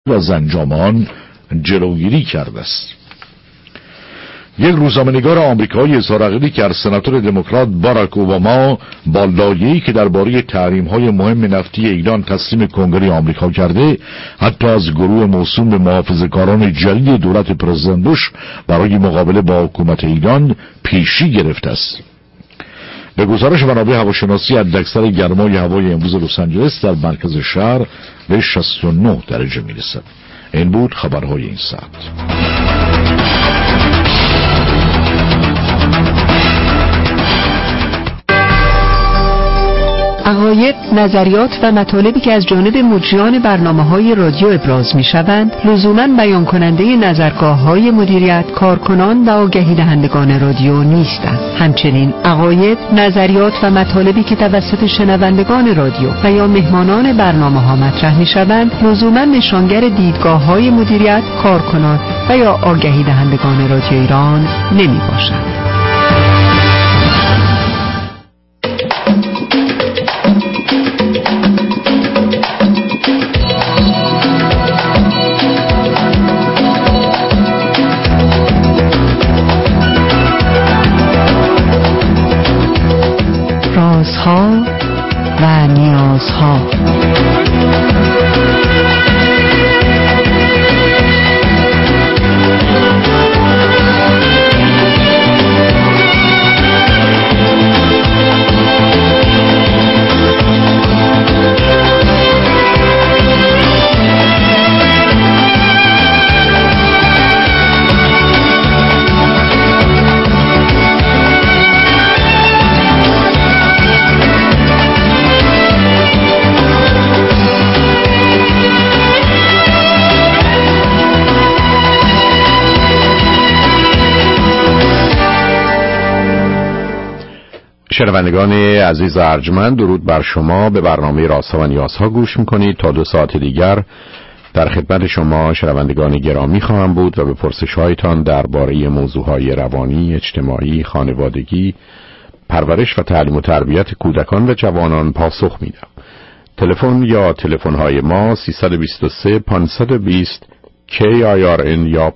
و زنجامان جلوگیری کرده است. یک روزنامه‌نگار آمریکایی اظهار عقیده کرد سناتور دموکرات باراک اوباما با لایحه‌ای که درباره تحریم‌های مهم نفتی ایران تسلیم کنگره آمریکا کرده، حتی از گروه موسوم به محافظه‌کاران جدید دولت پرزیدنت بوش برای مقابله با حکومت ایران پیشی گرفته است. به گزارش منابع هواشناسی، حداکثر گرمای هوای امروز لس آنجلس در مرکز شهر به 69 درجه میرسد. این بود خبرهای این ساعت. عقاید، نظریات و مطالبی که از جانب مجریان برنامه‌های رادیو ابراز می‌شوند، لزوماً بیان کننده نظرگاه‌های مدیریت، کارکنان و آگهی دهندگان رادیو نیستند. همچنین عقاید، نظریات و مطالبی که توسط شنوندگان رادیو و یا مهمانان برنامه‌ها مطرح می‌شوند، لزوماً نشانگر دیدگاه‌های مدیریت، کارکنان و یا آگهی دهندگان رادیو ایران نمی‌باشند. رازها و نیازها. شنوندگان عزیز ارجمند، درود بر شما. به برنامه رازها و نیازها گوش میکنید. تا 2 ساعت دیگر در خدمت شما شنوندگان گرامی خواهم بود و به پرسش‌هایتان درباره موضوعهای روانی، اجتماعی، خانوادگی، پرورش و تعلیم و تربیت کودکان و جوانان پاسخ میدم. تلفن یا تلفن‌های ما 323 520 KIRN یا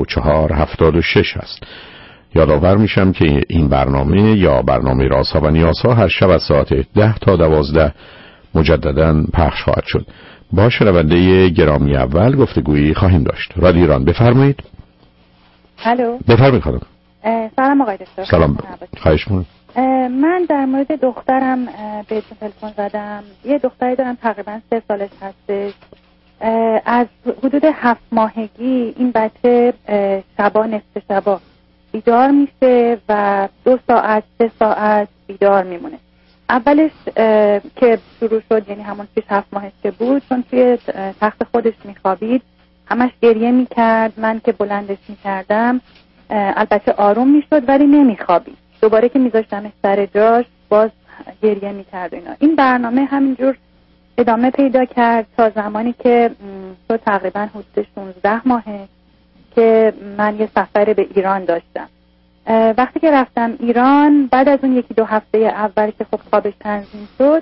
5476 است. یادآور میشم که این برنامه یا برنامه رازها و نیازها هر شب از ساعت 10 تا 12 مجدداً پخش خواهد شد. با شنونده گرامی اول گفتگویی خواهیم داشت. رادیو ایران، بفرمایید. الو، بفرمایید خانم. سلام آقای دکتر. سلام. خواهش می‌کنم. من در مورد دخترم بهتون تلفن زدم. یه دختری دارم تقریبا 3 سالش هستش. از حدود 7 ماهگی این بچه شبا نصف شبا بیدار میشه و 2 ساعت 3 ساعت بیدار میمونه. اولش که شروع شد، یعنی همون 6-7 ماهش که بود، چون توی تخت خودش میخوابید همش گریه میکرد. من که بلندش میکردم البته آروم میشد ولی نمیخوابید. دوباره که میذاشتمش سر جاش باز گریه میکرد اینا. این برنامه همینجور ادامه پیدا کرد تا زمانی که تو تقریبا حدود 16 ماهه که من یه سفر به ایران داشتم. وقتی که رفتم ایران، بعد از اون 1-2 هفته اول که خب خوابش تنظیم شد،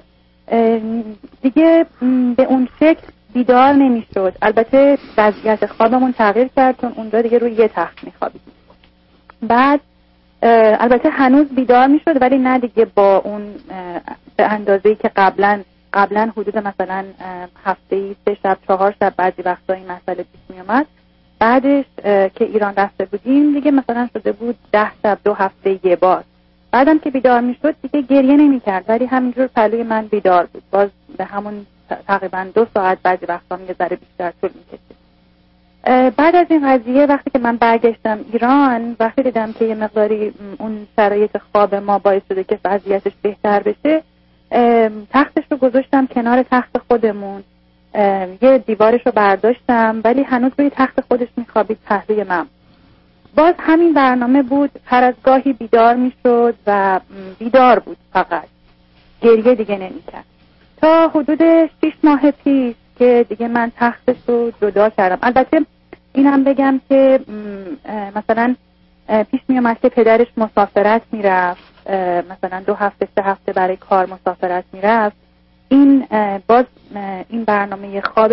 دیگه به اون شکل بیدار نمیشد. البته وضعیت خوابمون تغییر کرد، چون اونجا دیگه روی یه تخت میخوابید. بعد البته هنوز بیدار میشد ولی نه دیگه با اون به اندازه‌ای که قبلا حدود مثلا هفته‌ای 3 شب 4 شب بعضی وقتا این مسئله پیش میومد. بعدش که ایران رفته بودیم دیگه مثلا شده بود 10 شب 2 هفته یه بار. بعدم که بیدار میشد دیگه گریه نمیکرد ولی همینجور پلوی من بیدار بود. باز به همون تقریبا 2 ساعت بعضی وقتا یه ذره بیشتر طول میکشید. بعد از این قضیه وقتی که من برگشتم ایران، وقتی دیدم که یه مقداری اون شرایط خواب ما باعث شده که وضعیتش بهتر بشه، تختش رو گذاشتم کنار تخت خودمون. یه دیوارش رو برداشتم ولی هنوز روی تخت خودش میخوابید پهلوی من. باز همین برنامه بود، هر از گاهی بیدار میشد و بیدار بود، فقط گریه دیگه نمیکرد. تا حدود 6 ماه پیش که دیگه من تختش رو جدا کردم. البته اینم بگم که مثلا پیش میومد که پدرش مسافرت میرفت، مثلا 2 هفته 3 هفته برای کار مسافرت میرفت. این باز این برنامه خوابش به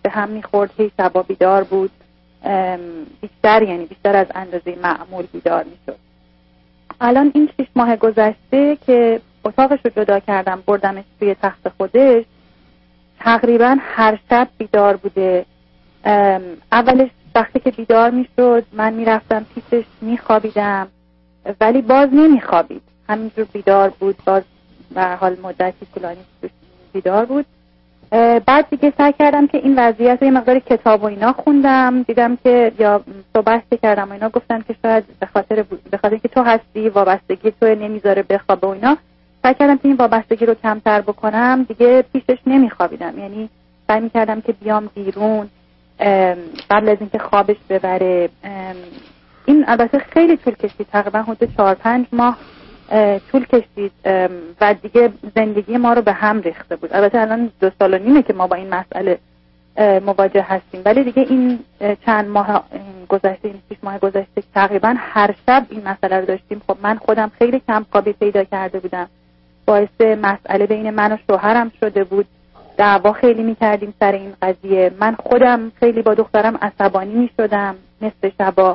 به هم میخورد، هی شبا بیدار بود، بیشتر از اندازه معمول بیدار میشد. الان این 6 ماه گذشته که اتاقش رو جدا کردم بردمش توی تخت خودش، تقریبا هر شب بیدار بوده. اولش وقتی که بیدار میشد من میرفتم پیشش میخوابیدم، ولی باز نمیخوابید، همینجور بیدار بود، باز به حال مدتی طولانی بیدار بود. بعد دیگه سعی کردم که این وضعیت رو یه مقدار کتاب و اینا خوندم، دیدم که یا صحبت کردم و اینا گفتن که شاید به خاطر اینکه تو هستی وابستگی تو نمیذاره بخوابه و اینا، سعی کردم که این وابستگی رو کمتر بکنم. دیگه پیشش نمیخوابیدم، یعنی سعی میکردم که بیام بیرون قبل از اینکه خوابش ببره. این البته خیلی طول کشید، تقریبا حدود 4-5 ماه طول کشید و دیگه زندگی ما رو به هم ریخته بود. البته الان 2 سال و نیمه که ما با این مسئله مواجه هستیم، ولی دیگه این چند ماه گذشته، این 6 ماه گذشته تقریبا هر شب این مسئله رو داشتیم. خب من خودم خیلی کم خوابی پیدا کرده بودم، باعث مسئله بین من و شوهرم شده بود، دعوا خیلی می‌کردیم سر این قضیه. من خودم خیلی با دخترم عصبانی می‌شدم نصف شبا.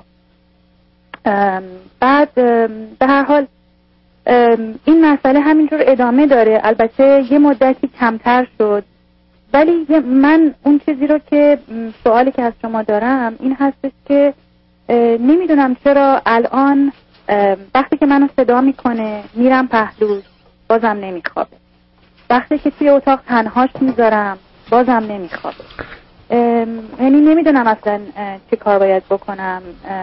بعد به هر حال این مسئله همینجور ادامه داره، البته یه مدتی کمتر شد، ولی من اون چیزی رو که سوالی که از شما دارم این هستش که نمیدونم چرا الان وقتی که منو صدا میکنه میرم پهلوش بازم نمیخوابه، وقتی که توی اتاق تنهاش میذارم بازم نمیخوابه. یعنی نمیدونم اصلا چی کار باید بکنم.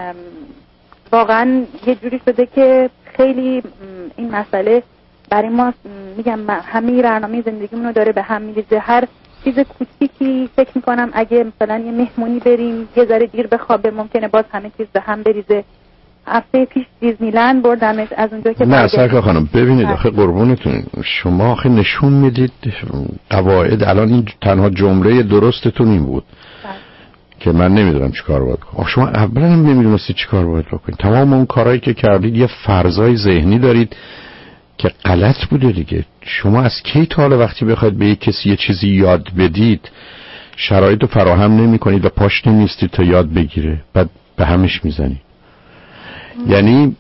واقعا یه جوری شده که خیلی این مسئله برای ما، میگم همه برنامه زندگیمون رو داره به هم میریزه. هر چیز کوچیکی فکر میکنم اگه مثلا یه مهمونی بریم یه ذره دیر بخوابه ممکنه باز همه چیز به هم بریزه. هفته پیش دیزنیلند بردمش، از اونجا که نه سرکار خانم ببینید آخه قربونتون شما آخه نشون میدید قواعد. الان این تنها جمله درستتون این بود که من نمیدونم چی کار باید کنم. شما اولا نمیدونستی چی کار باید بکنید. تمام اون کارهایی که کردید یه فرضای ذهنی دارید که غلط بوده دیگه. شما از کی تا حالا وقتی بخواید به یک کسی یه چیزی یاد بدید شرایط رو فراهم نمی کنید و پاش نمیستید تا یاد بگیره، بعد به همش میزنید. یعنی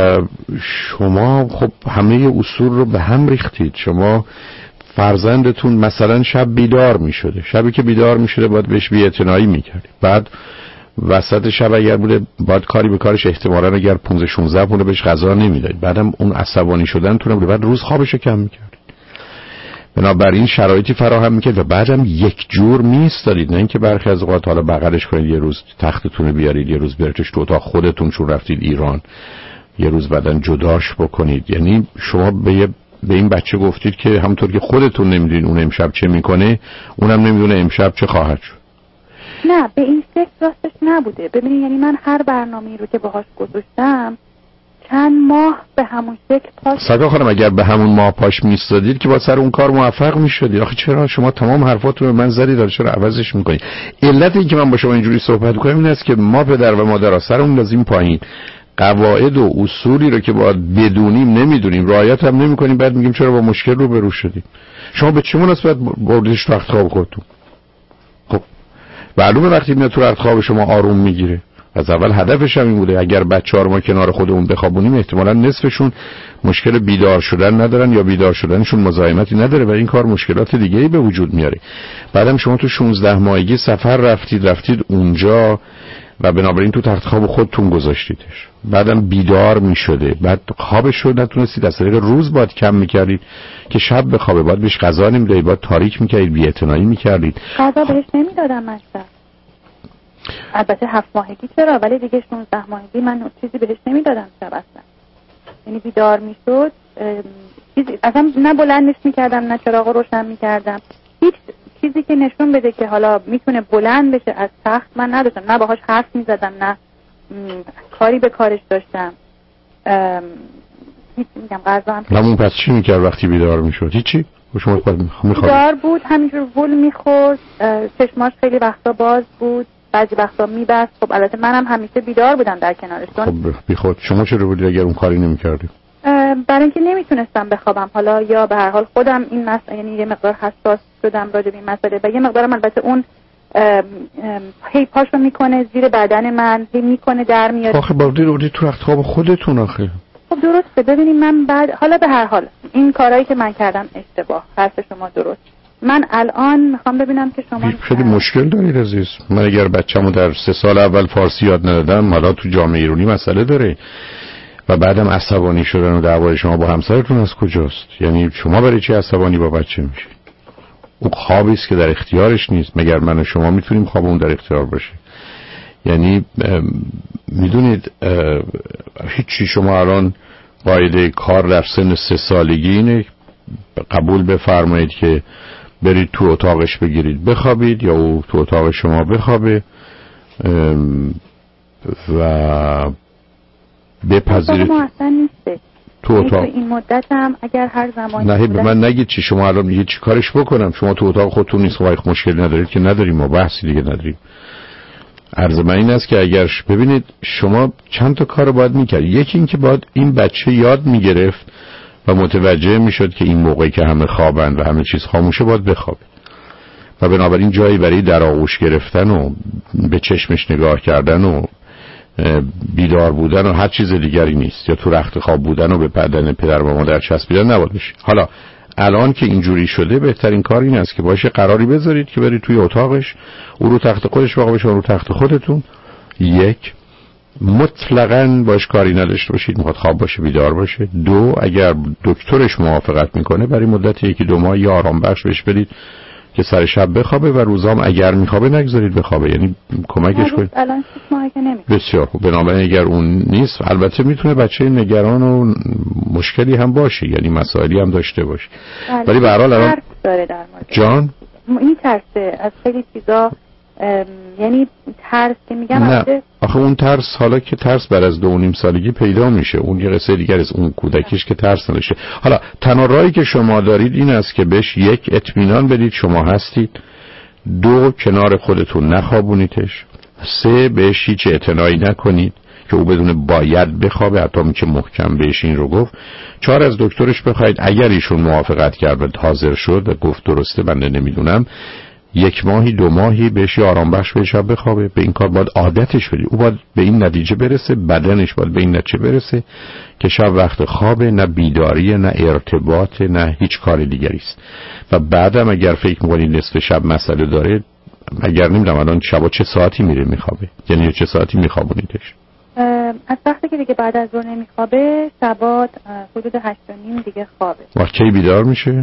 شما خب همه اصول رو به هم ریختید. شما فرزندتون مثلا شب بیدار می شده، شبی که بیدار می شده باید بهش بی‌اعتنایی می کردید، بعد وسط شب اگر بوده باید کاری به کارش احتمالاً اگر 15-16 بوده بهش غذا نمی دادید، بعدم اون عصبانی شدن تونه بوده، بعد روز خوابش رو کم می کردید. بنابراین شرایطی فراهم می کرد و بعدم یک جور می ایستادید، نه اینکه برخی از اوقات حالا بغلش کنید یه روز تختتون بیارید، یه روز بریدش تو اتاق خودتون چون رفتید ایران، یه روز بعدن جداش بکنید. یعنی شما به این بچه گفتید که همونطور که خودتون نمیدونید اون امشب چه میکنه اونم نمیدونه امشب چه خواهد شد. نه به این فکر راستش نبوده. ببینید یعنی من هر برنامه‌ای رو که باهاش گذاشتم چند ماه به همون شکل پاش. سرکار خانم اگر به همون ماه پاش میستادید که با سر اون کار موفق میشدید. آخه چرا شما تمام حرفاتون رو من زدید چرا عوضش میکنید؟ علت این که من با شما اینجوری صحبت میکنم این است که ما پدر و مادرها سرمون لازم پایین قواعد و اصولی رو که باید بدونیم نمیدونیم، رعایت هم نمی‌کنیم، بعد میگیم چرا با مشکل روبرو شدیم. شما به چه مناسبت بردیش تو رخت خواب خودتون؟ خب معلومه وقتی میاد تو رخت خواب شما آروم میگیره. از اول هدفش هم این بوده اگر بچه‌ها رو ما کنار خودمون بخوابونیم احتمالاً نصفشون مشکل بیدار شدن ندارن یا بیدار شدنشون مزاحمتی نداره و این کار مشکلات دیگه‌ای به وجود میاره. بعدم شما تو 16 ماهگی سفر رفتید اونجا و بنابراین تو تخت خواب خودتون گذاشتیدش، بعدم بیدار میشده، بعد خوابش رو نتونستید از طریق روز باید کم میکردید که شب بخوابه، باید بهش غذا نمیدادید، باید تاریک میکردید، بی‌اعتنایی میکردید. غذا بهش نمیدادم مثلا. البته 7 ماهگی چرا، ولی دیگه 16 ماهگی من چیزی بهش نمیدادم شب اصلا. یعنی بیدار میشد چیزی اصلا نه بلندش میکردم نه چراغ روشن میکردم، هیچ چیزی که نشون بده که حالا میتونه بلند بشه از تخت من نداشتم، نه باهاش حرف میزدم نه کاری به کارش داشتم. هیچ میگم غذا هم همون پس چی میکرد وقتی بیدار میشد؟ هیچی؟ شما بیدار بود همینجور وول میخورد، چشماش خیلی وقتا باز بود، بعضی وقتا میبست. خب البته منم همیشه بیدار بودم در کنارش. خب بیخود شما چرا بودید اگر اون کاری نمیکردید؟ برای اینکه نمیتونستم بخوابم، حالا یا به هر حال خودم این مسئله، یعنی یه مقدار حساس شدم راجع به این مسئله و یه مقدارم البته اون هی پاشو میکنه زیر بدن من، هی میکنه در میاد. آخه بردی تو رخت خواب خودتون آخه. خب درسته. ببینیم من بعد حالا به هر حال این کارهایی که من کردم اشتباه، حرف شما درست. من الان میخوام ببینم که شما خیلی مشکل دارید عزیز. من اگر بچه‌مو در 3 سال اول فارسی یاد ندادم، حالا تو جامعه ایرانی مسئله داره. و بعدم عصبانی شدن و دعوای شما با همسرتون از کجاست؟ یعنی شما برای چی عصبانی با بچه میشید؟ اون خوابی است که در اختیارش نیست. مگر من و شما میتونیم خواب اون در اختیار باشه؟ یعنی میدونید هیچی. شما الان قاعده کار در سن 3 سالگی اینه قبول بفرمایید که برید تو اتاقش بگیرید بخوابید یا او تو اتاق شما بخوابه و بپذیرید. ما اصلا نیسته تو اتاق این مدت هم اگر هر زمانی نه به من نگید چی شما الان میگید چی کارش بکنم. شما تو اتاق خودتون نیست، خب مشکلی ندارید که نداریم، ما بحثی دیگه نداریم. عرض من این است که اگر ببینید شما چند تا کار باید میکرد. یکی این که باید این بچه یاد میگرفت و متوجه میشد که این موقعی که همه خوابند و همه چیز خاموشه باید بخوابه و بنابراین جایی برای در آغوش گرفتن و به چشمش نگاه کردن و بیدار بودن و هر چیز دیگری نیست، یا تو رخت خواب بودن و به بدن پدر و مادر چسبیدن نباید بشه. حالا الان که اینجوری شده بهترین کار این است که باشه قراری بذارید که برید توی اتاقش، او رو تخت خودش واقع بشه، رو تخت خودتون. یک، مطلقاً باش کاری نداشته باشید میخواد خواب باشه بیدار باشه. 2، اگر دکترش موافقت میکنه برای مدت 1-2 ماه یا آرام بخش بهش بدید که سر شب بخوابه و روزام اگر میخوابه نگذارید بخوابه، یعنی کمکش کنید. الان 6 ماهه که نمیخوابه. بسیار خوب. بنابراین اگر اون نیست، البته میتونه بچه نگران و مشکلی هم باشه، یعنی مسائلی هم داشته باشه، ولی به هر حال الان داره در مورد جان این ترسه از خیلی چیزا، یعنی ترس که میگم نه. آخه اون ترس حالا که ترس بعد از 2.5 سالگی پیدا میشه، اون یه قصه دیگر است. اون کودکیش که ترس نداشته. حالا تنها راهی که شما دارید این است که بهش 1 اطمینان بدید شما هستید، 2 کنار خودتون نخوابونیدش، 3 بهش هیچ اعتنایی نکنید که او بدون باید بخوابه، حتی میشه محکم بهش این رو گفت. 4 از دکترش بخواید اگر ایشون موافقت کرد و حاضر شد و گفت درسته بنده نمیدونم 1 ماهی 2 ماهی بهش آرام بخش به شب بخوابه. به این کار باید عادتش بدید. او باید به این نتیجه برسه، بدنش باید به این نتیجه برسه که شب وقت خوابه، نه بیداری، نه ارتباط، نه هیچ کار دیگری است. و بعدم اگر فکر می‌کنید نصف شب مسئله داره، اگر نمیدونم الان شبا چه ساعتی میره میخوابه، یعنی چه ساعتی میخوابونیدش؟ از وقتی که دیگه بعد از ظهر نمیخوابه شبات حدود 8:30 دیگه خوابه. وقت کی بیدار میشه؟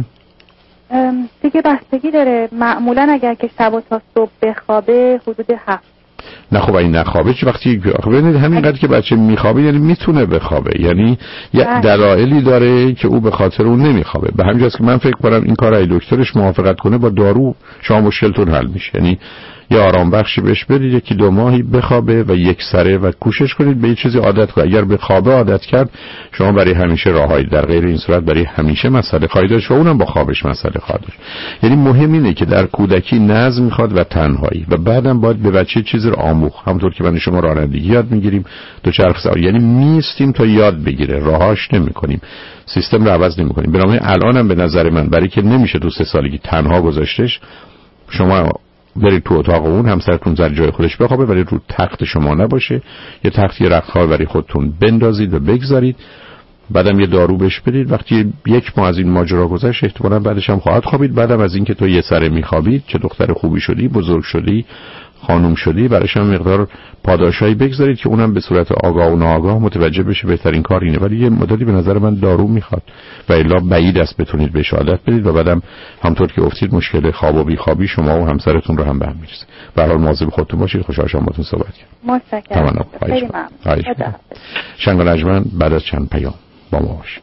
دیگه بستگی داره. معمولا اگر که شب تا صبح بخوابه حدود 7. نه خب این نخوابه چه وقتی ببینید همینقدر که بچه میخوابه یعنی میتونه بخوابه، یعنی یه دلایلی داره که او به خاطر اون نمیخوابه. به همین جاست که من فکر کنم این کار ای دکترش موافقت کنه با دارو شما مشکلتون حل میشه. یعنی یا آرام بخشی بهش بدید 1-2 ماهی بخوابه و یک سره و کوشش کنید به یه چیزی عادت کنه. اگر به خوابه عادت کرد شما برای همیشه راهید، در غیر این صورت برای همیشه مسئله خواهید داشت و اونم با خوابش مسئله خواهد داشت. یعنی مهم اینه که در کودکی نظم میخواد و تنهایی و بعدم باید به بچه چیزی رو آموخت. همونطور که من شما رانندگی یاد میگیریم دوچرخه سواری، یعنی میستیم تا یاد بگیره، راهاش نمیکنیم، سیستم رو عوض نمیکنیم. بنابراین الانم به نظر من برای که نمیشه تو 3 سالگی تنها گذاشتش، شما برید تو اتاق اون، همسرتون زر جای خودش بخوابه ولی رو تخت شما نباشه، یه تختی رختخواب برای خودتون بندازید و بگذارید، بعدم یه دارو بهش بدید. وقتی 1 ماه از این ماجرا گذشت احتمالاً بعدش هم خواهد خوابید. بعدم از اینکه تو یه سره میخوابید، چه دختر خوبی شدی، بزرگ شدی، خانم شدی، برایش هم مقدار پاداشایی بگذارید که اونم به صورت آگاه و ناآگاه متوجه بشه بهترین کار اینه. ولی یه مدتی به نظر من دارو میخواد و الا بعید است بتونید بهش عادت بدید و بعدم همونطور که گفتید مشکل خواب و بیخوابی شما و همسرتون رو هم به هم میرسه. به هر حال مواظب خودتون باشید. خوشحال شدم باهاتون صحبت کردم. متشکرم. خیلی ممنون. شنگ و نجمن بعد از چند پیام با ما باشید.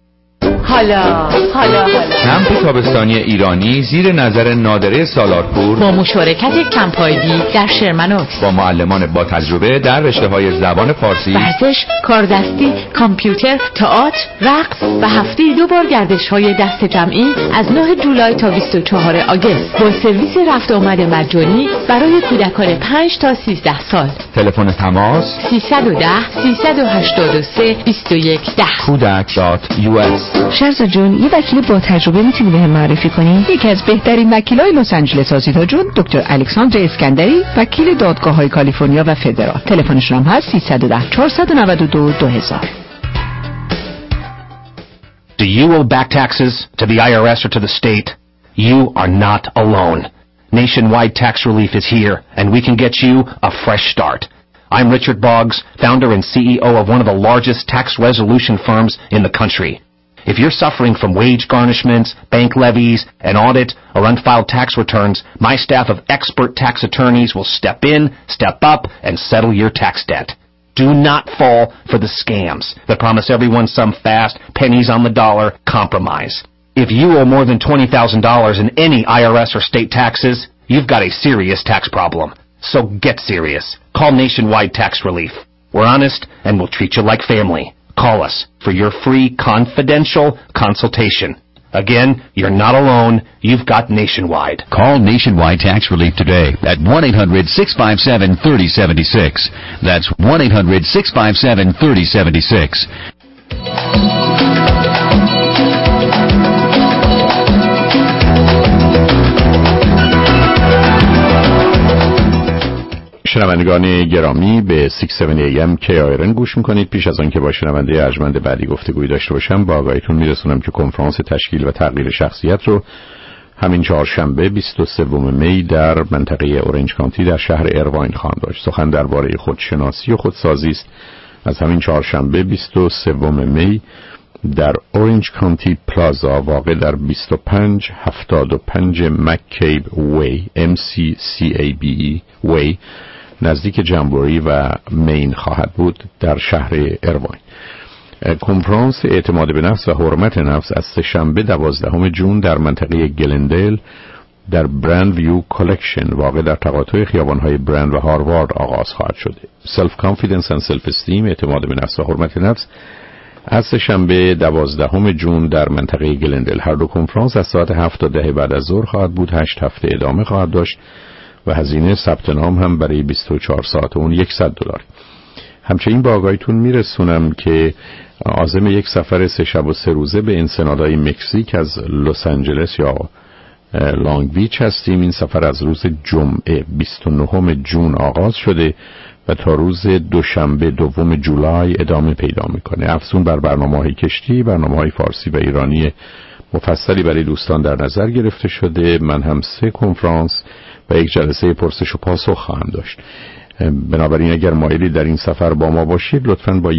حالا کمپ تابستانی ایرانی زیر نظر نادره سالارپور با مشارکت کمپایدی در شرمنوت با معلمان با تجربه در رشته‌های زبان فارسی، ورزش، کاردستی، کامپیوتر، تئاتر، رقص و هفته 2 بار گردش‌های دست جمعی از 9 جولای تا 24 آگوست با سرویس رفت آمد مجانی برای کودکان 5 تا 13 سال. تلفن تماس 310 383 2110 kudak.us. شرزا جون، یه وکیل با تجربه میتونی بهم معرفی کنی؟ یکی از بهترین وکیلای لس آنجلس آزیتا جون، دکتر الکساندر اسکندری، وکیل دادگاه‌های کالیفرنیا و فدرال. تلفنشون هم هست 310 492 2000. Do you owe back taxes to the IRS or to the state? You are not alone. Nationwide Tax Relief is here, and we can get you a fresh start. I'm Richard Boggs, founder and CEO of one of the largest tax resolution firms in the country. If you're suffering from wage garnishments, bank levies, an audit, or unfiled tax returns, my staff of expert tax attorneys will step in, step up, and settle your tax debt. Do not fall for the scams that promise everyone some fast, pennies on the dollar compromise. If you owe more than $20,000 in any IRS or state taxes, you've got a serious tax problem. So get serious. Call Nationwide Tax Relief. We're honest and we'll treat you like family. Call us for your free confidential consultation. Again, you're not alone. You've got Nationwide. Call Nationwide Tax Relief today at 1-800-657-3076. That's 1-800-657-3076. شنوندگان گرامی، به 670 AM KIRN گوش میکنید. پیش از آن که با شنونده ارجمند بعدی گفتگویی داشته باشم، با آگاهیتون میرسونم که کنفرانس تشکیل و تغییر شخصیت رو همین چهارشنبه 23 می در منطقه اورنج کانتی در شهر ایرواین خواهم داشت. سخن درباره خودشناسی و خودسازی است. از همین چهارشنبه 23 می در اورنج کانتی پلازا واقع در 2575 مککیب وی MCCABE وی نزدیک جمبوری و مین خواهد بود در شهر ایرواین. کنفرانس اعتماد به نفس و حرمت نفس از سه‌شنبه 12 جون در منطقه گلندیل در برند ویو کالکشن واقع در تقاطع خیابان‌های برند و هاروارد آغاز خواهد شد. سلف کانفیدنس اند سلف استیم، اعتماد به نفس و حرمت نفس، از سه‌شنبه 12 جون در منطقه گلندیل. هر دو کنفرانس از ساعت 7 تا 10 بعد از ظهر خواهد بود. 8 هفته ادامه خواهد داشت و هزینه ثبت نام هم برای 24 ساعت اون $100. همچنین با آگاهیتون میرسونم که عازم یک سفر 3 شب و 3 روزه به انسنادای مکزیک از لس آنجلس یا لانگ بیچ هستیم. این سفر از روز جمعه 29 جون آغاز شده و تا روز دوشنبه 2 جولای ادامه پیدا میکنه. افزون بر برنامه‌های کشتی، برنامه‌های فارسی و ایرانی مفصلی برای دوستان در نظر گرفته شده. من هم 3 کنفرانس و 1 جلسه پرسش و پاسخ خواهم داشت. بنابراین اگر مایلی در این سفر با ما باشید، لطفاً با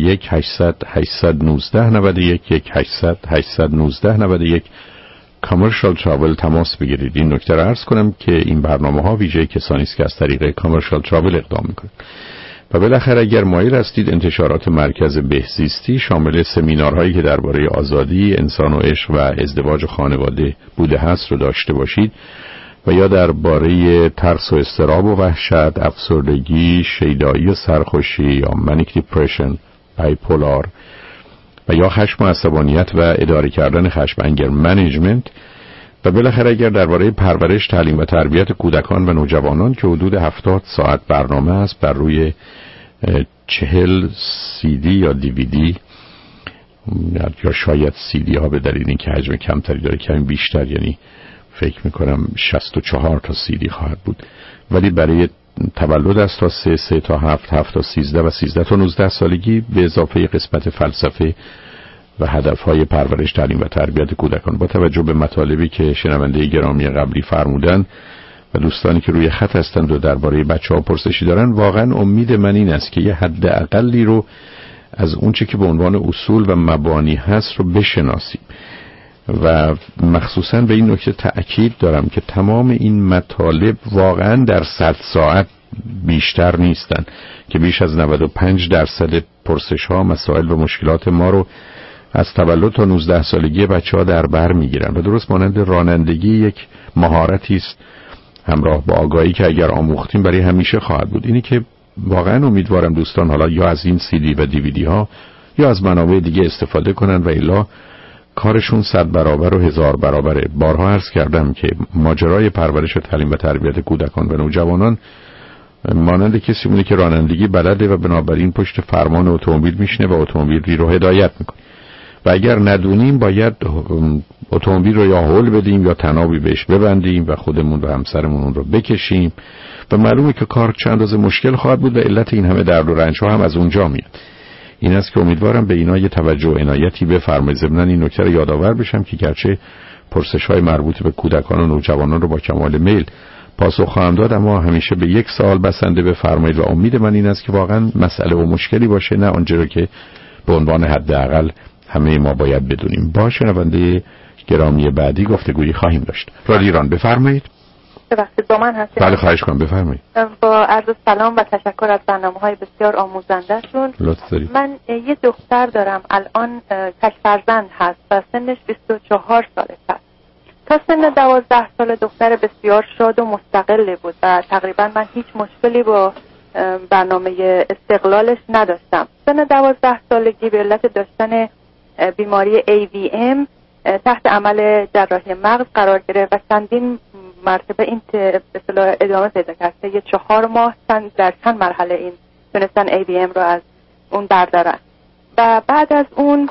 1-800-819-91 1-800-819-91 کامرشال تراول تماس بگیرید. این نکته را عرض کنم که این برنامه‌ها ویژه کسانی است که از طریق کامرشال تراول اقدام می‌کنند. و بالاخره اگر مایل هستید انتشارات مرکز بهزیستی شامل سمینارهایی که درباره آزادی، انسان و عشق و ازدواج و خانواده بوده هست رو داشته باشید و یا درباره ترس و اضطراب و وحشت، افسردگی، شیدایی و سرخوشی یا منیک دیپرشن، بایپولار و یا خشم و عصبانیت و اداره کردن خشم، انگر منیجمنت، و بالاخره اگر درباره پرورش، تعلیم و تربیت کودکان و نوجوانان که حدود 70 ساعت برنامه است بر روی 40 CD یا DVD یا شاید CD ها به دلیل اینکه حجم کمتری داره کمی بیشتر، یعنی فکر میکنم 64 تا CD خواهد بود، ولی برای تولد است تا 3 تا 7 تا 13 و 13 تا 19 سالگی به اضافه قسمت فلسفه و هدفهای پرورش، تعلیم و تربیت کودکان. با توجه به مطالبی که شنونده گرامی قبلی فرمودن و دوستانی که روی خط هستند و درباره بچه‌ها پرسشی دارن، واقعا امید من این است که یه حد اقلی رو از اون چه که به عنوان اصول و مبانی هست رو بشناسیم و مخصوصا به این نکته تأکید دارم که تمام این مطالب واقعا در 100 ساعت بیشتر نیستن که بیش از 95% پرسش ها، مسائل و مشکلات ما رو از تولد تا 19 سالگی بچه‌ها در بر میگیرن و درست مانند رانندگی یک مهارتی است همراه با آگاهی که اگر آموختیم برای همیشه خواهد بود. اینی که واقعا امیدوارم دوستان حالا یا از این CD و DVD ها یا از منابع دیگه استفاده کنن و الا کارشون 100 برابر و 1000 برابره. بارها عرض کردم که ماجرای پرورش و تعلیم و تربیت کودکان و نوجوانان مانند کسی مونه که رانندگی بلده و بنابراین پشت فرمان اتومبیل میشینه و اتومبیل رو هدایت میکنه. و اگر ندونیم باید اتومبیل رو یا هول بدیم یا تنابی بهش ببندیم و خودمون و همسرمون اون رو بکشیم و معلومه که کار چند روز مشکل خواهد بود و علت این همه درد و رنج ها هم از اونجا میاد. این است که امیدوارم به اینا یه توجه و عنایتی بفرمایید. ضمن این نکته رو یادآور بشم که گرچه پرسش‌های مربوط به کودکان و نوجوانان رو با کمال میل پاسخ خواهم داد، اما همیشه به یک سوال بسنده بفرمایید و امید من این است که واقعا مسئله و مشکلی باشه، نه آنچه رو که به عنوان حداقل همه ما باید بدونیم. با شنونده گرامی بعدی گفتگویی خواهیم داشت. رادیو ایران بفرمایید. ببخشید با من هستید؟ بله خواهش کنم بفرمایید. با عرض سلام و تشکر از برنامه‌های بسیار آموزنده‌شون. لطف دارید. من یه دختر دارم الان تک فرزند هست و سنش 24 ساله است. تا سن 12 سال دختر بسیار شاد و مستقلی بود و تقریبا من هیچ مشکلی با برنامه استقلالش نداشتم. سن 12 سالگی به علت داشتن بیماری AVM تحت عمل جراحی مغز قرار گرفت و چندین مرتبه این به اصطلاح ادامه پیدا کرد. یه 4 ماه در چند مرحله این تونستن AVM رو از اون بردارن و بعد از اون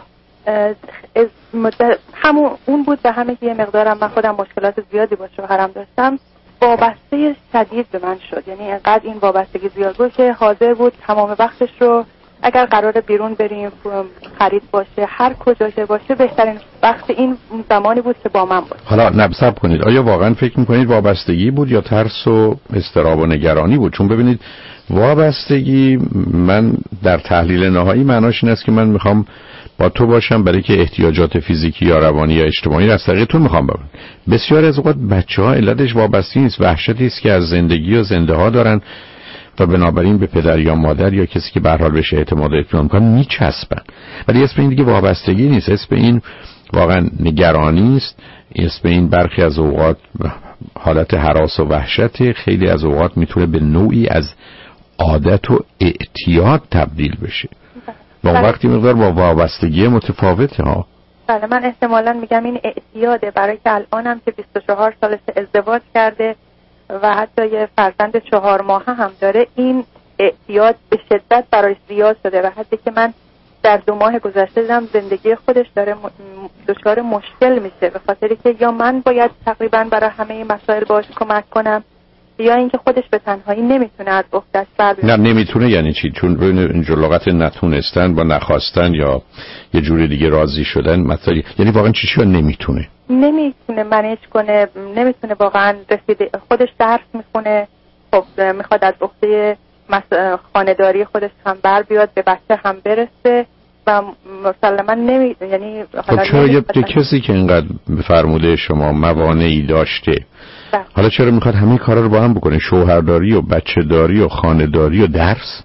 همون اون بود و همه یه مقدارم من خودم مشکلات زیادی با شوهرم داشتم. وابسته شدید به من شد، یعنی انقدر این وابستگی زیاد بود که حاضر بود تمام وقتش رو اگر قرار بیرون بریم خرید باشه هر کجا باشه بهترین وقت این زمانی بود که با من بود. حالا نبسب کنید، آیا واقعا فکر میکنید وابستگی بود یا ترس و اضطراب و نگرانی بود؟ چون ببینید وابستگی من در تحلیل نهایی معناش این است که من میخوام با تو باشم برای که احتیاجات فیزیکی یا روانی یا اجتماعی از طریق تو میخوام ببرم. بسیار از اوقات بچه‌ها علتش وابستگی نیست، وحشتی است که از زندگی و زنده ها دارن و بنابراین به پدر یا مادر یا کسی که به هر حال بهش اعتماد اطمینان میکنن میچسبن. ولی اسم این دیگه وابستگی نیست، اسم این واقعا نگرانی است، اسم این برخی از اوقات حالت هراس و وحشت، خیلی از اوقات میتونه به نوعی از عادت و اعتیاد تبدیل بشه. با وقتی مقدار با وابستگی متفاوته ها. بله من احتمالاً میگم این اعتیاده، برای که الانم که 24 سالش ازدواج کرده و حتی یه فرزند 4 ماهه هم داره، این اعتیاد به شدت برایش زیاد شده و حتی که من در 2 ماه گذشته دیدم زندگی خودش داره دچار مشکل میشه به خاطری که یا من باید تقریبا برای همه این مسائل باهاش کمک کنم یا اینکه خودش به تنهایی نمیتونه از عهده‌اش بر بیاد. نه نمیتونه یعنی چی؟ چون ببین اینجور لغت نتونستن با نخواستن یا یه جوری دیگه راضی شدن مثلا، یعنی واقعا چی نمیتونه منیج کنه، نمیتونه واقعا رسیده. خودش درس میخونه، خب میخواد از عهده خانه‌داری خودش هم بر بیاد، به بچه هم برسه و مسلما یعنی خب چرا یه کسی که اینقدر فرموده شما موانعی داشته حالا چرا میخواد همه کارا رو با هم بکنه؟ شوهرداری و بچه داری و خانه‌داری و درس،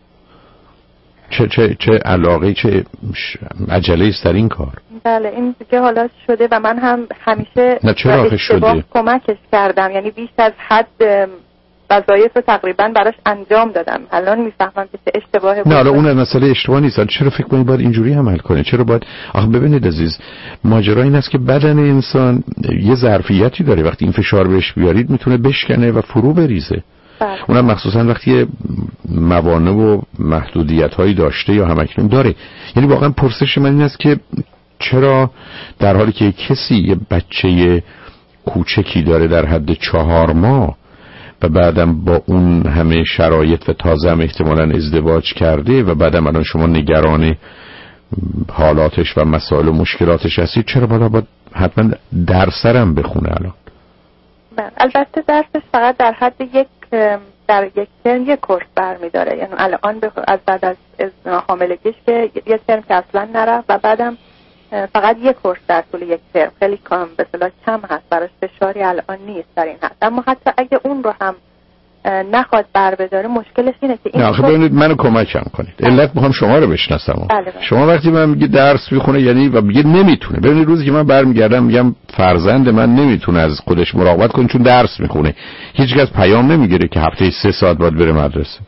چه علاقه، چه عجله است در این کار؟ بله این دیگه حالا شده و من هم همیشه نه چرا آخه شده؟ کمکش کردم، یعنی بیش از حد وظایف رو تقریبا براش انجام دادم. الان میفهمم که چه اشتباهی بود. نه حالا اون مسئله اشتباه نیست، چرا فکر کنید باید اینجوری عمل کنه؟ چرا باید آخه ببینید عزیز، ماجرا این است که بدن انسان یه ظرفیتی داره، وقتی این فشار بهش بیارید میتونه بشکنه و فرو بریزه. اونم مخصوصا وقتی موانع و محدودیت‌هایی داشته یا همکنون داره. یعنی واقعا پرسش من این است که چرا در حالی که کسی یه بچه کوچکی داره در حد 4 ماه و بعدم با اون همه شرایط و تازه هم احتمالاً ازدواج کرده و بعدم الان شما نگران حالاتش و مسائل و مشکلاتش هستید، چرا باید حتما درسرم بخونه الان؟ البته درسش فقط در حد یک ترم یک کورس برمیداره، یعنی الان از بعد از حاملگیش که یک ترم که اصلا نرفت و بعدم فقط یک کورس در طول یک ترم، خیلی کم به اصطلاح کم هست، براش فشاری الان نیست در این حد. اما حتی اگه اون رو هم نخواد بر بداره مشکلش اینه که این نه ببینید منو کمکم کنید. علت میخوام شما رو بشناسم. بله. شما وقتی من میگه درس میخونه یعنی و میگه نمیتونه، ببینید روزی که من برمیگردم میگم فرزند من نمیتونه از خودش مراقبت کنه چون درس میخونه، هیچکس پیام نمیگیره که هفته 3 ساعت باید بره مدرسه.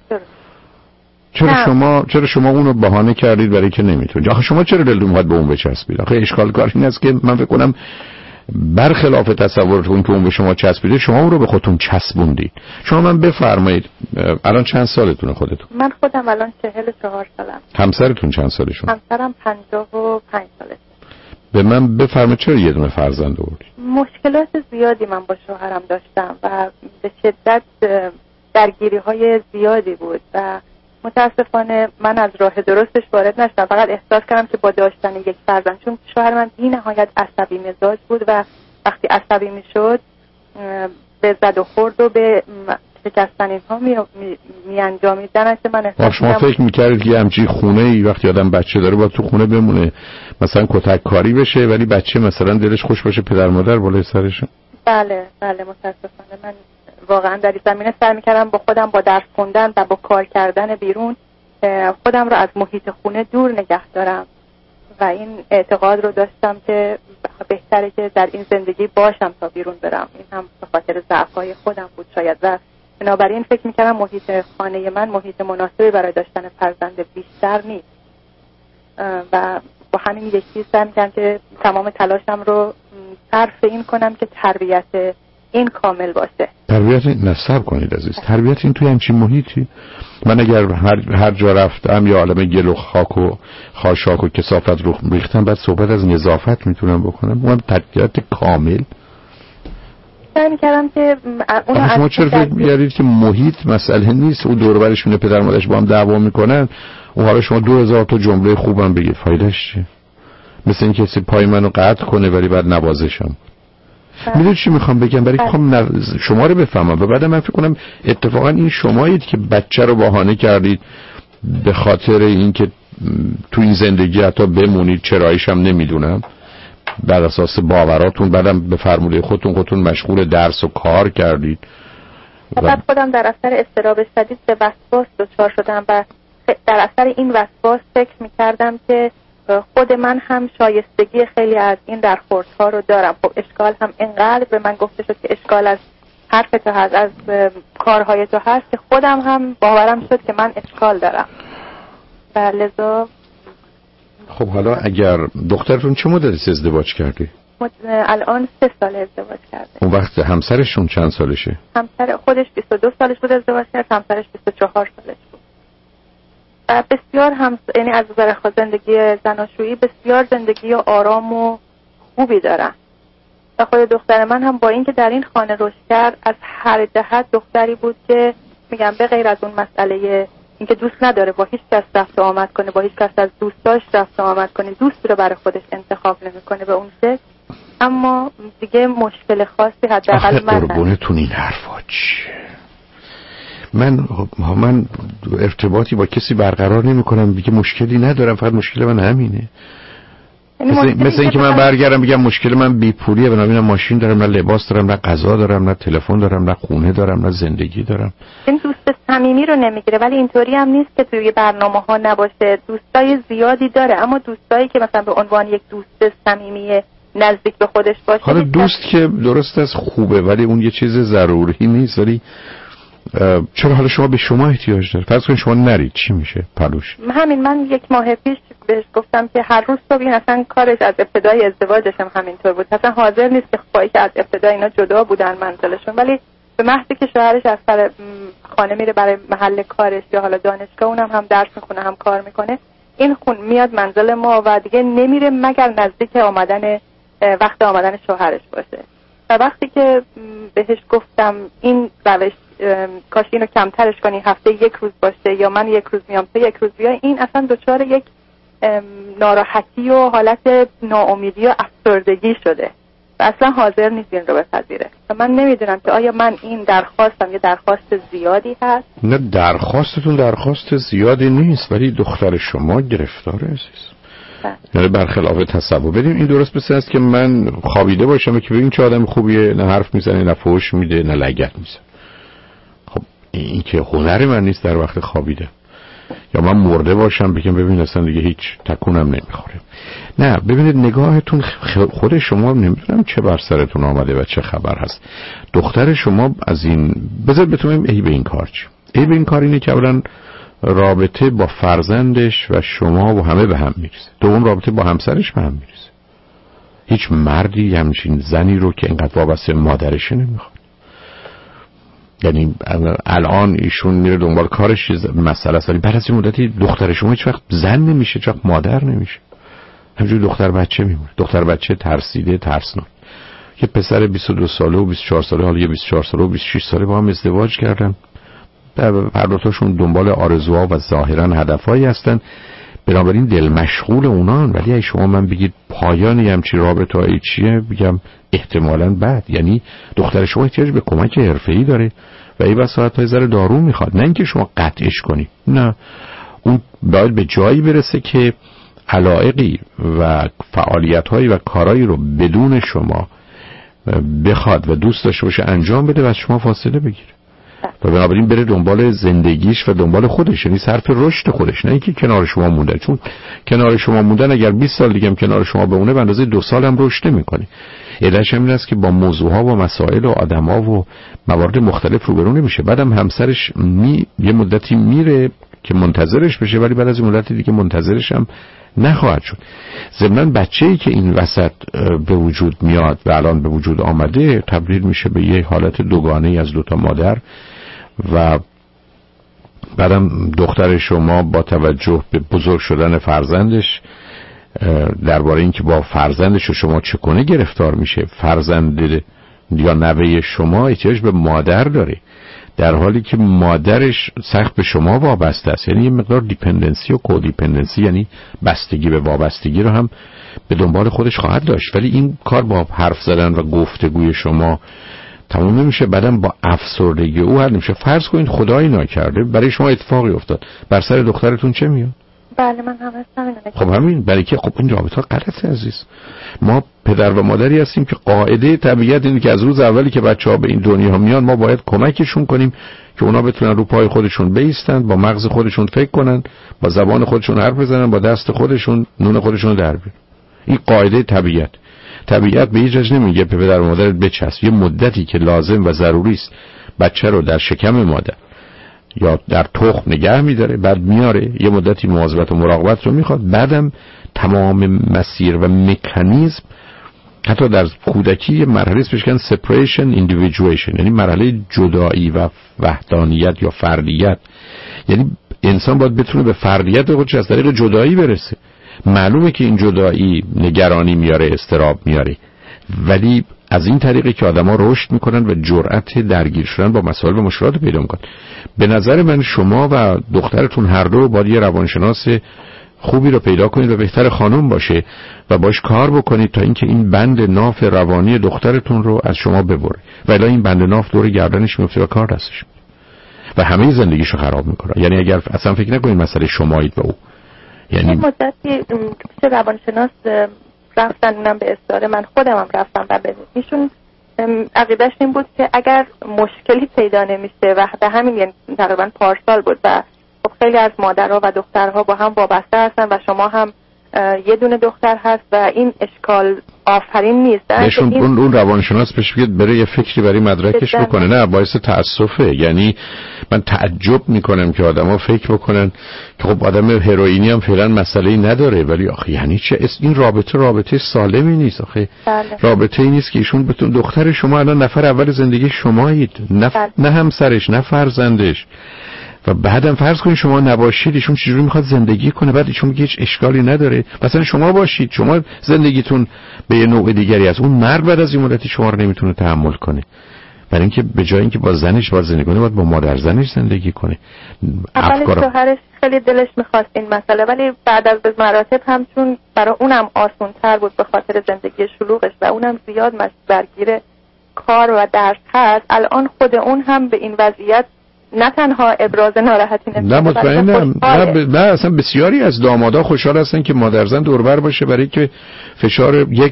چرا شما اونو بهانه کردید برای که نمیتونه؟ آخه شما چرا دلتون میخواد به اون بچسبید؟ آخه اشکال کار این است که من فکر کنم برخلاف تصورتون که اون به شما چسبیده، شما اون رو به خودتون چسبوندید. شما من بفرمایید الان چند سالتونه خودتون؟ من خودم الان 44 سالم. همسرتون چند سالشون؟ همسرم 55 سالشه. به من بفرمایید چرا یه دونه فرزند آوردی؟ مشکلات زیادی من با شوهرم داشتم و به شدت درگیری‌های زیادی بود و متاسفانه من از راه درستش وارد نشدم. فقط احساس کردم که با داشتن یک فرزند، چون شوهر من بی نهایت عصبی مزاج بود و وقتی عصبی میشد به زد و خورد و به شکستن اینها می انجامید. در نتیجه من احساس شما فکر میکردید که همچی خونه ای وقتی آدم بچه داره با تو خونه بمونه، مثلا کتک کاری بشه ولی بچه مثلا دلش خوش باشه پدر مادر بالای سرشه؟ بله متاسفانه من واقعا در این زمینه سعی میکردم با خودم با درس خوندن و با کار کردن بیرون خودم رو از محیط خونه دور نگه دارم و این اعتقاد رو داشتم که بهتره که در این زندگی باشم تا بیرون برم. این هم به خاطر ضعف‌های خودم بود شاید و بنابراین فکر میکردم محیط خانه من محیط مناسبی برای داشتن فرزند بیشتر نیست و با همین یکی سعی میکردم که تمام تلاشم رو صرف این کنم که تربیت این کامل باشه. تربیت نصب کنید عزیز، تربیت این توی همچین محیطی. من اگر هر جا رفتم یا عالم گل و خاک و خاشاک و کثافت رو ریختم بعد صحبت از نظافت میتونم بکنم؟ اون تربیت کامل. سعی میکردم که اونو شما چرا فکر می‌کردید که محیط مسئله نیست؟ اون دور و برشونه پدر مادرش با هم دعوا میکنن، اون حالا شما 2000 تا جمله خوبم بگید فایدهش چیه؟ مثل این کسی پای منو قطع کنه ولی بعد نوازشم. میدونی چی میخوام بگم؟ برای میخوام شما رو بفهمم و بعد من فکر کنم اتفاقا این شمایید که بچه رو بهانه کردید به خاطر اینکه تو این زندگی حتی بمونید، چراییش هم نمیدونم، بر اساس باوراتون. بعدم به فرموده خودتون مشغول درس و کار کردید. بعد خودم در اثر اضطراب شدید به وسواس دچار شدم و در اثر این وسواس فکر میکردم که خود من هم شایستگی خیلی از این برخوردها رو دارم. خب اشکال هم اینقدر به من گفته شد که اشکال از حرف تو هست، از کارهای تو هست، که خودم هم باورم شد که من اشکال دارم و لذا. خب حالا اگر دخترتون چه مدتی ازدواج کرده؟ الان 3 سال ازدواج کرده. اون وقت همسرشون چند سالشه؟ همسر خودش 22 سالش بود ازدواج کرد، همسرش 24 سالش بود. و بسیار یعنی از نظر زندگی زناشویی بسیار زندگی آرام و خوبی دارن. و خود دختر من هم با اینکه در این خانه رشد کرد، از هر جهت دختری بود که میگم به غیر از اون مسئله اینکه دوست نداره با هیچ کس رفت و آمد کنه، با هیچ کس از دوستاش رفت و آمد کنه، دوست رو برای خودش انتخاب نمیکنه به اون شکل، اما دیگه مشکل خاصی حداقل من قربونتون این حرفا چیه؟ من ارتباطی با کسی برقرار نمی‌کنم دیگه، مشکلی ندارم، فقط مشکل من همینه. مثل اینکه من برگردم بگم مشکل من بیپولیه، بنابراین ماشین دارم، نه لباس دارم، نه غذا دارم، نه تلفن دارم، نه خونه دارم، نه زندگی دارم. این دوست صمیمی رو نمیگیره، ولی اینطوری هم نیست که توی برنامه‌ها نباشه. دوستای زیادی داره، اما دوستایی که مثلا به عنوان یک دوست صمیمی نزدیک به خودش باشه. حالا دوست که درست است خوبه، ولی اون یه چیز ضروری نیست. ولی چرا حالا شما به شما احتیاج داره؟ فرض کنید شما نرید، چی میشه پلوش؟ همین من 1 ماه پیش بهش گفتم که هر روز صبح این اصلا کارش از ابتدای ازدواجش هم همینطور بود، اصلا حاضر نیست که خواهی که از ابتدا اینا جدا بودن منزلشون، ولی به محضی که شوهرش از سر خانه میره برای محل کارش یا حالا دانشگاه، اونم هم درس میخونه هم کار میکنه، این میاد منزل ما و دیگه نمیره مگر نزدیک وقت آمدن شوهرش باشه. و وقتی که بهش گفتم این روش کاش اینو کمترش کنی، هفته 1 روز باشه یا من 1 روز میام تو 1 روز بیای، این اصلا دچار یک ناراحتی و حالت ناامیدی و افسردگی شده و اصلا حاضر نیست این رو بپذیره. و من نمیدونم که آیا من این درخواستم یه درخواست زیادی هست؟ نه، درخواستتون درخواست زیادی نیست، ولی دختر شما گرفتاره عزیز. یعنی برخلاف تصور. بدیم این درست مثل است که من خوابیده باشم که ببین چه آدم خوبیه، نه حرف میزنه، نه فحش میده، نه لگد میزنه. خب این که هنر من نیست در وقت خوابیده. یا من مرده باشم بگم ببین اصلا دیگه هیچ تکونم نمیخوره. نه، ببینید نگاهتون خود شما نمیدونم چه بر سرتون آمده و چه خبر هست. دختر شما از این بذار بتونیم ای به این کار چی؟ ای به این کار اینه که اولا رابطه با فرزندش و شما و همه به هم میرسه. دوم رابطه با همسرش به هم میرسه. هیچ مردی همچین زنی رو که اینقدر وابسته مادرشه نمیخواد. یعنی الان ایشون میره دنبال کارش مسئله است، ولی بعد از این مدتی دختر شما هیچ وقت زن نمیشه، هیچ وقت مادر نمیشه. همینجور دختر بچه میمونه، دختر بچه ترسیده، ترسناک. یه پسر 22 ساله و 24 ساله، حالا یه 24 ساله و 26 ساله با هم ازدواج کردن. هر دو تاشون دنبال آرزوها و ظاهرا هدفهایی هستن، بنابراین دل مشغول اونان. ولی اگه شما من بگید پایانی همچین رابطه‌ای چیه، بگم احتمالاً بعد. یعنی دختر شما احتیاج به کمک حرفه‌ای داره و این بساط های ذره دارو میخواد، نه اینکه شما قطعش کنی. نه، اون باید به جایی برسه که علایقی و فعالیت‌هایی و کارهایی رو بدون شما بخواد و دوست داشته باشه انجام بده و از شما فاصله بگیره و بنابراین بره دنبال زندگیش و دنبال خودش، یعنی صرف رشد خودش، نه اینکه کنار شما مونده. چون کنار شما موندن اگر 20 سال دیگه هم کنار شما بمونه به اندازه 2 سال هم رشد نمی‌کنه. علتش همین است که با موضوعها و مسائل و آدم‌ها و موارد مختلف روبرو نمیشه. بعدم همسرش یه مدتی میره که منتظرش بشه، ولی بعد از مدتی دیگه منتظرش هم نخواهد شد. ضمناً بچه‌ای که این وسط به وجود میاد و الان به وجود آمده تبدیل میشه به یه حالت دوگانه‌ای از 2 تا مادر و بعدم دختر شما با توجه به بزرگ شدن فرزندش درباره اینکه با فرزندش شما چگونه گرفتار میشه، فرزند یا نوه شما احتیاج به مادر داره، در حالی که مادرش سخت به شما وابسته است. یعنی یه مقدار دیپندنسی و کودیپندنسی، یعنی بستگی به وابستگی رو هم به دنبال خودش خواهد داشت. ولی این کار با حرف زدن و گفتگوی شما تموم نمیشه، بعدم با افسردگی او حل نمیشه. فرض کنید خدایی نکرده برای شما اتفاقی افتاد، بر سر دخترتون چه میاد؟ بله من هم هستم. خب همین، برای که خب این رابطه غلطه عزیز. ما پدر و مادری هستیم که قاعده طبیعت اینه که از روز اولی که بچه‌ها به این دنیا میان ما باید کمکشون کنیم که اونا بتونن رو پای خودشون بایستن، با مغز خودشون فکر کنن، با زبان خودشون حرف بزنن، با دست خودشون نون خودشون در بیارن. این قاعده طبیعت به هیچ وجه نمیگه پدر و مادرت بچسب. یه مدتی که لازم و ضروری است بچه رو در شکم مادر یا در تخم نگه میداره، بعد میاره، یه مدتی مواظبت و مراقبت رو میخواد، بعدم تمام مسیر و مکانیزم حتی در کودکی یه مرحله است بهش separation individuation، یعنی مرحله جدایی و وحدانیت یا فردیت. یعنی انسان باید بتونه به فردیت خودش از طریق جدایی برسه. معلومه که این جدایی نگرانی میاره، اضطراب میاره، ولی از این طریقی که آدما رشد میکنن و جرأت درگیر شدن با مسائل و مشکلات پیدا میکنن. به نظر من شما و دخترتون هر دو باید یه روانشناس خوبی رو پیدا کنید و بهتر خانم باشه و باش کار بکنید تا اینکه این بند ناف روانی دخترتون رو از شما ببره، ولی این بند ناف دور گردنش میفته و کار دستش و همه زندگیشو خراب میکنه. یعنی اگر اصلا فکر نکنید مسئله شمایید و او، یعنی مدتی پیش روانشناس رفتن، اونم به اصرار من، خودم هم رفتم و ایشون عقیده‌اش این بود که اگر مشکلی پیدا نمیشه و به همین یعنی تقریبا پارسال بود و خب خیلی از مادرها و دخترها با هم وابسته هستن و شما هم یه دونه دختر هست و این اشکال آفرین نیست. بهشون اون روانشناس بهش بگید بره یه فکری برای مدرکش بکنه. نه، باعث تأسفه. یعنی من تعجب میکنم که آدما فکر بکنن که خب آدم هروئینی هم فعلا مسئله‌ای نداره، ولی آخه یعنی چه این رابطه سالمی نیست. آخه رابطه ای نیست که ایشون بتون دختر شما الان نفر اول زندگی شمایید، نه همسرش، نه فرزندش. و بعدم فرض کنید شما نباشید، ایشون چجوری میخواد زندگی کنه؟ بعد ایشون میگه هیچ اشکالی نداره، مثلا شما باشید، شما زندگیتون به یه نوع دیگری است، اون مرد بعد از این مدتی شما رو نمیتونه تحمل کنه، برای اینکه به جای اینکه با زنش باید زندگی کنه باید با مادر زنش زندگی کنه. اولش شوهرش خیلی دلش میخواست این مسئله، ولی بعد از مراتب هم چون برای اونم آسان‌تر بود به خاطر زندگی شلوغش و اونم زیاد درگیر کار و درس هست، الان خود اون هم به این وضعیت نه تنها ابراز ناراحتی نمی‌کنه، نه مطمئنم، نه اصلا بسیاری از دامادا خوشحال هستن که مادرزن دوربر باشه، برای که فشار یک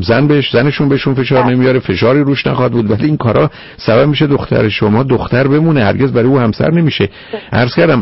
زنشون بهشون فشار نمیاره، فشاری روش نخواهد بود. ولی این کارا سبب میشه دختر شما دختر بمونه، هرگز برای او همسر نمیشه. عرض کردم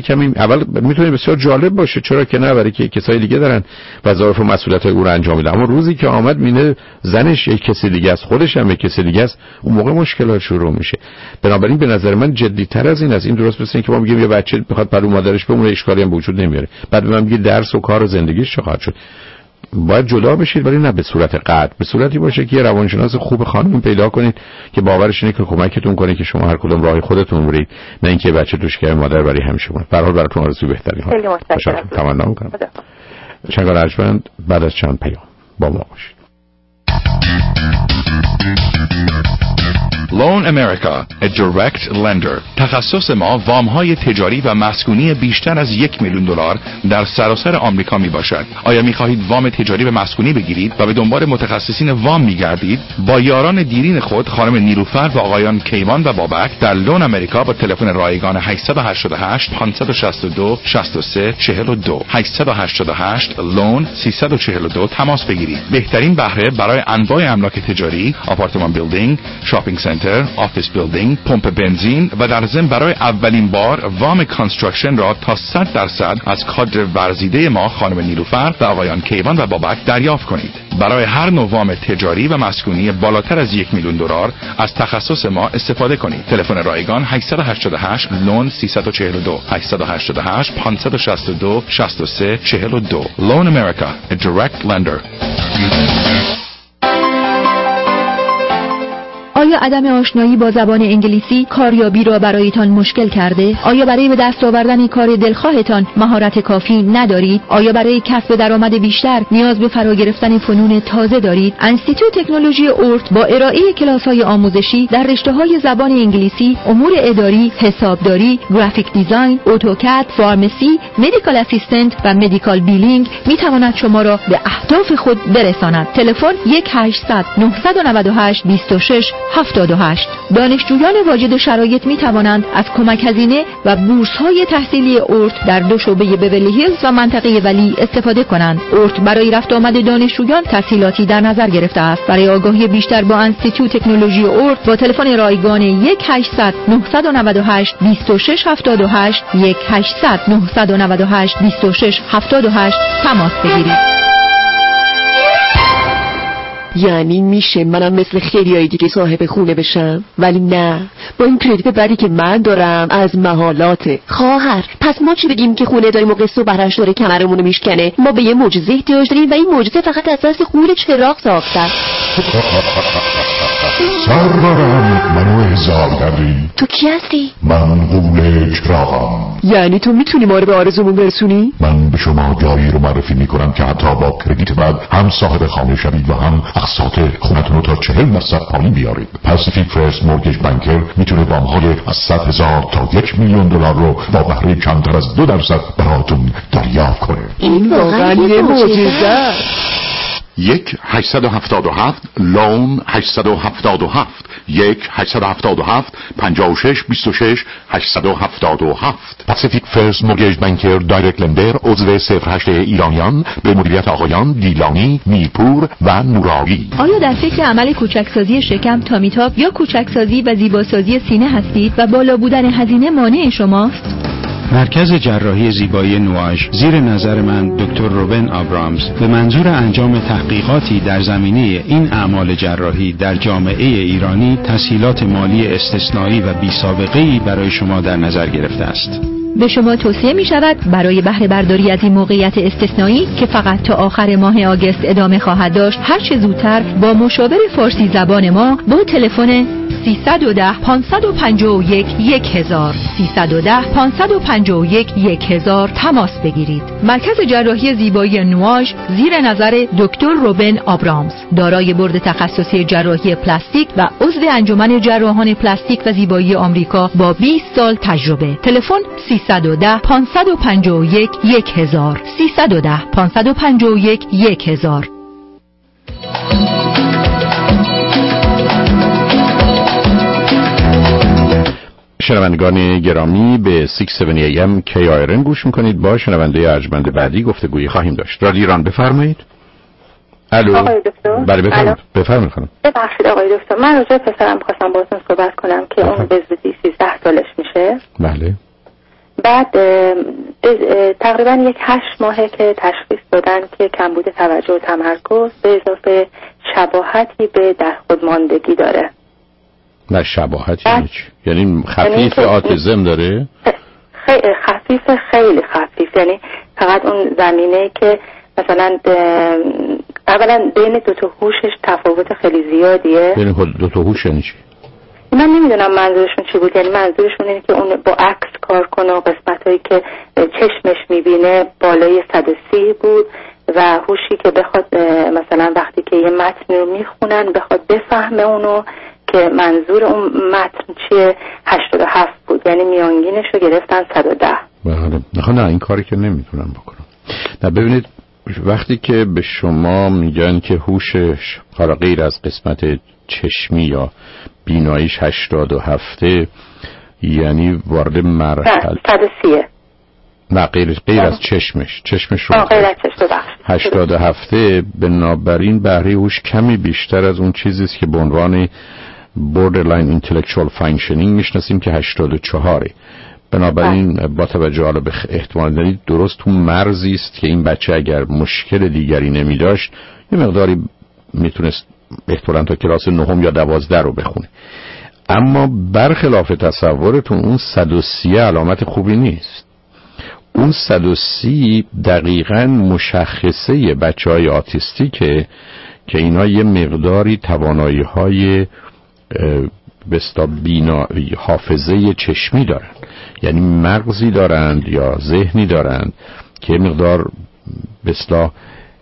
اول میتونه بسیار جالب باشه، چرا که نه، برای که کسای دیگه دارن وظایف و مسئولیت‌های او رو انجام میدن، اما روزی که آمد مینه زنش یک کسی دیگه است، خودش هم یک کسی دیگه است، اون موقع مشکلات شروع میشه. بنابراین به نظر من جدی‌تر از این درست مثل که ما میگیم یه بچه بخواد پلو مادرش بمونه اشکالی هم به وجود نمیاره، بعد به من میگه درس و کار و زندگیش چه خواهد شد. باید جدا بشید، ولی نه به صورت قطع، به صورتی باشه که یه روانشناس خوب خانم پیدا کنید که باورش اینه که کمکتون کنه که شما هر کدوم راه خودتون برید، نه اینکه بچه تو شکم مادر برای همیشه بمونه. به هر حال براتون آرزوی بهترین ها. خیلی متشکرم. تمنا می‌کنم. شنگار ارجمند بعد از چند پیام با ما باشید. Loan America, a direct lender. تخصص ما وام‌های تجاری و مسکونی بیشتر از $1 میلیون در سراسر آمریکا می باشد. آیا می خواهید وام تجاری و مسکونی بگیرید و به دنبال متخصصین وام می گردید؟ با یاران دیرین خود خانم نیلوفر و آقایان کیوان و بابک در لون امریکا با تلفن رایگان 888 562 63 42 888 لون 342 تماس بگیرید. بهترین بهره برای انواع املاک تجاری، آپارتمان بیلدینگ، شاپینگ سنتر، آفیس بیلدینگ، پمپ بنزین و در ضمن برای اولین بار وام کانستراکشن را تا 100% از کادر ورزیده ما خانم نیلوفر و آقایان کیوان و بابک دریافت کنید. برای هر نوع وام تجاری و مسکونی بالاتر از $1 میلیون از تخصص ما استفاده کنید. تلفن رایگان 888 لون 342 888 562 63 42. Loan America, a direct lender. آیا عدم آشنایی با زبان انگلیسی کاریابی را برایتان مشکل کرده؟ آیا برای به دست آوردن کار دلخواهتان مهارت کافی ندارید؟ آیا برای کسب درآمد بیشتر نیاز به فرا گرفتن فنون تازه دارید؟ انستیتوت تکنولوژی اورت با ارائه کلاس‌های آموزشی در رشته‌های زبان انگلیسی، امور اداری، حسابداری، گرافیک دیزاین، اتوکد، فارمسی، مدیکال اسیستنت و مدیکال بیلینگ می‌تواند شما را به اهداف خود برساند. تلفن 1-800-998-2678. دانشجویان واجد شرایط می توانند از کمک هزینه و بورس‌های تحصیلی اورت در 2 شعبه بیورلی هیلز و منطقه ولی استفاده کنند. اورت برای رفت آمد دانشجویان تسهیلاتی در نظر گرفته است. برای آگاهی بیشتر با انستیتوت تکنولوژی اورت با تلفن رایگان 1-800-998-2678 1-800-998-2678 تماس بگیرید. یعنی میشه منم مثل خیلیای دیگه صاحب خونه بشم؟ ولی نه، با این کردیت بدی که من دارم از محالاته. خواهر پس ما چی بگیم که خونه داریم و قسط و بهرش داره کمرمونو میشکنه؟ ما به یه معجزه احتیاج داریم و این معجزه فقط از دست قول چراغ ساخته. سرورم منو احضار کردی؟ تو کی هستی؟ من قول چراغم. یعنی تو میتونی ما رو به آرزومون برسونی؟ من به شما جایی رو معرفی میکنم که حتی با کردیت بعد هم صاحب خانه شوید و هم اقساط خونتون رو تا 40% پایین بیارید. پاسیفیک فرست مورگیج بانکر میتونه وام‌های از 100,000 تا $1 میلیون رو با بهره کمتر از 2% براتون دریافت کنه. این واقعا یه معجزه است. 1-877 لون 877 1-877 5626 877. پاسیفیک فرست مورگیج بانکر دایرکت لندر عضو 08 ایرانیان به مدیریت آقایان دیلانی، میرپور و نورایی. آیا در فکر عمل کوچکسازی شکم، تامیتاپ یا کوچکسازی و زیباسازی سینه هستید و بالا بودن هزینه مانع شماست؟ مرکز جراحی زیبایی نواژ زیر نظر من دکتر روبن آبرامز به منظور انجام تحقیقاتی در زمینه این اعمال جراحی در جامعه ایرانی تسهیلات مالی استثنایی و بی‌سابقه‌ای برای شما در نظر گرفته است. به شما توصیه می شود برای بهره برداری از این موقعیت استثنایی که فقط تا آخر ماه آگوست ادامه خواهد داشت هر چه زودتر با مشاور فارسی زبان ما با تلفن 310 551 1000 310 551 1000 تماس بگیرید. مرکز جراحی زیبایی نواژ زیر نظر دکتر روبن آبرامز دارای بورد تخصصی جراحی پلاستیک و عضو انجمن جراحان پلاستیک و زیبایی آمریکا با 20 سال تجربه. تلفن 310 551 1000 310 551 1000. شنوندگان گرامی به 670 AM KIRN گوش میکنید. با شنونده ارجمند بعدی گفتگویی خواهیم داشت. رادیو ایران بفرمایید. الو. آقای دکتر. بله بفرمایید خانم. ببخشید آقای دکتر، من راجع به پسرم خواستم باهاتون صحبت کنم که اون به زودی 13 سالش میشه. بله. بعد تقریبا 8 ماهه که تشخیص دادن که کمبود توجه و تمرکز به اضافه شباهتی به در خودماندگی داره. نه شباهت یعنی خفیف آتیزم داره؟ خیلی خفیف، یعنی فقط اون زمینه که مثلا اولا بین دو تا هوشش تفاوت خیلی زیادیه. بین دو تا هوش یعنی چی؟ من نمیدونم منظورشون چی بود، یعنی منظورشون اینه که اون با عکس کار کنه و قسمتایی که چشمش میبینه بالای 130 بود و هوشی که بخواد مثلا وقتی که یه متن رو میخونن بخواد بفهمه اونو که منظور اون متن چیه 87 بود، یعنی میانگینش رو گرفتن 110. بله نه این کاری که نمیتونم بکنم. نه ببینید وقتی که به شما میگن که هوشش حالا غیر از قسمت چشمی یا بیناییش 87 یعنی وارد مرحله 130 نه غیر از چشمش رو غیر از چشم بخش 87 بنابراین بهره هوش کمی بیشتر از اون چیزیست که به عنوان borderline intellectual functioning میشناسیم که 84. بنابراین با توجه به احتمال دارید درست تو مرزی است که این بچه اگر مشکل دیگری نمی داشت یه مقداری میتونست احتمالاً تا کلاس 9 یا 12 رو بخونه. اما برخلاف تصورتون اون 130 علامت خوبی نیست. اون 130 دقیقاً مشخصه بچه‌های آتیستیکه که اینا یه مقداری توانایی‌های بستا حافظه چشمی دارن، یعنی مغزی دارند یا ذهنی دارند که مقدار بستا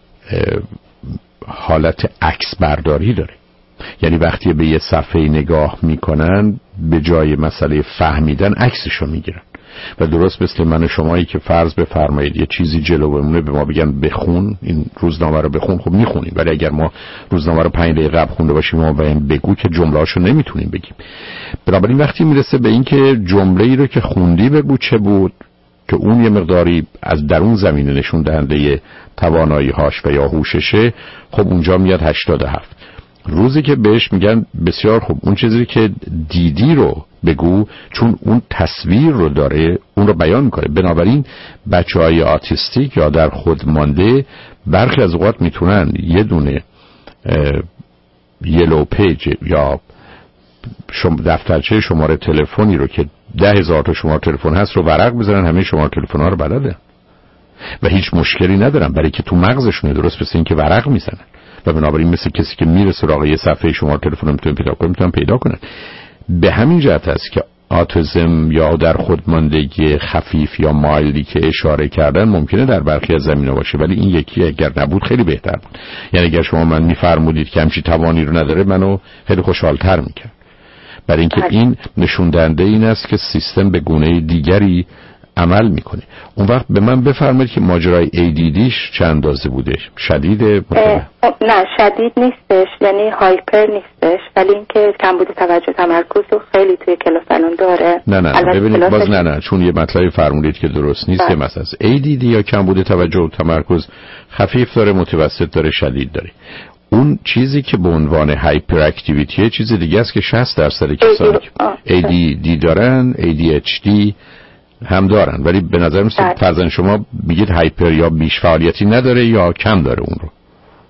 حالت عکس برداری داره. یعنی وقتی به یه صفحه نگاه میکنن به جای مسئله فهمیدن عکسشو میگیرن. و درست مثل من و شمایی که فرض بفرمایید یه چیزی جلومونه به ما بگن بخون، این روزنامه رو بخون، خب میخونیم، ولی اگر ما روزنامه رو 5 دقیقه قبل خونده باشیم ما بگو که جمله‌اشو نمیتونیم بگیم. بنابراین وقتی میرسه به این که جمله‌ای رو که خوندی بگو چه بود، که اون یه مقداری از درون زمینه نشون دهنده توانایی‌هاش و یا هوششه، خب اونجا میاد 87. روزی که بهش میگن بسیار خوب اون چیزی که دیدی رو بگو، چون اون تصویر رو داره اون رو بیان میکنه. بنابراین بچه‌های آتیستیک یا در خود مانده برخی از اوقات میتونن یه دونه یلو پیج یا دفترچه شماره تلفنی رو که 10,000 تا شماره تلفن هست رو ورق بزنن، همه شماره تلفن ها رو بلدن و هیچ مشکلی ندارن، برای که تو مغزشونه، درست مثل این که ورق میزنن. و بنابراین مثل کسی که میره سراغ یه صفحه شماره تلفن رو میتونن پیدا کنن. به همین جهت است که آتیسم یا در خودماندگی خفیف یا مایلی که اشاره کردن ممکنه در برخی از زمینه باشه، ولی این یکی اگر نبود خیلی بهتر بود. یعنی اگر شما من میفرمودید که همچی توانی رو نداره منو خیلی خوشحال‌تر میکرد، برای اینکه این نشون دهنده این است که سیستم به گونه دیگری عمل میکنه. اون وقت به من بفرمایید که ماجرای ADDش چند اندازه بوده؟ شدیده؟ نه شدید نیستش، یعنی هایپر نیستش، ولی اینکه کمبود توجه تمرکز رو خیلی توی کلاس الان داره. نه ببینید باز نه چون یه مطلبی فرمودید که درست نیست. که مثلا ADD یا کمبود توجه و تمرکز خفیف داره، متوسط داره، شدید داره. اون چیزی که به عنوان هایپر اکتیویتی چیز دیگه است که 60% کسانی که ADD دارن ADHD هم دارن، ولی به نظر میاد فرضاً شما میگید هایپر یا بیش فعالیتی نداره یا کم داره اون رو؟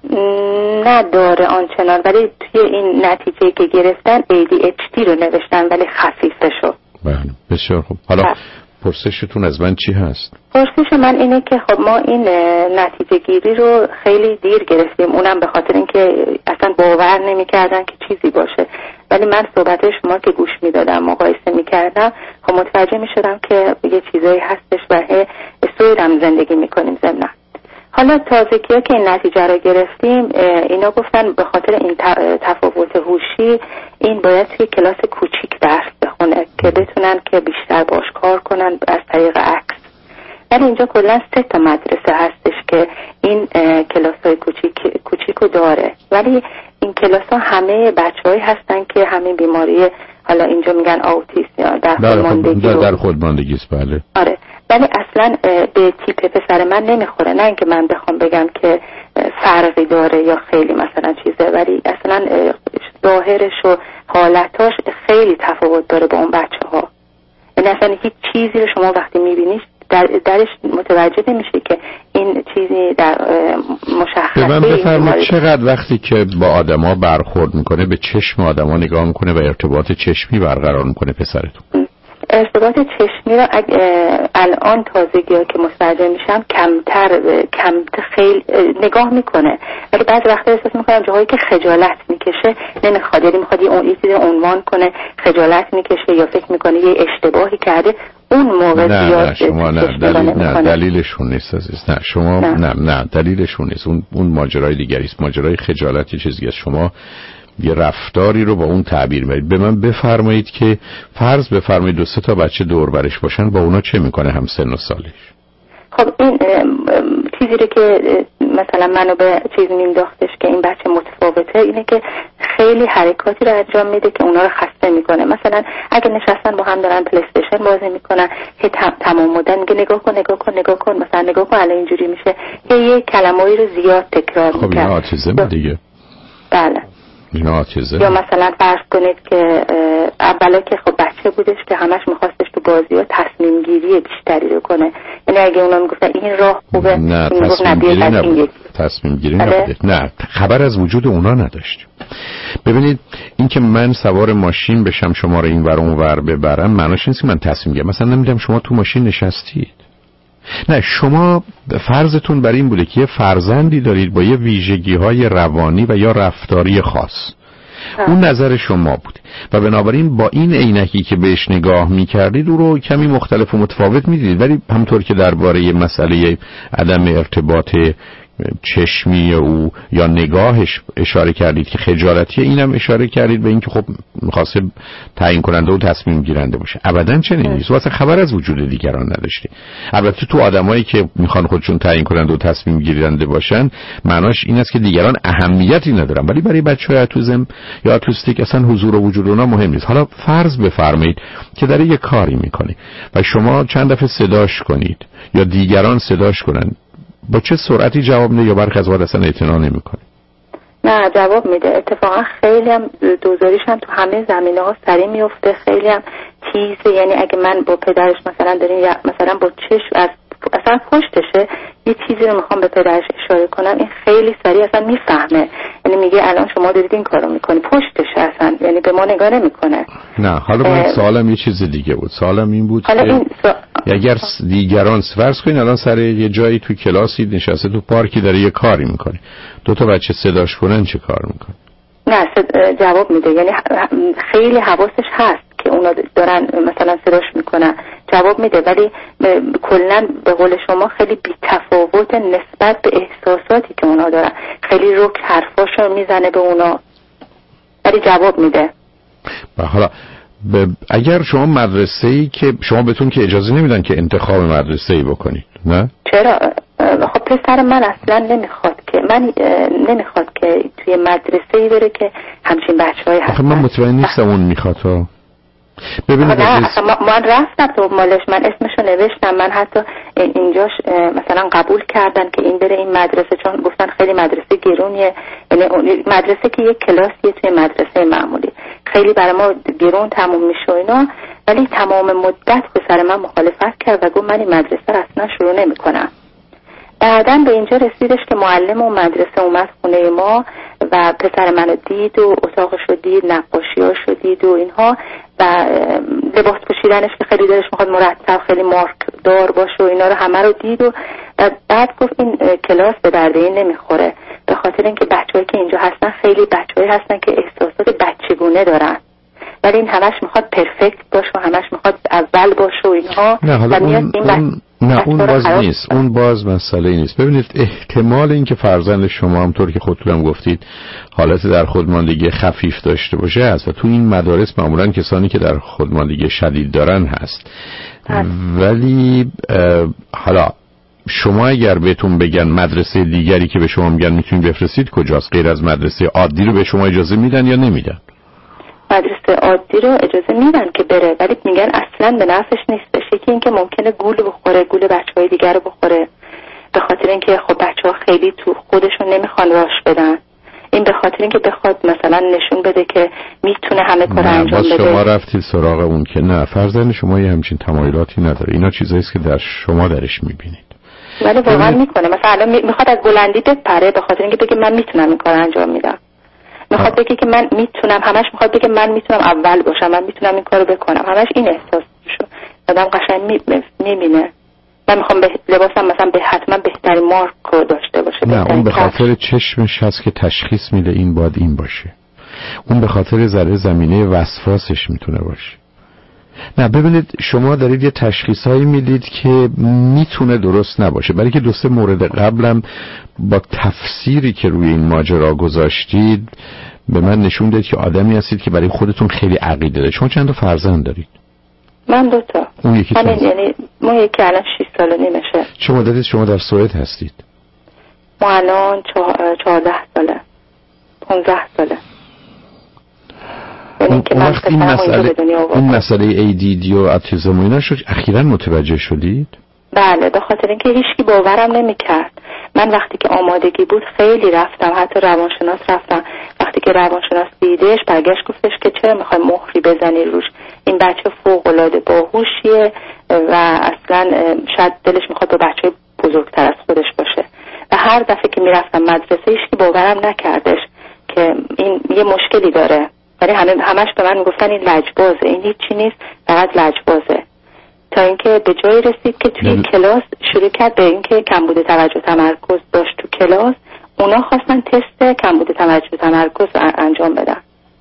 نداره آنچنان، ولی توی این نتیجه که گرفتن ADHD رو نوشتن ولی خفیفشو. بله بسیار خوب. حالا پرسشتون از من چی هست؟ پرسش من اینه که خب ما این نتیجه گیری رو خیلی دیر گرفتیم، اونم به خاطر اینکه اصلا باور نمی‌کردن که چیزی باشه، ولی من صحبت شما که گوش میدادم مقایسه میکردم خب متوجه میشدم که یه چیزایی هستش و سویرم زندگی میکنیم ضمن. حالا تازگی‌ها که این نتیجه رو گرفتیم اینا گفتن به خاطر این تفاوت هوشی این باید توی کلاس کوچیک درس بخونه که بتونن که بیشتر باش کار کنن از طریق عکس. ولی اینجا کلا 3 تا مدرسه هستش که این کلاس‌های کوچیکو داره، ولی این کلاس‌ها همه بچه‌هایی هستن که همین بیماری حالا اینجا میگن اوتیسم یا در خودماندگی است. بله آره، ولی اصلا به تیپ پسر من نمیخوره. نه اینکه من بخوام بگم که فرقی داره یا خیلی مثلا چیزه، ولی اصلا ظاهرش و حالتاش خیلی تفاوت داره با اون بچه‌ها. یعنی اصلا هیچ چیزی رو شما وقتی میبینیش درش متوجه نمیشه که این چیزی در مشخصه. به من بفرمایید چقدر وقتی که با آدما برخورد میکنه به چشم آدما نگاه میکنه و ارتباط چشمی برقرار میکنه پسرتون؟ ارتباط چشمی رو الان تازگی‌ها که متوجه میشم کمتر خیلی نگاه میکنه، ولی بعضی وقتا احساس میکنم جاهایی که خجالت میکشه نمیخواد، یعنی میخواد یه چیزی عنوان کنه، خجالت میکشه یا فکر میکنه یه اشتباهی کرده، اون موقع نه شما نه دلیلشون نیست عزیز. نه شما نه دلیلشون نیست. اون ماجرای دیگری است. ماجرای خجالت یه چیزی است. شما یه رفتاری رو با اون تعبیر می‌کنید. به من بفرمایید که فرض بفرمایید 2 تا بچه دور برش باشن، با اونا چه میکنه هم سن و سالش؟ خب این چیزی رو که مثلا منو به چیز مینداختش که این بچه متفاوته اینه که خیلی حرکاتی رو انجام میده که اونا رو خسته میکنه. مثلا اگه نشستن با هم دارن پلی استیشن بازی میکنن، هی تمام مدت میگه نگاه کن مثلا نگاه کن الان اینجوری میشه، یه کلمه‌ای رو زیاد تکرار میکنه. خب این آتیزم دیگه. بله. یا مثلا فرض کنید که اولا که خب بچه بودش که همش میخواستش تو بازی ها تصمیم گیری بیشتری رو کنه، یعنی اگه اونا میگفتن این راه خوبه نه تصمیم گیری نبوده. نه خبر از وجود اونا نداشت. ببینید این که من سوار ماشین بشم شما رو این ور اون ور ببرم معناش نیست که من تصمیم گیرم. مثلا نمیدونم شما تو ماشین نشستید، نه شما فرضتون بر این بوده که یه فرزندی دارید با یه ویژگی‌های روانی و یا رفتاری خاص. اون نظر شما بود و بنابراین با این عینکی که بهش نگاه می‌کردید او رو کمی مختلف و متفاوت می‌دیدید، ولی همونطور که درباره مسئله عدم ارتباط چشمی او یا نگاهش اشاره کردید که خجالتیه، اینم اشاره کردید به اینکه خب می‌خواسته تعیین کننده و تصمیم گیرنده باشه. ابداً چنین نیست. واسه خبر از وجود دیگران نداشتی. البته تو آدمایی که میخوان خودشون تعیین کننده و تصمیم گیرنده باشن معناش این است که دیگران اهمیتی ندارن، ولی برای بچه‌های اتوزم یا اتوستیک اصلا حضور و وجود اونها مهم نیست. حالا فرض بفرمایید که داره یه کاری میکنه و شما چند دفعه صداش کنید یا دیگران صداش کنن، با چه سرعتی جواب میده یا برخی از وقت اصلا اعتنا نمیکنه؟ نه جواب میده. اتفاقا خیلی هم دوزاریش هم تو همه زمینه ها سریع میفته، خیلی هم تیزه. یعنی اگه من با پدرش مثلا داریم مثلا با چشم از اصلا پشتشه یه چیزی رو میخوام به پدرش اشاره کنم، این خیلی سریع اصلا میفهمه. یعنی میگه الان شما دارید این کارو میکنی، پشتشه اصلا، یعنی به ما نگاه نمیکنه. نه حالا من سوالم یه چیز دیگه بود. سوالم این بود که اگر دیگران فرض کنین الان سر یه جایی تو کلاسی نشسته تو پارکی داره یه کاری میکنه، 2 تا بچه صداش کنن چه کار میکنه؟ نه جواب میده. یعنی خیلی حواسش هست که اونا دارن مثلا صداش میکنن، جواب میده، ولی کلا به قول شما خیلی بی‌تفاوت نسبت به احساساتی که اونا دارن. خیلی رک حرفاشو میزنه به اونا ولی جواب میده. و حالا اگر شما مدرسه‌ای که شما بهتون که اجازه نمیدن که انتخاب مدرسه‌ای بکنید، نه؟ چرا؟ خب پسر من اصلا نمیخواد که توی مدرسه‌ای بره که همچین بچه‌هایی هستن. من مطمئن نیستم اون میخواد ها. ببینید من رفتم تو مالش، من اسمشو نوشتم، من حتی اینجاش مثلا قبول کردن که این بره این مدرسه، چون گفتن خیلی مدرسه گرونیه. یعنی مدرسه که یک کلاسیه توی مدرسه معمولی خیلی برای ما گرون تموم میشه اینا، ولی تمام مدت پسر من مخالفت کرد و گفت من این مدرسه رو اصلا شروع نمی‌کنم. بعدن به اینجا رسیدش که معلم و مدرسه اومد خونه ما و پسر منو دید و اتاقش رو دید، نقاشی‌هاش رو دید و اینها، و لباس پوشیدنش که خیلی دلش میخواد مرتب خیلی مارک دار باشه و اینا رو همه رو دید و بعد گفت این کلاس به درد این نمیخوره، به خاطر اینکه بچه‌هایی که اینجا هستن خیلی بچه‌هایی هستن که احساسات بچگونه دارن، ولی این همش میخواد پرفکت باشه و همش میخواد اول باشه و اینها. نه حالا اون باز نیست، اون باز مسئله نیست. ببینید احتمال اینکه فرزند شما همطور که خودتون هم گفتید حالت در خودماندگی خفیف داشته باشه هست و تو این مدارس معمولا کسانی که در خودماندگی شدید دارن هست. ولی حالا شما اگر بهتون بگن مدرسه دیگری که به شما میگن میتونید بفرستید کجاست، غیر از مدرسه عادی رو به شما اجازه میدن یا نمیدن؟ مدرسه عادی رو اجازه میدن که بره، ولی میگن اصلا به نفعش نیستش. یکی این که ممکنه گول بخوره، گول بچهای دیگر رو بخوره، به خاطر اینکه خب بچه‌ها خیلی تو خودشون نمیخوان راش بدن. این به خاطر اینکه بخواد مثلا نشون بده که میتونه همه کار انجام بده. شما رفتید سراغ اون که نه، فرزند شما یه همچین تمایلاتی نداره. اینا چیزایی است که در شما درش میبینید. ولی واقعا میکنه. مثلا میخواد از بلندی بپره به خاطر اینکه بگه من میتونم این کار انجام میدم. میخواد بگه که من میتونم، همش میخواد بگه من میتونم اول باشم، من میتونم این کارو بکنم، همش این احساسشو آدم قشنگ میبینه. من میخوام لباسم مثلا حتما بهترین مارک رو داشته باشه. نه اون به خاطر چشمش هست که تشخیص میده این باید این باشه. اون به خاطر ذره زمینه وسواسش میتونه باشه. نه ببینید شما دارید یه تشخیصایی میدید که میتونه درست نباشه، برای که 2-3 مورد قبلم با تفسیری که روی این ماجرا گذاشتید به من نشون داد که آدمی هستید که برای خودتون خیلی عقیده دارید. شما چند تا فرزند دارید؟ من 2 تا. اون یکی یعنی ما یکی الان 6 سال و نیمشه. چه مدتی شما در سوئد هستید؟ ما الان 14 ساله 15 ساله. این مسئله ADD و اتیسم و اینا شد اخیراً متوجه شدید؟ بله، به خاطر اینکه هیچکی باورم نمی‌کرد. من وقتی که آمادگی بود خیلی رفتم، حتی روانشناس رفتم. وقتی که روانشناس دیدش برگشت گفتش که چرا میخوای مهری بزنی روش، این بچه فوق‌العاده باهوشیه و اصلا شاید دلش میخواد با بچه بزرگتر از خودش باشه. و هر دفعه که میرفتم مدرسه هیچکی باورم نکردش که این یه مشکلی داره. ولی همش به من میگفتن این لجبازه، این هیچی نیست، فقط لجبازه. تا اینکه به جایی رسید که توی کلاس شروع کرد به اینکه کمبود توجه تمرکز داشت تو کلاس. اونا خواستن تست کمبود توجه تمرکز انجام بدن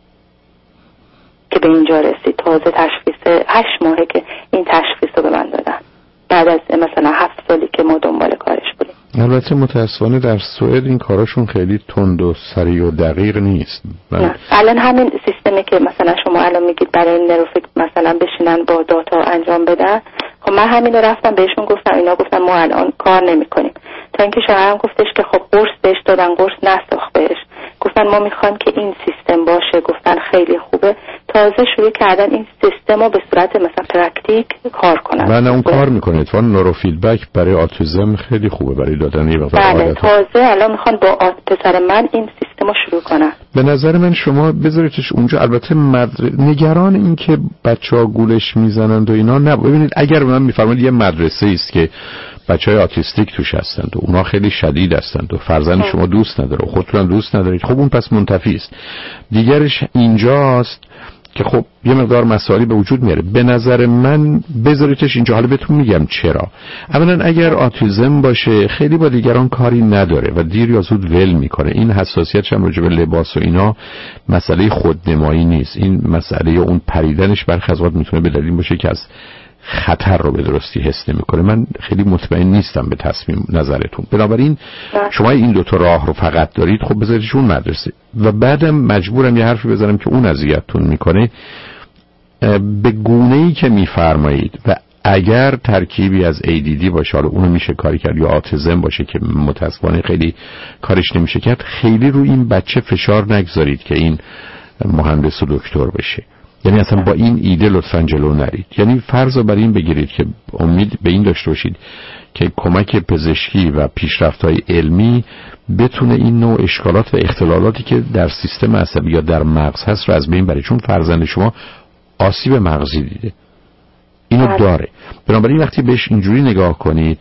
که به اینجا رسید. تازه تشخیص 8 ماهه که این تشخیص رو به من دادن، بعد از مثلا 7 سالی که ما دنبال کارش بودیم. البته متاسفانه در سوئد این کاراشون خیلی تند و سریع و دقیق نیست. نه. الان همین سیستمی که مثلا شما الان میگید برای نروفیک مثلا بشینن با داتا انجام بدن، خب من همین رو رفتم بهشون گفتم، اینا گفتن ما الان کار نمی‌کنیم. تا اینکه شوهرم گفتش که خب قرص بهش دادن، قرص نساخت بهش. گفتن ما میخوایم که این سیستم باشه. گفتن خیلی خوبه. تازه شروع کردن این سیستم رو به صورت مثلا پرکتیک کار کنن. من اون کار میکنه. اتفاقا نوروفیدبک برای آتیسم خیلی خوبه برای دادن یه وقت. بله، تازه الان میخوان با پسر من این سیستم رو شروع کنن. به نظر من شما بذاریدش اونجا. البته نگران این که بچه‌ها گولش میزنند و اینا نه. ببینید اگر من میفرمایید یه مدرسه است که بچهای آتیستیک توش هستند و اونا خیلی شدید هستند و فرزند شما دوست نداره و خودتون دوست ندارید، خب اون پس منتفی است. دیگرش اینجاست که خب یه مقدار مسائلی به وجود میاره. به نظر من بذاریدش اینجا. حالا بهتون میگم چرا. اولا اگر آتیسم باشه خیلی با دیگران کاری نداره و دیر یا زود ول میکنه. این حساسیتش هم راجع به لباس و اینا مسئله خودنمایی نیست. این مسئله اون پریدنش برخی از وقت میتونه به دلیل باشه که از خطر رو به درستی حس نمی‌کنه. من خیلی مطمئن نیستم به تصمیم نظرتون. بنابراین شما این 2 تا راه رو فقط دارید، خب بذاریدش اون مدرسه. و بعدم مجبورم یه حرفی بزنم که اون اذیتتون میکنه. به گونه‌ای که میفرمایید و اگر ترکیبی از ADD باشه، حالا اونو میشه کاری کرد، یا آتیسم باشه که متاسفانه خیلی کارش نمیشه کرد، خیلی رو این بچه فشار نگذارید که این مهندس و دکتر بشه. یعنی اصلا با این ایده لطفاً جلو نرید. یعنی فرض رو بر این بگیرید که امید به این داشته باشید که کمک پزشکی و پیشرفت‌های علمی بتونه این نوع اشکالات و اختلالاتی که در سیستم عصبی یا در مغز هست رو از بین بره. چون فرزند شما آسیب مغزی دیده، اینو داره. بنابراین وقتی بهش اینجوری نگاه کنید،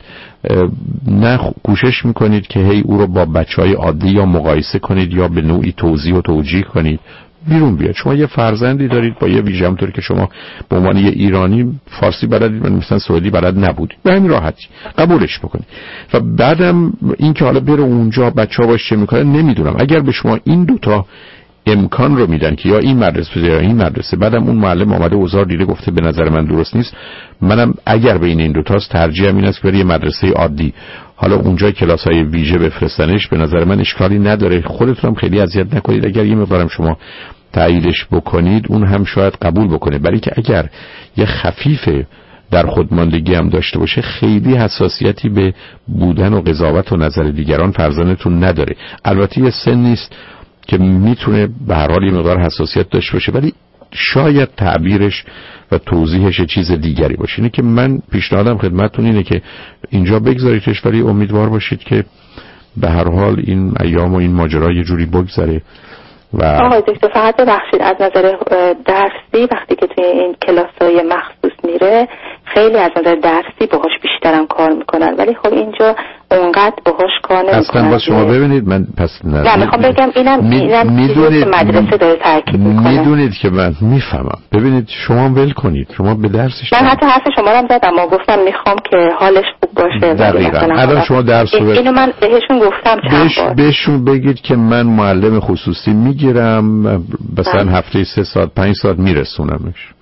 نه کوشش میکنید که هی او رو با بچهای عادی یا مقایسه کنید یا به نوعی توضیح و توجیه کنید. بیرون بیاد. شما یه فرزندی دارید با یه ویژه، همونطوری که شما به عنوان یه ایرانی فارسی بلدید و مثلا سعودی بلد نبودید، به همین راحتی قبولش بکنید. و بعدم این که حالا بره اونجا بچه‌ها باش چه میکنه نمیدونم. اگر به شما این 2 تا امکان رو میدن که یا این مدرسه یا این مدرسه، بعدم اون معلم اومده اوزار دیده گفته به نظر من درست نیست، منم اگر بین این 2 تاست ترجیحم این است که بری یه مدرسه عادی، حالا اونجا کلاس‌های ویژه بفرستنش، به نظر من اشکالی نداره. خودتون هم خیلی اذیت نکنید. اگر یه مقدارم شما تاییدش بکنید اون هم شاید قبول بکنه. برای که اگر یه خفیف در خودماندگی هم داشته باشه خیلی حساسیتی به بودن و قضاوت و نظر دیگران فرزندتون نداره. البته یه سن نیست که میتونه به هر حال یه مقدار حساسیت داشته باشه، ولی شاید تعبیرش و توضیحش چیز دیگری باشه. اینه که من پیشنهادم خدمتتون اینه که اینجا بگذاریدش، ولی امیدوار باشید که به هر حال این ایام و این ماجرا یه جوری بگذره. آقای دکتر فقط ببخشید، از نظر درسی وقتی که توی این کلاس‌های مخصوص میره خیلی از نظر درسی باهاش بیشترم کار میکنن، ولی خب اینجا اونقدر باهاش کار نمیکنن. اصلا با شما ببینید من پس نه میخوام بگم اینم میدونید مدرسه داره ترکیب میکنه. میدونید که من میفهمم. ببینید شما ول کنید، شما به درسش من حتی حرف شما رو هم زدم، ما گفتم میخوام که حالش خوب باشه. دقیقاً الان شما درس رو اینو من بهشون گفتم چند بار. بهشون بگید که من معلم خصوصی میگیرم، مثلا هفته 3 ساعت 5 ساعت میرسونمش.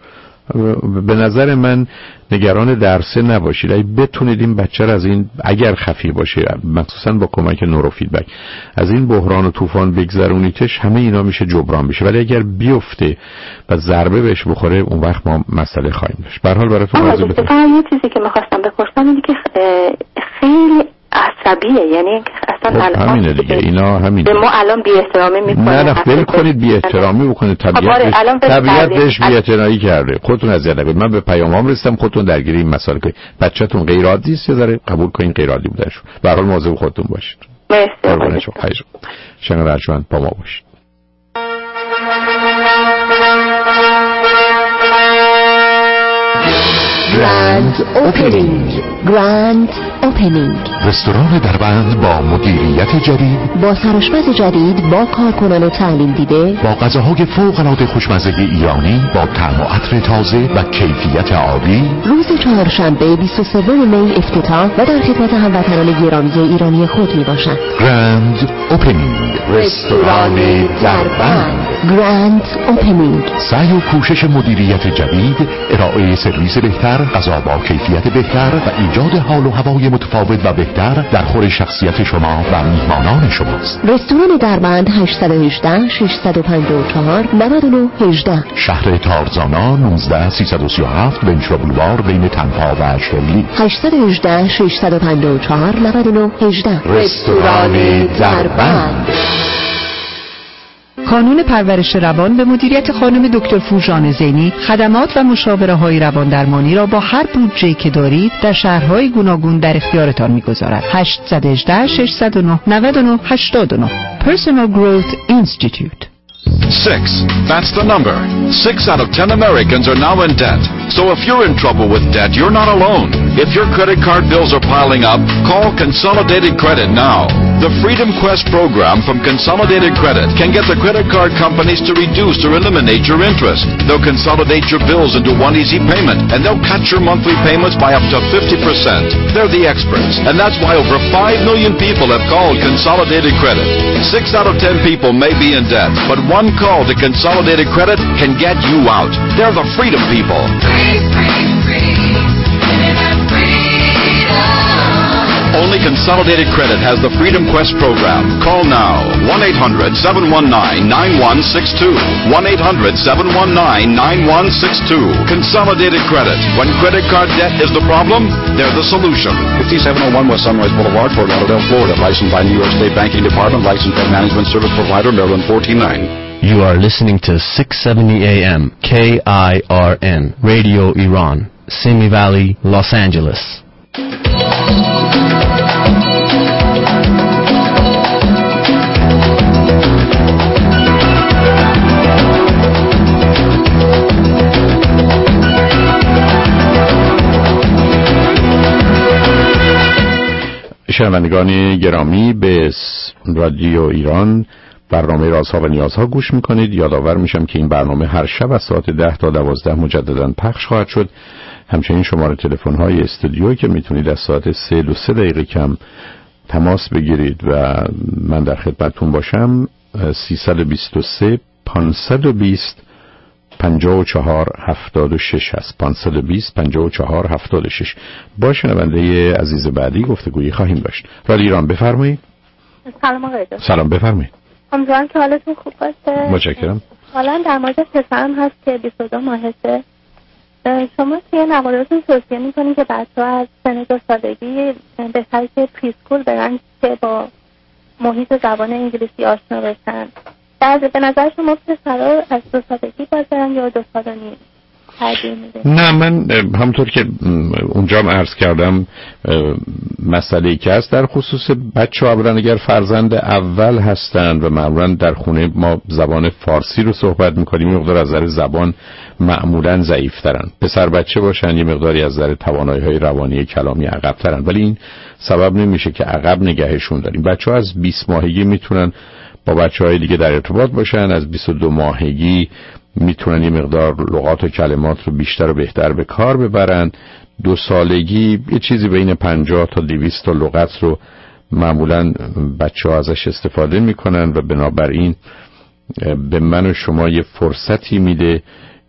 به نظر من نگران درسه نباشید. اگه بتونید این بچه رو از این، اگر خفی باشه مخصوصا با کمک نوروفیدبک، از این بحران و طوفان بگذرونیدش، همه اینا میشه جبران بشه. ولی اگر بیفته و ضربه بهش بخوره، اون وقت ما مسئله خواهیم داشت. به هر حال براتون واضح بشه. یه چیزی که می‌خواستم بپرسم اینه که خیلی عصبیه، یعنی اصلا الان همینه دیگه، اینا همینه. ما الان بی احترامی میکنه. نه ول کنید بی احترامی بکنید. طبیعتش بی احترامی کرده. خودتون اذیت نکنید. من به پیامام رسیدم، خودتون درگیر این مسائل کنید. بچه‌تون غیر عادی است، یه ذره قبول کنین غیر عادی بودنشون. به هر حال مواظب خودتون باشید. مرسی. شنگ رجمند با ما باشید. گراند اوپنینگ رستوران دربند با مدیریت جدید، با سرآشپز جدید، با کارکنان تعلیم دیده، با غذاهای فوق‌العاده خوشمزه ایرانی، با طعم و عطر تازه و کیفیت عالی. روز چهارشنبه 23 می افتتاح و در خدمت هموطنان گرامی ایرانی خود میباشد. گراند اوپنینگ رستوران دربند. گراند اوپنینگ. سعی و کوشش مدیریت جدید، ارائه سرویس بهتر، غذا با کیفیت بهتر و ایجاد حال و هوای متفاوت و بهتر در خور شخصیت شما و میهمانان شماست. رستوران دربند 818 654 9918 شهر تارزانا 19 337 ونچرا بولوار بین تنها و اشترلی 818 654 9918 رستوران دربند. کانون پرورش روان به مدیریت خانم دکتر فوژان زینی خدمات و مشاوره های روان درمانی را با هر بودجه‌ای که دارید در شهرهای گوناگون در اختیارتان می‌گذارد. 818 609 99 89 Personal Growth Institute. 6. That's the number. 6 out of 10 Americans are now in debt. So if you're in trouble with debt, you're not alone. If your credit card bills are piling up, call Consolidated Credit now. The Freedom Quest program from Consolidated Credit can get the credit card companies to reduce or eliminate your interest. They'll consolidate your bills into one easy payment, and they'll cut your monthly payments by up to 50%. They're the experts, and that's why over 5 million people have called Consolidated Credit. 6 out of 10 people may be in debt, but one call to Consolidated Credit can get you out. They're the freedom people. Only Consolidated Credit has the Freedom Quest program. Call now. 1-800-719-9162. 1-800-719-9162. Consolidated Credit. When credit card debt is the problem, they're the solution. 5701 West Sunrise Boulevard, Fort Lauderdale, Florida. Licensed by New York State Banking Department. Licensed by Management Service Provider, Maryland 149. You are listening to 670 AM KIRN Radio Iran, Simi Valley, Los Angeles. شنوندگان گرامی، به رادیو ایران برنامه رازها و نیازها گوش میکنید. یادآور میشم که این برنامه هر شب از ساعت 10 تا 12 مجددا پخش خواهد شد. همچنین شماره تلفن های استودیو که میتونید از ساعت 3 کم تماس بگیرید و من در خدمتتون باشم 323 520 5476 هست. 520 5476. با شنونده عزیز بعدی گفتگویی خواهیم داشت. رادیو ایران بفرمایید. سلام آقای دکتر. سلام بفرمایید. امیدوارم که حالتون خوب باشه. متشکرم. حالا در مورد پسرم هست که 22 ماهشه. شما توی مقالاتون توصیه میکنید که بچه‌ها از سن 2 سالگی بهتره که پریسکول برن که با محیط زبان انگلیسی آشنا بشن. به نظر شما پسرها از 2 سالگی باید برن یا 2 سال و نیم؟ نه، من همونطور که اونجا هم عرض کردم مسئله‌ای که هست در خصوص بچه‌ها، اولا اگر فرزند اول هستن و معمولا در خونه ما زبان فارسی رو صحبت می‌کنیم، یه مقدار از نظر زبان معمولا ضعیف‌ترن. پسر بچه باشن یه مقداری از نظر توانایی‌های روانی کلامی عقب‌ترن، ولی این سبب نمیشه که عقب نگهشون داریم. بچه‌ها از 20 ماهگی میتونن با بچه‌های دیگه در ارتباط باشن، از 22 ماهگی میتونن یه مقدار لغات و کلمات رو بیشتر و بهتر به کار ببرن. 2 سالگی یه چیزی بین 50 تا 200 تا لغت رو معمولا بچه‌ها ازش استفاده میکنن و بنابراین به من و شما یه فرصتی میده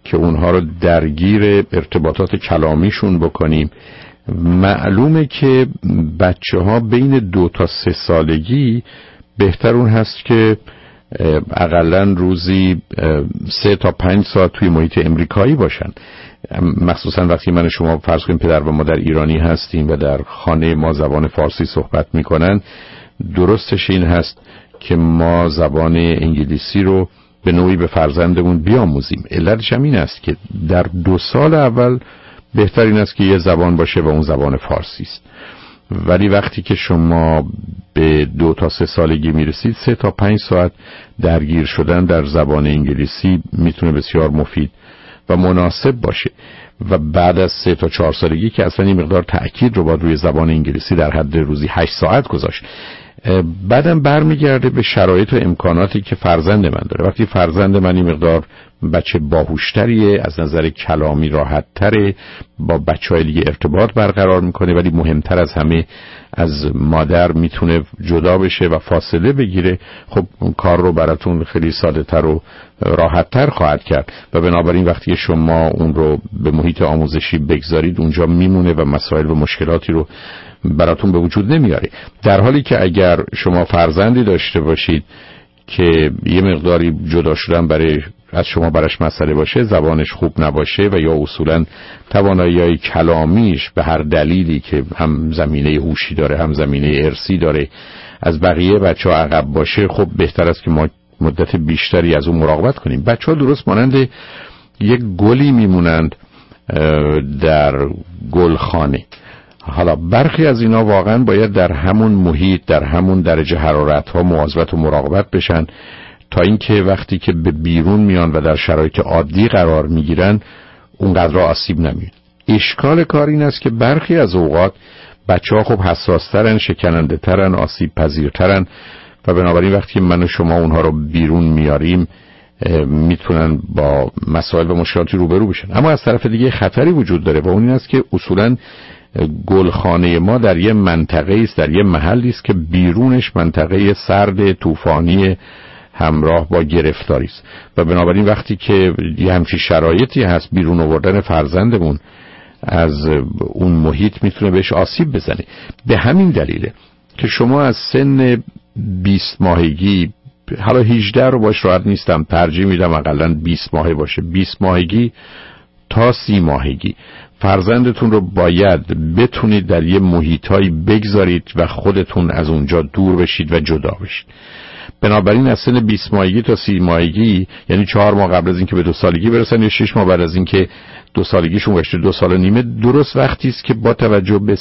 که اونها رو درگیر ارتباطات کلامیشون بکنیم. معلومه که بچه ها بین 2 تا 3 سالگی بهتر اون هست که اقلاً روزی 3 تا 5 ساعت توی محیط امریکایی باشن، مخصوصا وقتی من شما فرض کنیم پدر و مادر ایرانی هستیم و در خانه ما زبان فارسی صحبت میکنن. درستش این هست که ما زبان انگلیسی رو به نوعی به فرزندمون بیاموزیم. علتش هم این است که در 2 سال اول بهتر این است که یه زبان باشه و اون زبان فارسی است، ولی وقتی که شما به 2 تا 3 سالگی میرسید 3 تا 5 ساعت درگیر شدن در زبان انگلیسی میتونه بسیار مفید و مناسب باشه. و بعد از 3 تا 4 سالگی که اصلا این مقدار تأکید رو باید روی زبان انگلیسی در حد روزی 8 ساعت گذاشت. بعدم برمیگرده به شرایط و امکاناتی که فرزند من داره. وقتی فرزند من این مقدار بچه باهوشتریه، از نظر کلامی راحت‌تره، با بچه‌های دیگه ارتباط برقرار میکنه، ولی مهمتر از همه از مادر میتونه جدا بشه و فاصله بگیره، خب اون کار رو براتون خیلی ساده‌تر و راحت‌تر خواهد کرد و بنابراین وقتی شما اون رو به محیط آموزشی بگذارید اونجا میمونه و مسائل و مشکلاتی رو براتون به وجود نمیاره. در حالی که اگر شما فرزندی داشته باشید که یه مقداری جدا شدن از شما براش مسئله باشه، زبانش خوب نباشه و یا اصولاً توانایی‌های کلامیش به هر دلیلی که هم زمینه هوشی داره هم زمینه ارثی داره از بقیه بچه‌ها عقب باشه، خب بهتر است که ما مدت بیشتری از اون مراقبت کنیم. بچه‌ها درست مانند یک گلی میمونند در گلخانه. حالا برخی از اینا واقعا باید در همون محیط، در همون درجه حرارت ها مواظبت و مراقبت بشن تا اینکه وقتی که به بیرون میان و در شرایط عادی قرار میگیرن اونقدر آسیب نمیاد. اشکال کار این است که برخی از اوقات بچه ها خب حساسترن، شکننده ترن، آسیب پذیرترن و بنابراین وقتی من و شما اونها رو بیرون میاریم میتونن با مسائل و مشکلاتی روبرو بشن. اما از طرف دیگه خطری وجود داره و اون این است که اصولاً گلخانه ما در یه منطقه است، در یه محلی است که بیرونش منطقه سرد طوفانی همراه با گرفتاری است و بنابراین وقتی که یه همچین شرایطی هست بیرون آوردن فرزندمون از اون محیط میتونه بهش آسیب بزنه. به همین دلیله که شما از سن 20 ماهگی، حالا 18 رو باش راحت نیستم، ترجیح میدم حداقل 20 ماهه باشه، 20 ماهگی تا 30 ماهگی فرزندتون رو باید بتونید در یه محیطایی بگذارید و خودتون از اونجا دور بشید و جدا بشید. بنابراین از سن 20 ماهگی تا 30 ماهگی، یعنی 4 ماه قبل از اینکه به 2 سالگی برسن یا 6 ماه بعد از اینکه 2 سالگیشون گذشته 2 سال و نیمه، درست وقتی است که با توجه به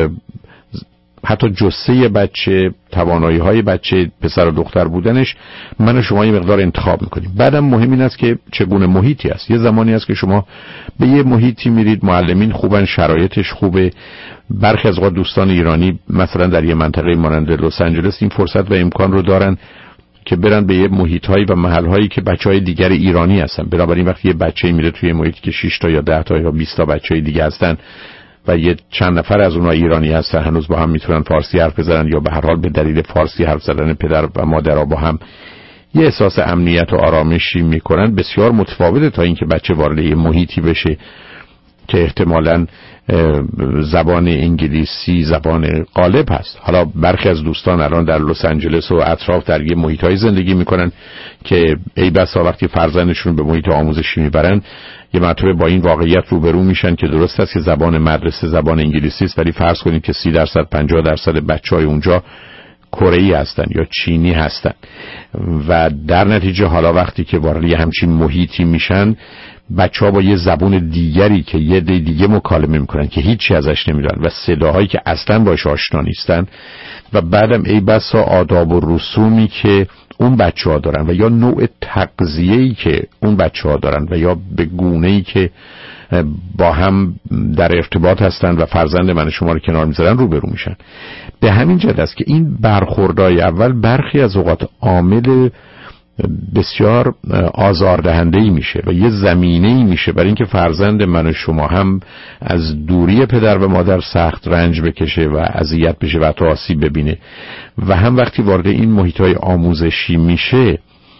حتی جثه بچه، توانایی‌های بچه، پسر و دختر بودنش، من و شما یه مقدار انتخاب میکنیم. بعدم مهم این است که چگونه محیطی است. یه زمانی است که شما به یه محیطی میرید، معلمین خوبن، شرایطش خوبه. برخی از اوقات دوستان ایرانی مثلا در یه منطقه مانند لس آنجلس این فرصت و امکان رو دارن که برن به یه محیط‌هایی و محل‌هایی که بچه‌های دیگر ایرانی هستن. بنابراین وقتی یه بچه‌ای میره توی محیطی که 6 تا یا 10 تا یا 20 تا بچه‌های دیگه هستن و یه چند نفر از اونها ایرانی هستن، هنوز با هم میتونن فارسی حرف بزنن یا به هر حال به دلیل فارسی حرف زدن پدر و مادرها با هم یه احساس امنیت و آرامشی میکنن، بسیار متفاوته تا اینکه بچه وارد یه محیطی بشه که احتمالاً زبان انگلیسی زبان غالب هست. حالا برخی از دوستان الان در لس آنجلس و اطراف در یه محیط‌های زندگی میکنن که ای بسا وقتی فرزندشون به محیط آموزشی میبرن یه مرتبه با این واقعیت روبرو میشن که درست است که زبان مدرسه زبان انگلیسی است، ولی فرض کنید که 30% 50% بچهای اونجا کره‌ای هستن یا چینی هستن و در نتیجه حالا وقتی که وارد یه همچین محیطی میشن بچه‌ها با یه زبان دیگری که یه دیگه مکالمه میکنن که هیچی ازش نمیدونن و صداهایی که اصلا باش آشنا نیستن و بعدم ای بسا آداب و رسومی که اون بچه‌ها دارن و یا نوع تغذیه‌ای که اون بچه‌ها دارن و یا به گونه‌ای که با هم در ارتباط هستن و فرزند من شما رو کنار میذارن روبرو میشن. به همین جهت است که این برخوردهای اول برخی از اوقات عامل بسیار آزاردهنده‌ای میشه و یه زمینه‌ای میشه برای اینکه فرزند من و شما هم از دوری پدر و مادر سخت رنج بکشه و اذیت بشه و حتی آسیب ببینه و هم وقتی وارد این محیط‌های آموزشی میشه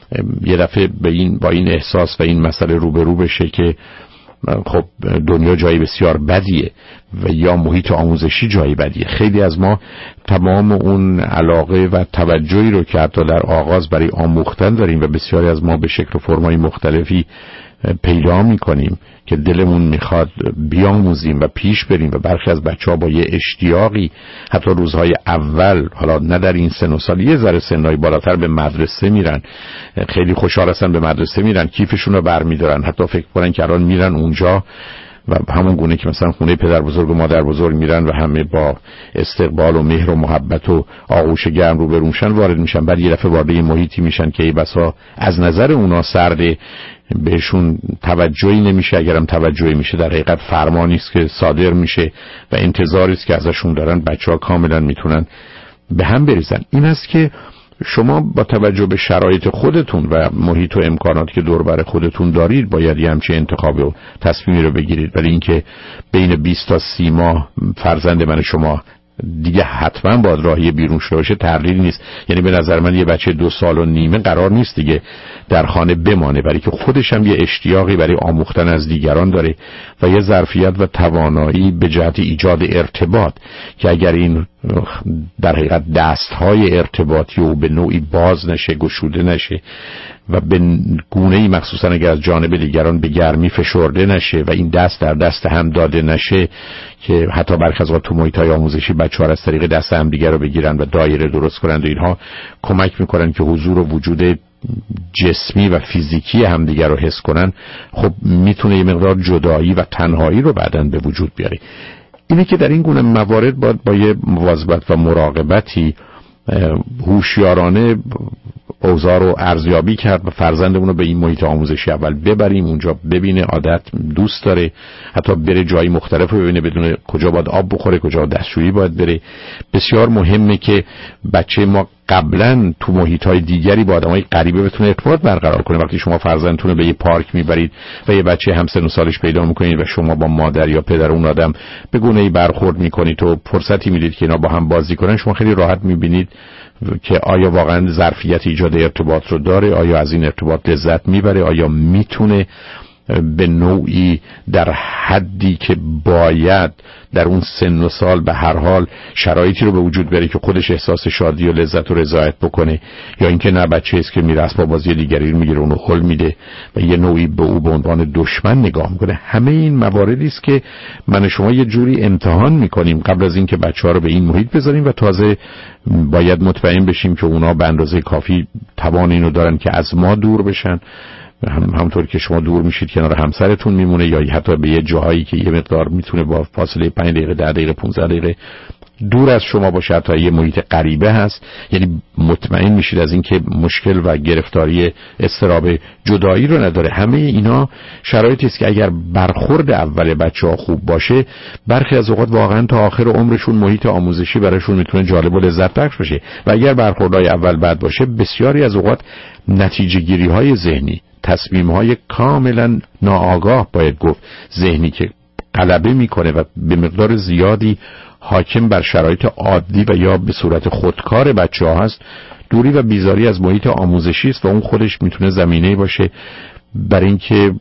یه دفعه با این احساس و این مسئله روبرو بشه که خب دنیا جای بسیار بدیه و یا محیط آموزشی جای بدیه. خیلی از ما تمام اون علاقه و توجهی رو که حتی در آغاز برای آموختن داریم و بسیاری از ما به شکل و فرمای مختلفی پیدا میکنیم که دلمون میخواد بیاموزیم و پیش بریم و برخی از بچه‌ها با یه اشتیاقی حتی روزهای اول، حالا نه در این سن و سال، یه ذره سنهای بالاتر به مدرسه میرن، خیلی خوشحال هستن به مدرسه میرن، کیفشون رو برمیدارن، حتی فکر کنن که الان میرن اونجا و همون گونه که مثلا خونه پدر بزرگ و مادر بزرگ میرن و همه با استقبال و مهر و محبت و آغوش گرم روبروشن وارد میشن، بعد یه دفعه وارد محیطی میشن که ای بسا از نظر اونا سرده، بهشون توجهی نمیشه، اگرم توجهی میشه در حقیقت فرمانی است که صادر میشه و انتظاری است که ازشون دارن. بچه‌ها کاملا میتونن به هم بریزن. این است که شما با توجه به شرایط خودتون و محیط و امکاناتی که دور بر خودتون دارید باید یه همچین انتخاب و تصمیمی رو بگیرید. ولی اینکه بین 20 تا 30 ماه فرزند من شما دیگه حتما باید راهی بیرون شده باشه تغییری نیست. یعنی به نظر من یه بچه 2 سال و نیمه قرار نیست دیگه در خانه بمانه، برای که خودش هم یه اشتیاقی برای آموختن از دیگران داره و یه ظرفیت و توانایی به جهت ایجاد ارتباط که اگر این در حقیقت دستهای ارتباطی و به نوعی باز نشه، گشوده نشه و به گونه‌ای مخصوصا اگر از جانب دیگران به گرمی فشرده نشه و این دست در دست هم داده نشه که حتی برخی از وقت تو محیط‌های آموزشی بچه‌ها از طریق دست هم دیگر رو بگیرن و دایره درست کنن و اینها کمک میکنن که حضور و وجود جسمی و فیزیکی همدیگر رو حس کنن، خب میتونه یه مقدار جدایی و تنهایی رو بعداً به وجود بیاره. اینه که در این گونه موارد باید با یه مواظبت و مراقبتی هوشیارانه اوضاع رو ارزیابی کرد و فرزندمون رو به این محیط آموزشی اول ببریم، اونجا ببینه، عادت دوست داره، حتی بره جایی مختلف رو ببینه، بدونه کجا باید آب بخوره، کجا دستشویی باید بره. بسیار مهمه که بچه ما قبلا تو محیط‌های دیگری با آدمای غریبه بتونه ارتباط برقرار کنه. وقتی شما فرزندتون رو به یه پارک میبرید و یه بچه همسن و سالش پیدا میکنید و شما با مادر یا پدر اون آدم به گونه‌ای برخورد میکنید و فرصتی میدید که اینا با هم بازی کنن، شما خیلی راحت میبینید که آیا واقعا ظرفیت ایجاد ارتباط رو داره، آیا از این ارتباط لذت میبره، آیا میتونه به نوعی در حدی که باید در اون سن و سال به هر حال شرایطی رو به وجود بیاره که خودش احساس شادی و لذت و رضایت بکنه، یا اینکه نه بچه است که میره اسباب بازی دیگری رو میگیره اونو هل میده و یه نوعی به او به عنوان دشمن نگاه میکنه. همه این مواردی است که من شما یه جوری امتحان میکنیم قبل از اینکه بچه‌ها رو به این محیط بذاریم و تازه باید مطمئن بشیم که اونا به اندازه کافی توان اینو دارن که از ما دور بشن. همونطور که شما دور میشید کنار همسرتون میمونه، یا حتی به یه جاهایی که یه مقدار میتونه با فاصله 5 دقیقه 10 دقیقه 15 دقیقه دور از شما باشه، تا یه محیط غریبه هست. یعنی مطمئن میشید از اینکه مشکل و گرفتاری اضطراب جدایی رو نداره. همه اینا شرایطی است که اگر برخورد اول بچه‌ها خوب باشه، برخی از اوقات واقعا تا آخر عمرشون محیط آموزشی براشون میتونه جالب و لذت بخش باشه. و اگر برخوردهای اول بد باشه، بسیاری از اوقات نتیجه گیری های ذهنی، تصمیم های کاملا ناآگاه باید گفت ذهنی که غلبه میکنه و به مقدار زیادی حاکم بر شرایط عادی و یا به صورت خودکار بچه ها هست، دوری و بیزاری از محیط آموزشی است و اون خودش میتونه زمینه باشه برای اینکه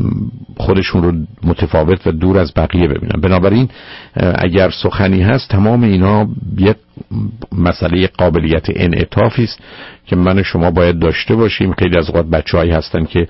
خودشون رو متفاوت و دور از بقیه ببینن. بنابراین اگر سخنی هست، تمام اینا یک مسئله قابلیت انعطافی است که من شما باید داشته باشیم. خیلی از اوقات بچه‌هایی هستن که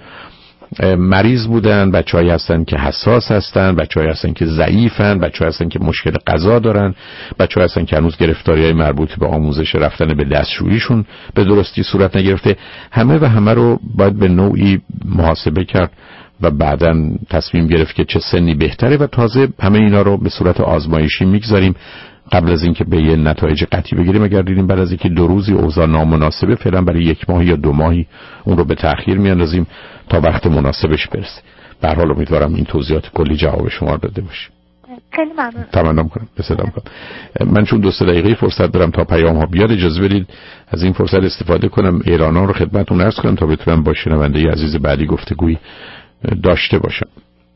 مریض بودن، بچه‌هایی هستن که حساس هستن، بچه‌هایی هستن که ضعیفن، بچه‌هایی هستن که مشکل غذا دارن، بچه‌هایی هستن که هنوز گرفتاری‌های مربوط به آموزش رفتن به دستشوییشون به درستی صورت نگرفته. همه رو باید به نوعی محاسبه کرد و بعداً تصمیم گرفت که چه سنی بهتره و تازه همه اینا رو به صورت آزمایشی میگذاریم قبل از اینکه به یه نتایج قطعی بگیریم. اگر دیدیم بعد از اینکه 2 روزی اوضاع نامناسبه، فعلا برای 1 ماه یا 2 ماهی اون رو به تأخیر میاندازیم تا وقت مناسبش برسه. به هر حال امیدوارم این توضیحات کلی جواب شما رو داده باشه. خیلی ممنون. تمام کنم. بسلام کنم. من چون 2 دقیقه فرصت دارم تا پیام ها بیاد، اجازه بدید از این فرصت استفاده کنم، ایرانا رو خدمتتون عرض کنم تا بتونم با شنونده عزیز بعدی گفتگویی داشته باشم.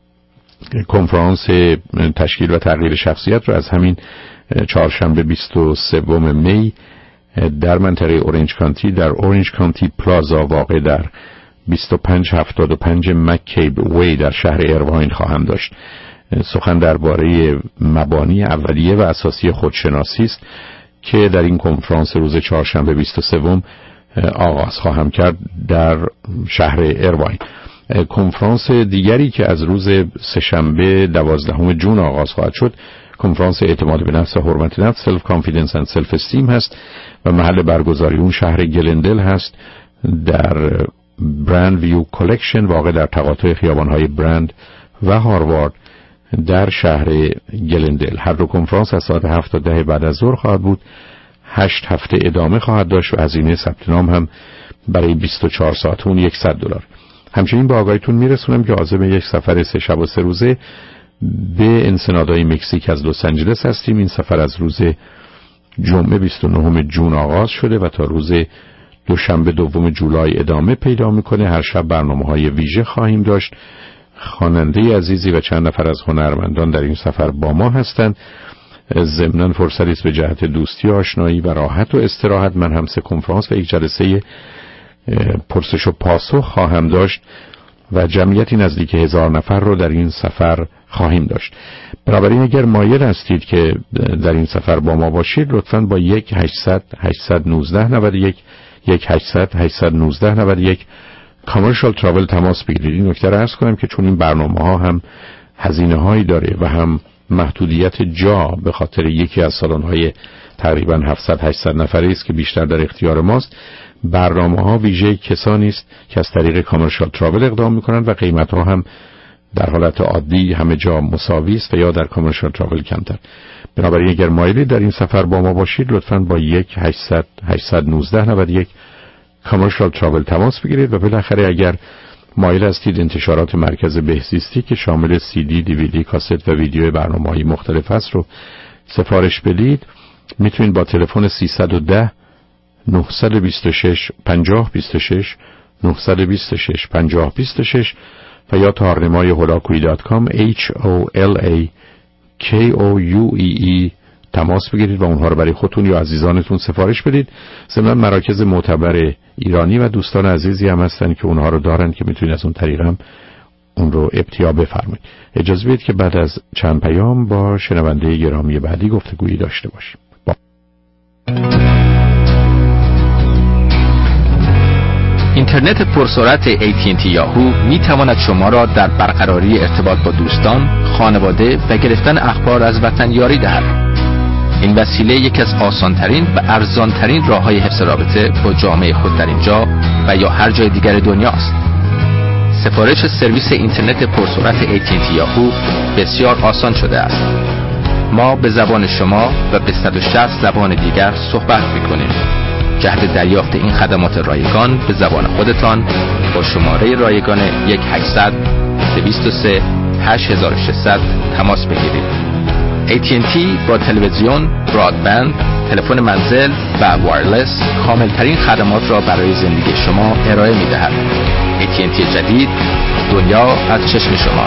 کنفرانس تشکیل و تغییر شخصیت رو از همین چهارشنبه 23 می در منطقه اورنج کانتی در اورنج کانتی پلازا واقع در 2575 مککیب وی در شهر ایرواین خواهم داشت. سخن درباره مبانی اولیه و اساسی خودشناسی است که در این کنفرانس روز چهارشنبه 23 آغاز خواهم کرد در شهر ایرواین. کنفرانس دیگری که از روز سه‌شنبه 12 جون آغاز خواهد شد کنفرانس اعتماد به نفس و حرمت نفس سلف کانفیدنس اند سلف استیم هست و محل برگزاری اون شهر گلندل هست در برند ویو کلکشن واقع در تقاطع خیابان‌های برند و هاروارد در شهر گلندل. هر دو کنفرانس از ساعت 7 تا 10 بعد از ظهر خواهد بود. 8 هفته ادامه خواهد داشت و هزینه ثبت نام هم برای 24 ساعت اون $100. همچنین با آگاهیتون میرسونم که عازم یک سفر 3 شب و 3 روزه به انسنادای مکزیک از لس آنجلس هستیم. این سفر از روز جمعه 29 جون آغاز شده و تا روز دوشنبه 2 جولای ادامه پیدا میکنه. هر شب برنامه‌های ویژه خواهیم داشت. خواننده عزیزی و چند نفر از هنرمندان در این سفر با ما هستند. ضمناً فرصتی است به جهت دوستی و آشنایی و راحت و استراحت. من هم 3 کنفرانس و 1 جلسه پرسش و پاسخ خواهم داشت و جمعیتی نزدیک 1000 نفر رو در این سفر خواهیم داشت. بنابراین اگر مایل هستید که در این سفر با ما باشید لطفاً با 1-800-819-91 1-800-819-91 کامرشال تراول تماس بگیرید. این نکته رو عرض کنم که چون این برنامه‌ها هم هزینه‌هایی داره و هم محدودیت جا به خاطر یکی از سالن‌های تقریباً 700-800 نفری است که بیشتر در اختیار ماست، برنامه‌ها ویژه کسانی است که از طریق کامرشال تراول اقدام می‌کنند و قیمت‌ها هم در حالت عادی همه جا مساوی است و یا در کامرشال تراول کمتر. بنابراین اگر مایلی در این سفر با ما باشید لطفاً با 1-800-819-91 کامرشال تراول تماس بگیرید و بالاخره اگر مایل هستید انتشارات مرکز بهزیستی که شامل CD، DVD، کاست و ویدیو برنامه‌های مختلف است رو سفارش بدید میتونید با تلفن 310 926 5026 926 5026 و یا تارنمای holakoui.com HOLAKOUEE تماس بگیرید و اونها رو برای خودتون یا عزیزانتون سفارش بدید. ضمن مراکز معتبر ایرانی و دوستان عزیزی هم هستن که اونها رو دارن که میتونید از اون طریق هم اون رو ابتیا بفرمایید. اجازه بدید که بعد از چند پیام با شنونده گرامی بعدی گفتگویی داشته باشیم. اینترنت پرسرعت AT&T یاهو می تواند شما را در برقراری ارتباط با دوستان، خانواده و گرفتن اخبار از وطن یاری دهد. این وسیله یکی از آسانترین و ارزانترین راه‌های حفظ رابطه با جامعه خود در اینجا و یا هر جای دیگر دنیاست. سفارش سرویس اینترنت پرسرعت AT&T یاهو بسیار آسان شده است. ما به زبان شما و به 160 زبان دیگر صحبت می‌کنیم. جهت دریافت این خدمات رایگان به زبان خودتان با شماره رایگان 1-800-203-8600 تماس بگیرید. AT&T با تلویزیون، برادبند، تلفن منزل و وایرلس کاملترین خدمات را برای زندگی شما ارائه می‌دهد. AT&T جدید، دنیا از چشم شما.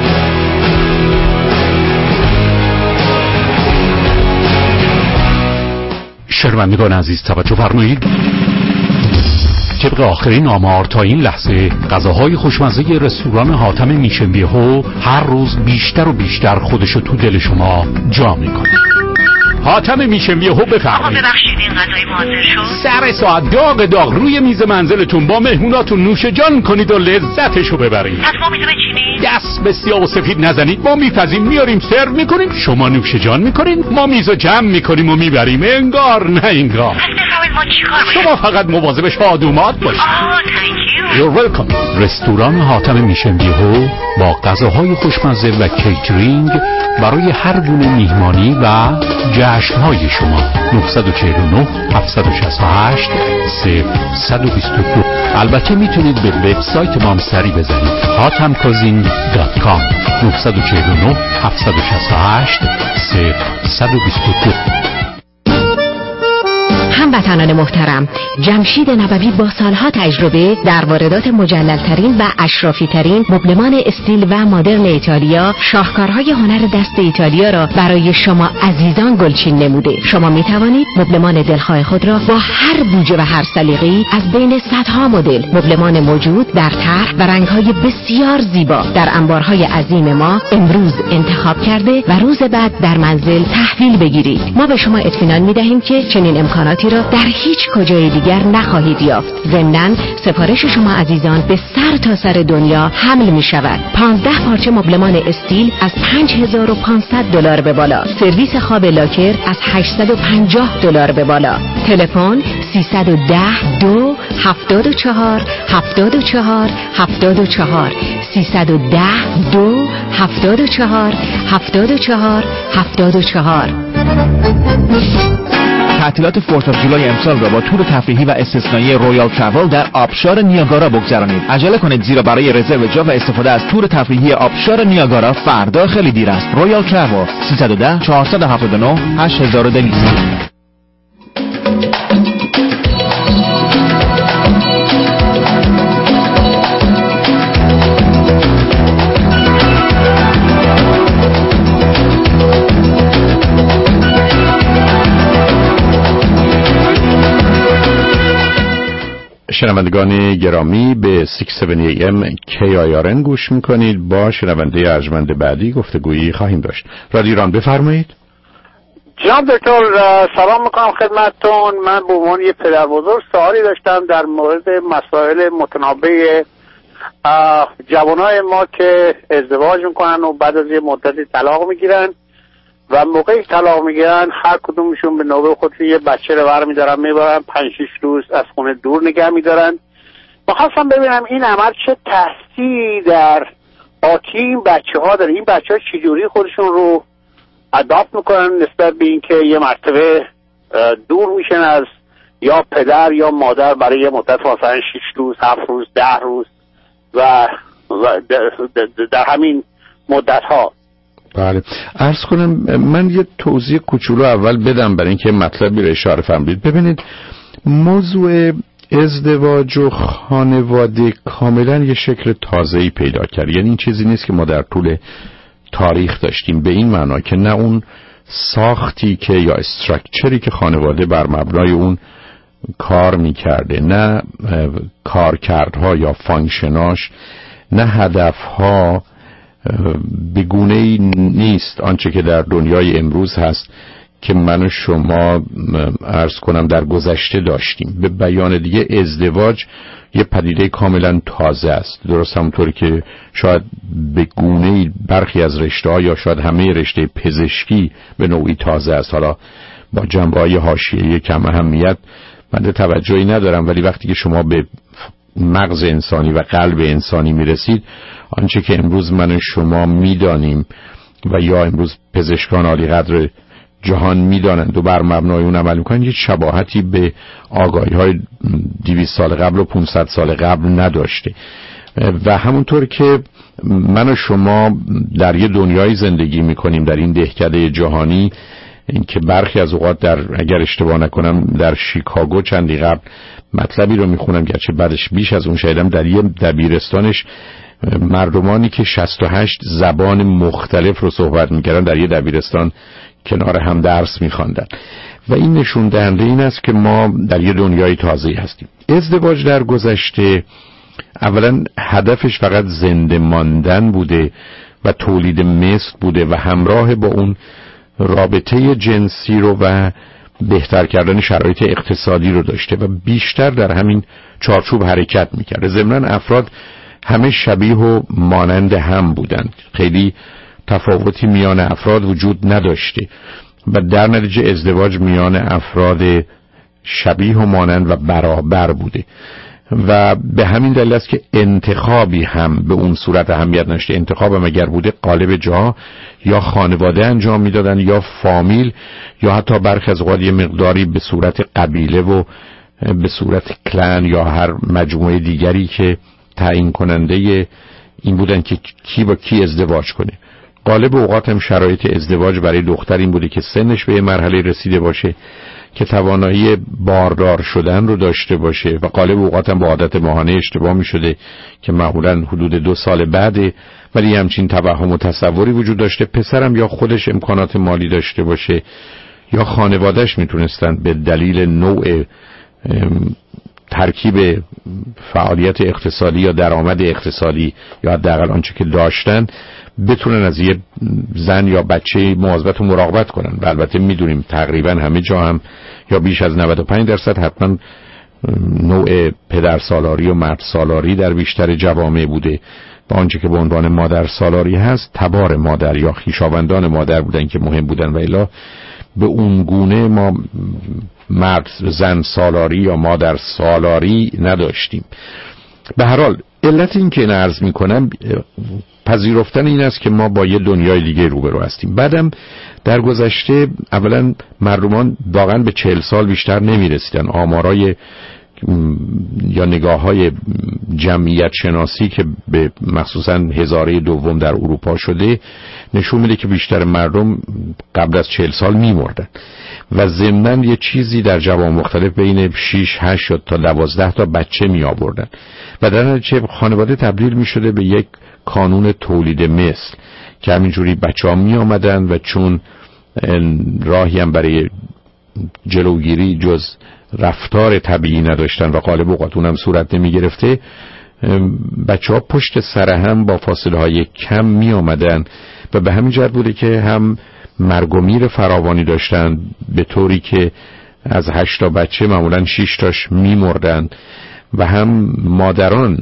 شنوندگان عزیز توجه فرمایید. طبق آخرین آمار تا این لحظه غذاهای خوشمزه رستوران حاتم میشنبیهو هر روز بیشتر و بیشتر خودشو تو دل شما جا میکنه. حاتم میشنبیهو بفرمایید. ببخشید این غذای ما حاضر شد؟ سر ساعت داغ روی میز منزلتون با مهموناتون نوش جان کنید و لذتشو ببرید. پس ما میزه بچینیم؟ دست به سیاه و سفید نزنید. ما میپزیم میاریم سرو میکنیم، شما نوش جان میکنید، ما میزو جمع میکنیم و میبریم. انگار نه انگار. پس بفرمایید ما چیکار باید؟ شما فقط مواظب شادومات باشید. You're welcome. رستوران حاتم میشنبیهو با غذاهای خوشمزه و کیترینگ برای هر گونه میهمانی و جشنهای شما. 949 768 0122. البته میتونید به وبسایت ما هم سری بزنید hatamcuisine.com 949 768 0122. هموطنان محترم، جمشید نبوی با سالها تجربه در واردات مجلل‌ترین و اشرافی‌ترین مبلمان استیل و مدرن ایتالیا، شاهکارهای هنر دست ایتالیا را برای شما عزیزان گلچین نموده. شما می توانید مبلمان دلخواه خود را با هر بوجه و هر سلیقه‌ای از بین صدها مدل مبلمان موجود در طرح و رنگ‌های بسیار زیبا در انبارهای عظیم ما امروز انتخاب کرده و روز بعد در منزل تحویل بگیرید. ما به شما اطمینان می‌دهیم که چنین امکاناتی را در هیچ کجای دیگر نخواهید یافت. ضمناً سفارش شما عزیزان به سر تا سر دنیا حمل می‌شود. 15 پارچه مبلمان استیل از $5500 به بالا. سرویس خواب لاکر از $850 به بالا. تلفن 310 2 74 74 74 310 2 74 74 74. تعطیلات فورت آف جولای امسال را با تور تفریحی و استثنایی رویال تراول در آبشار نیاگارا بگذرانید. عجله کنید زیرا برای رزرو جا و استفاده از تور تفریحی آبشار نیاگارا فردا خیلی دیر است. رویال تراول 310 479 8200. شنوندگان گرامی به 670 AM KIRN گوش میکنید. با شنونده ارجمند بعدی گفتگویی خواهیم داشت. رادیو ایران بفرمایید. جناب دکتر سلام میکنم خدمتتون. من به عنوان یه پدر بزرگ سوالی داشتم در مورد مسائل متنابع جوانای ما که ازدواج میکنن و بعد از یه مدتی طلاق میگیرن و موقعی طلاق میگیرن هر کدومشون به نوبه خودشون یه بچه رو برمیدارن میبرن 5-6 روز از خونه دور نگه میدارن. میخواستم ببینم این عمل چه تأثیری در آتی این بچه ها داره. این بچه ها چجوری خودشون رو اداپت میکنن نسبت به اینکه یه مرتبه دور میشن از یا پدر یا مادر برای یه مدت مثلا 6 روز 7 روز 10 روز و در همین مدت ها. بله، عرض کنم من یه توضیح کوچولو اول بدم برای اینکه مطلبی رو اشاره فرمودید. ببینید موضوع ازدواج و خانواده کاملا یه شکل تازه‌ای پیدا کرد. یعنی این چیزی نیست که ما در طول تاریخ داشتیم، به این معنا که نه اون ساختی که یا استراکچری که خانواده بر مبنای اون کار میکرده، نه کارکردها یا فانکشناش، نه هدفها به گونه‌ای نیست آنچه که در دنیای امروز هست که من و شما عرض کنم در گذشته داشتیم. به بیان دیگه ازدواج یه پدیده کاملا تازه است. درست همونطوری که شاید به گونه‌ای برخی از رشته‌ها یا شاید همه رشته پزشکی به نوعی تازه است. حالا با جنبه‌های حاشیه‌ای کم اهمیت من توجهی ندارم، ولی وقتی که شما به مغز انسانی و قلب انسانی میرسید، آنچه که امروز من و شما میدانیم و یا امروز پزشکان عالی قدر جهان میدانند و بر مبنای اون عمل میکنند، یه شباهتی به آگاهی‌های 200 سال قبل و 500 سال قبل نداشته. و همونطور که من و شما در یه دنیای زندگی میکنیم در این دهکده جهانی، این که برخی از اوقات اگر اشتباه نکنم در شیکاگو چندی قبل مطلبی رو میخونم، گرچه بعدش بیش از اون شایدم، در یه دبیرستانش مردمانی که 68 زبان مختلف رو صحبت میکردن در یه دبیرستان کنار هم درس میخواندن. و این نشون دهنده این است که ما در یه دنیای تازه‌ای هستیم. ازدواج در گذشته اولا هدفش فقط زنده ماندن بوده و تولید مثل بوده و همراه با اون رابطه جنسی رو و بهتر کردن شرایط اقتصادی رو داشته و بیشتر در همین چارچوب حرکت میکرده. ضمناً افراد همه شبیه و مانند هم بودند، خیلی تفاوتی میان افراد وجود نداشته و در نتیجه ازدواج میان افراد شبیه و مانند و برابر بوده و به همین دلیل است که انتخابی هم به اون صورت اهمیت نداشته. انتخاب هم اگر بوده قالب جا یا خانواده انجام میدادن یا فامیل یا حتی برخی از اوقات یه مقداری به صورت قبیله و به صورت کلن یا هر مجموعه دیگری که تعیین کننده این بودن که کی با کی ازدواج کنه. قالب اوقات هم شرایط ازدواج برای دختر این بوده که سنش به مرحله رسیده باشه که توانایی باردار شدن رو داشته باشه و غالب اوقات هم با عادت ماهانه اشتباه می شده که معمولا حدود 2 سال بعده، ولی همچین توهم و تصوری وجود داشته. پسرم یا خودش امکانات مالی داشته باشه یا خانوادهش میتونستن به دلیل نوع ترکیب فعالیت اقتصادی یا درآمد اقتصادی یا حداقل آنچه که داشتن بتونن از یه زن یا بچه مواظبت و مراقبت کنن. و البته میدونیم تقریبا همه جا هم یا بیش از 95% حتما نوع پدر سالاری و مرد سالاری در بیشتر جوامع بوده و آنچه که به عنوان مادر سالاری هست تبار مادر یا خویشاوندان مادر بودن که مهم بودن و الا به اون گونه ما مرد زن سالاری یا مادر سالاری نداشتیم. به هر حال علت این که این عرض میکنم پذیرفتن این است که ما با یه دنیای دیگه روبرو هستیم. بعدم در گذشته اولا مردمان واقعا به 40 سال بیشتر نمیرسیدن. آمارای یا نگاه‌های جمعیت شناسی که به مخصوصا هزاره دوم در اروپا شده نشون میده که بیشتر مردم قبل از 40 سال میمردن و ضمناً یه چیزی در جوامع مختلف بین 6 8 تا 12 تا بچه می آوردن و در نتیجه خانواده تبدیل می شده به یک کانون تولید مثل که همینجوری بچه‌ها می آمدن و چون راهی هم برای جلوگیری جز رفتار طبیعی نداشتن و غالب اوقات اونم صورت نمی گرفته، بچه ها پشت سر هم با فاصله های کم می آمدن و به همین جهت بوده که هم مرگ و میر فراوانی داشتن به طوری که از 8 تا بچه معمولا 6 تاش می مردن و هم مادران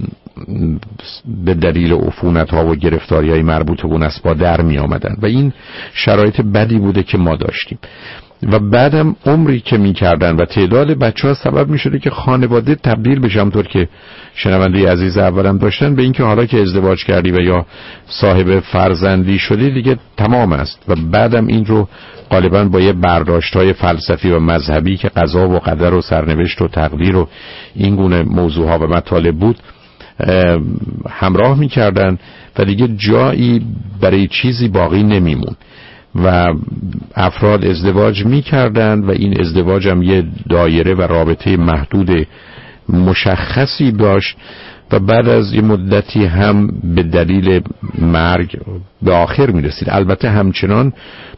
به دلیل عفونت ها و گرفتاری های مربوط به اون اسبا در می آمدن و این شرایط بدی بوده که ما داشتیم. و بعدم عمری که می کردن و تعداد بچه ها سبب می شده که خانواده تبدیل بشه، همطور که شنونده عزیز اولم داشتن، به اینکه حالا که ازدواج کردی و یا صاحب فرزندی شدی دیگه تمام است. و بعدم این رو غالبا با یه برداشت‌های فلسفی و مذهبی که قضا و قدر و سرنوشت و تقدیر و این گونه موضوعها و مطالب بود همراه می کردن و دیگه جایی برای چیزی باقی نمیمون و افراد ازدواج میکردند و این ازدواج هم یه دایره و رابطه محدود مشخصی داشت و بعد از یه مدتی هم به دلیل مرگ به آخر میرسید. البته همچنان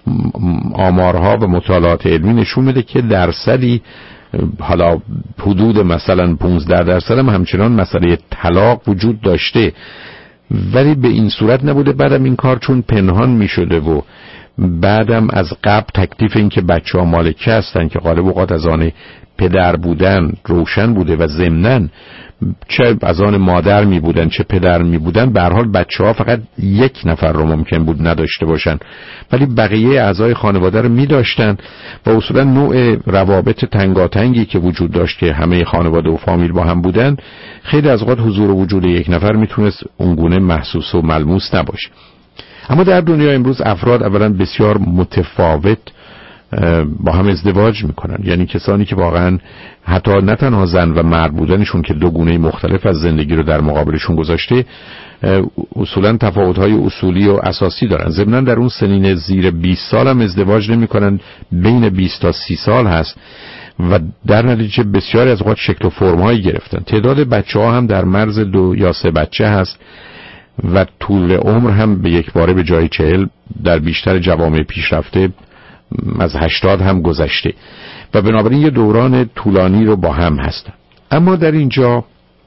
آمارها و مطالعات علمی نشون میده که درصدی، حالا حدود مثلا 15% هم همچنان مسئله طلاق وجود داشته، ولی به این صورت نبوده. بعدم این کار چون پنهان میشده و بعدم از قبل تکلیف این که بچه ها مالکه هستن که غالب اوقات از آن پدر بودن روشن بوده و ضمناً چه از آن مادر می بودن چه پدر می بودن، به هر حال بچه ها فقط یک نفر رو ممکن بود نداشته باشن ولی بقیه اعضای خانواده رو می داشتن و اصولا نوع روابط تنگاتنگی که وجود داشت که همه خانواده و فامیل با هم بودن، خیلی از اوقات حضور و وجود یک نفر میتونست اونگونه محسوس و ملموس نباشه. اما در دنیا امروز افراد اولا بسیار متفاوت با هم ازدواج میکنن، یعنی کسانی که واقعا حتی نه تنها زن و مرد بودنشون که دو گونه مختلف از زندگی رو در مقابلشون گذاشته، اصولا تفاوت‌های اصولی و اساسی دارن. ضمناً در اون سنین زیر 20 سال هم ازدواج نمیکنن، بین 20 تا 30 سال هست و در نتیجه بسیاری از اوقات شکل و فرم‌هایی گرفتن. تعداد بچه‌ها هم در مرز 2 یا 3 بچه هست و طول عمر هم به یک باره به جای 40 در بیشتر جوامع پیشرفته از 80 هم گذشته و بنابراین یه دوران طولانی رو با هم هستن. اما در اینجا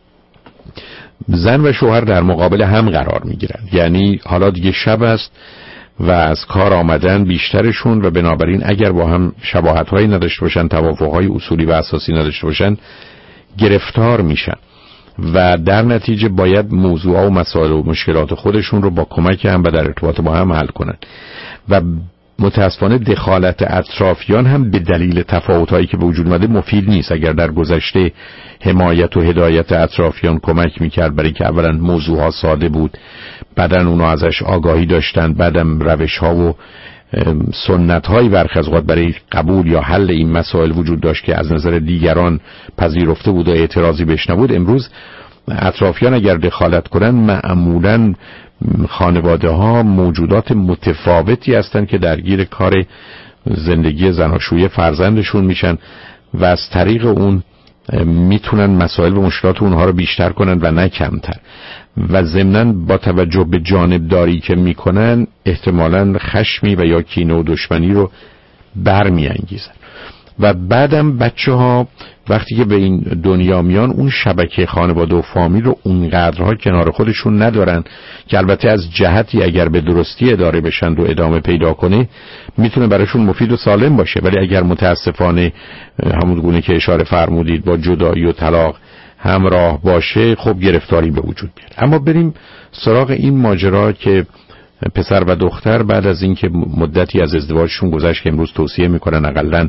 زن و شوهر در مقابل هم قرار میگیرن، یعنی حالا دیگه شب است و از کار آمدن بیشترشون و بنابراین اگر با هم شباهت‌هایی نداشته باشن، توافق‌های اصولی و اساسی نداشته باشن، گرفتار میشن و در نتیجه باید موضوعات و مسائل و مشکلات خودشون رو با کمک هم و در ارتباط با هم حل کنن و متاسفانه دخالت اطرافیان هم به دلیل تفاوت‌هایی که به وجود اومده مفید نیست. اگر در گذشته حمایت و هدایت اطرافیان کمک میکرد برای که اولا موضوعها ساده بود، بعدن اونا ازش آگاهی داشتن، بعدم روش‌ها و سنت‌های برخی از اوقات برای قبول یا حل این مسائل وجود داشت که از نظر دیگران پذیرفته بود و اعتراضی بهش نبود. امروز اطرافیان اگر دخالت کنن معمولاً خانواده ها موجودات متفاوتی هستند که درگیر کار زندگی زناشویی فرزندشون میشن و از طریق اون میتونن مسائل و مشکلات اونها رو بیشتر کنن و نه کمتر، و ضمناً با توجه به جانبداری که میکنن احتمالاً خشمی و یا کینه و دشمنی رو برمیانگیزن. و بعدم بچه ها وقتی که به این دنیا میان اون شبکه خانواده و فامیل رو اونقدرها کنار خودشون ندارن که البته از جهتی اگر به درستی اداره بشن و ادامه پیدا کنه میتونه براشون مفید و سالم باشه، ولی اگر متاسفانه همون گونه که اشاره فرمودید با جدایی و طلاق همراه باشه خب گرفتاری به وجود میاد. اما بریم سراغ این ماجرا که پسر و دختر بعد از اینکه مدتی از ازدواجشون گذشت که امروز توصیه میکنن حداقل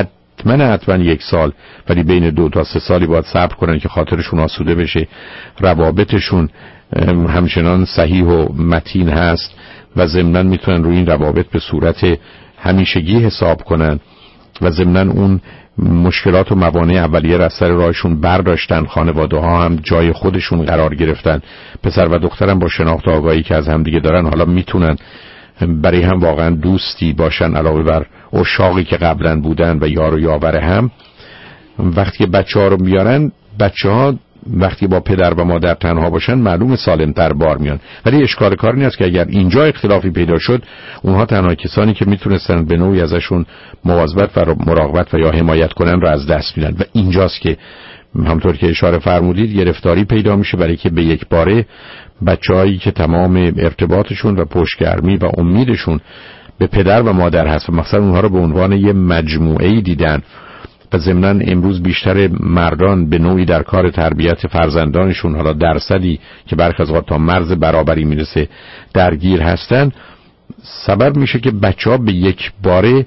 حتما 1 سال، ولی بین 2 تا 3 سالی باید صبر کنن که خاطرشون آسوده بشه، روابطشون همچنان صحیح و متین هست و ضمناً میتونن روی این روابط به صورت همیشگی حساب کنن و ضمناً اون مشکلات و موانع اولیه را از سر راهشون برداشتن، خانواده ها هم جای خودشون قرار گرفتن، پسر و دخترم با شناخت و آگاهی که از همدیگه دارن حالا میتونن برای هم واقعا دوستی باشن علاوه بر عشاقی که قبلا بودن و یار و یاور هم. وقتی که بچه ها رو میارن، بچه ها وقتی با پدر و مادر تنها باشن معلوم سالمتر بار میان، ولی اشکال کار این است که اگر اینجا اختلافی پیدا شد اونها تنها کسانی که میتونستن به نوعی ازشون مواظبت و مراقبت و یا حمایت کنن رو از دست میدن و اینجاست که همطور که اشاره فرمودید گرفتاری پیدا میشه، برای که به یک باره بچه‌هایی که تمام ارتباطشون و پشتگرمی و امیدشون به پدر و مادر هست و مثلا اونها رو به عنوان یه مجموعه‌ای دیدن و ضمناً امروز بیشتر مردان به نوعی در کار تربیت فرزندانشون حالا درصدی که برخی از اوقات تا مرز برابری میرسه درگیر هستن، سبب میشه که بچه‌ها به یک باره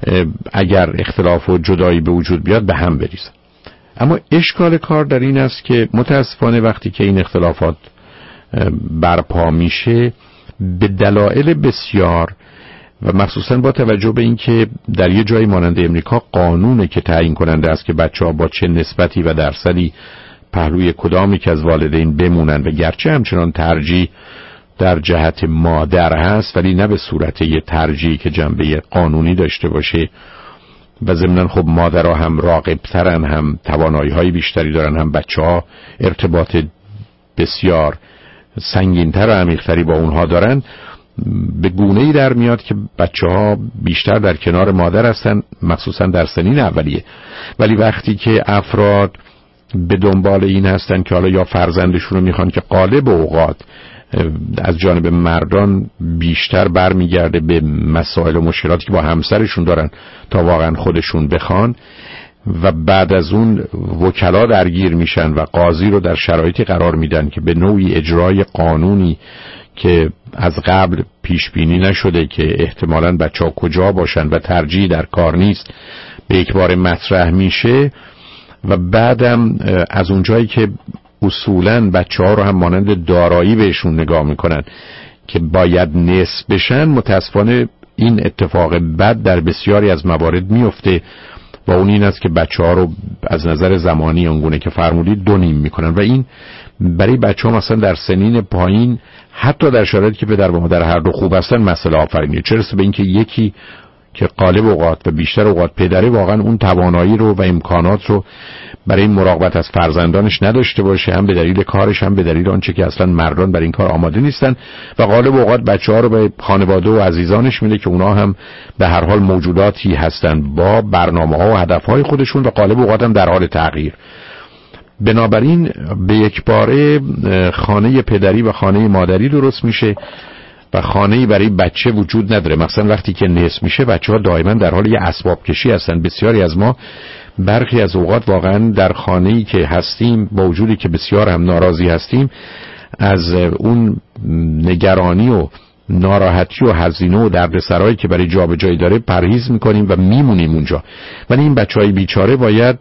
اگر اختلاف و جدایی به وجود بیاد به هم بریزن. اما اشکال کار در این است که متاسفانه وقتی که این اختلافات برپا میشه به دلایل بسیار و مخصوصا با توجه به اینکه در یه جایی مانند امریکا قانونه که تعیین کننده است که بچه‌ها با چه نسبتی و درصدی پهلوی کدامی که از والدین بمونن و گرچه همچنان ترجیح در جهت مادر هست ولی نه به صورت یه ترجیحی که جنبه قانونی داشته باشه و ضمناً خب مادرها هم راغب‌ترن، هم توانایی‌های بیشتری دارن، هم بچه‌ها ارتباط بسیار سنگین‌تر و عمیق‌تری با اونها دارن، به گونه‌ای در میاد که بچه‌ها بیشتر در کنار مادر هستن مخصوصا در سنین اولیه. ولی وقتی که افراد به دنبال این هستن که حالا یا فرزندشون رو میخوان که غالب اوقات از جانب مردان بیشتر برمیگرده به مسائل و مشکلاتی که با همسرشون دارن تا واقعا خودشون بخوان و بعد از اون وکلا درگیر میشن و قاضی رو در شرایطی قرار میدن که به نوعی اجرای قانونی که از قبل پیش بینی نشده که احتمالاً بچه‌ها کجا باشن و ترجیح در کار نیست به یک بار مطرح میشه و بعدم از اونجایی که اصولاً بچه‌ها رو هم مانند دارایی بهشون نگاه میکنن که باید نصف بشن، متاسفانه این اتفاق بد در بسیاری از موارد میفته و اون این است که بچه‌ها رو از نظر زمانی اونگونه که فرمودید دو نیم میکنن و این برای بچه‌ها مثلا در سنین پایین حتی در شرایطی که پدر و مادر هر دو خوب هستن مسئله آفرینیه، چه رسه به اینکه یکی که غالب اوقات و بیشتر اوقات پدره واقعا اون توانایی رو و امکانات رو برای این مراقبت از فرزندانش نداشته باشه، هم به دلیل کارش هم به دلیل آنچه که اصلا مردان برای این کار آماده نیستن و غالب اوقات بچه‌ها رو به خانواده و عزیزانش میده که اونا هم به هر حال موجوداتی هستن با برنامه‌ها و هدف‌های خودشون و غالب اوقات هم در حال تغییر. بنابراین به یک باره خانه پدری و خانه مادری درست میشه و خانه‌ای برای بچه وجود نداره. مثلا وقتی که نصف میشه بچه‌ها دائما در حال یه اسباب کشی هستن. بسیاری از ما برخی از اوقات واقعا در خانه‌ای که هستیم با وجودی که بسیار هم ناراضی هستیم از اون نگرانی و ناراحتی و هزینه و دردسرایی که برای جابجایی داره پرهیز میکنیم و میمونیم اونجا. ولی این بچهای بیچاره باید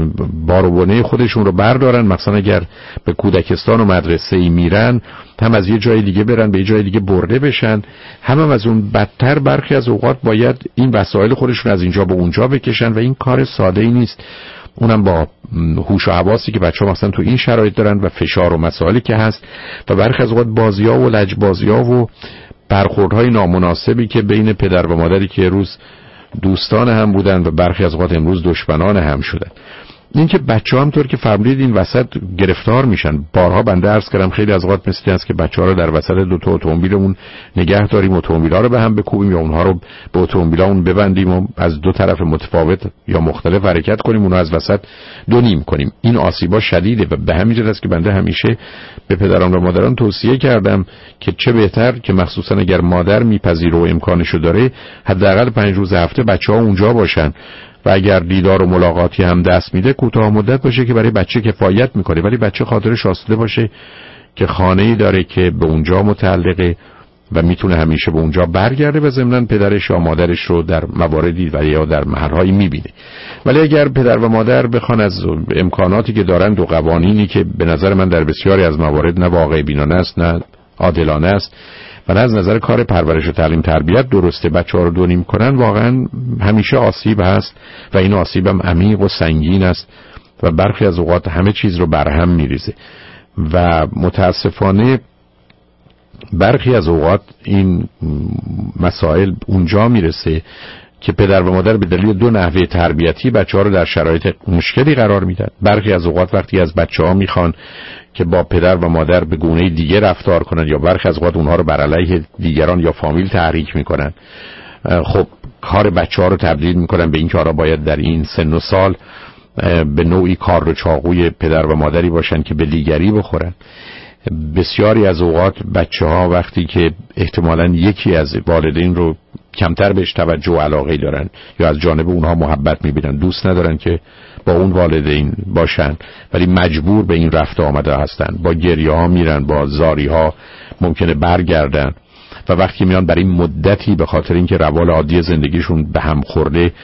بارونه خودشون رو بردارن، مثلا اگر به کودکستان و مدرسه‌ای میرن هم از یه جای دیگه برن به یه جای دیگه برده بشن، هم از اون بدتر برخی از اوقات باید این وسایل خودشون از اینجا به اونجا بکشن و این کار ساده‌ای نیست، اونم با هوش و حواسی که بچه‌ها مثلا تو این شرایط دارن و فشار و مسائلی که هست و برخی از اوقات بازی‌ها و لجبازی‌ها و برخوردهای نامناسبی که بین پدر و مادری که روز دوستان هم بودن و برخی از اوقات امروز دشمنان هم شدن. اینکه بچه‌ها هم طور که فرمودید این وسط گرفتار میشن. بارها بنده عرض کردم خیلی از اوقات مثل است که بچه‌ها رو در وسط دو تا اتومبیلمون نگه داریم، اتومبیل‌ها رو به هم بکوبیم یا اونها رو به اتومبیلامون ببندیم و از دو طرف متفاوت یا مختلف حرکت کنیم، اونها از وسط دو نیم کنیم. این آسیبا شدیده و به همین جهت است که بنده همیشه به پدران و مادران توصیه کردم که چه بهتر که مخصوصا اگر مادر میپذیره و امکانشو داره حداقل 5 روز هفته بچه‌ها اونجا باشن و اگر دیدار و ملاقاتی هم دست میده کوتاه مدت باشه که برای بچه کفایت میکنه، ولی بچه خاطرش آسوده باشه که خانه‌ای داره که به اونجا متعلقه و میتونه همیشه به اونجا برگرده و ضمناً پدرش یا مادرش رو در مواردی و یا در محل‌هایی میبینه. ولی اگر پدر و مادر بخوان از امکاناتی که دارند و قوانینی که به نظر من در بسیاری از موارد نه واقع بینانه است نه عادلانه است و از نظر کار پرورش و تعلیم تربیت درسته بچه‌ها رو دو نیم کنن، واقعا همیشه آسیب هست و این آسیب هم عمیق و سنگین است و برخی از اوقات همه چیز رو برهم میریزه و متاسفانه برخی از اوقات این مسائل اونجا میرسه که پدر و مادر به دلیل دو نحوه تربیتی بچه‌ها رو در شرایط مشکلی قرار میدن. برخی از اوقات وقتی از بچه‌ها میخوان که با پدر و مادر به گونه دیگه رفتار کنن یا برخی از اوقات اونها رو بر علیه دیگران یا فامیل تحریک میکنن، خب کار بچه‌ها رو تبدیل میکنن به این که آرا باید در این سن و سال به نوعی کار و چاقوی پدر و مادری باشن که به دیگری بخورن. بسیاری از اوقات بچه‌ها وقتی که احتمالاً یکی از والدین رو کمتر بهش توجه و علاقه دارن یا از جانب اونها محبت میبینن، دوست ندارن که با اون والدین باشن ولی مجبور به این رفت آمده هستن، با گریه ها میرن، با زاری ها ممکنه برگردن و وقتی میان برای مدتی به خاطر اینکه روال عادی زندگیشون به هم خورده،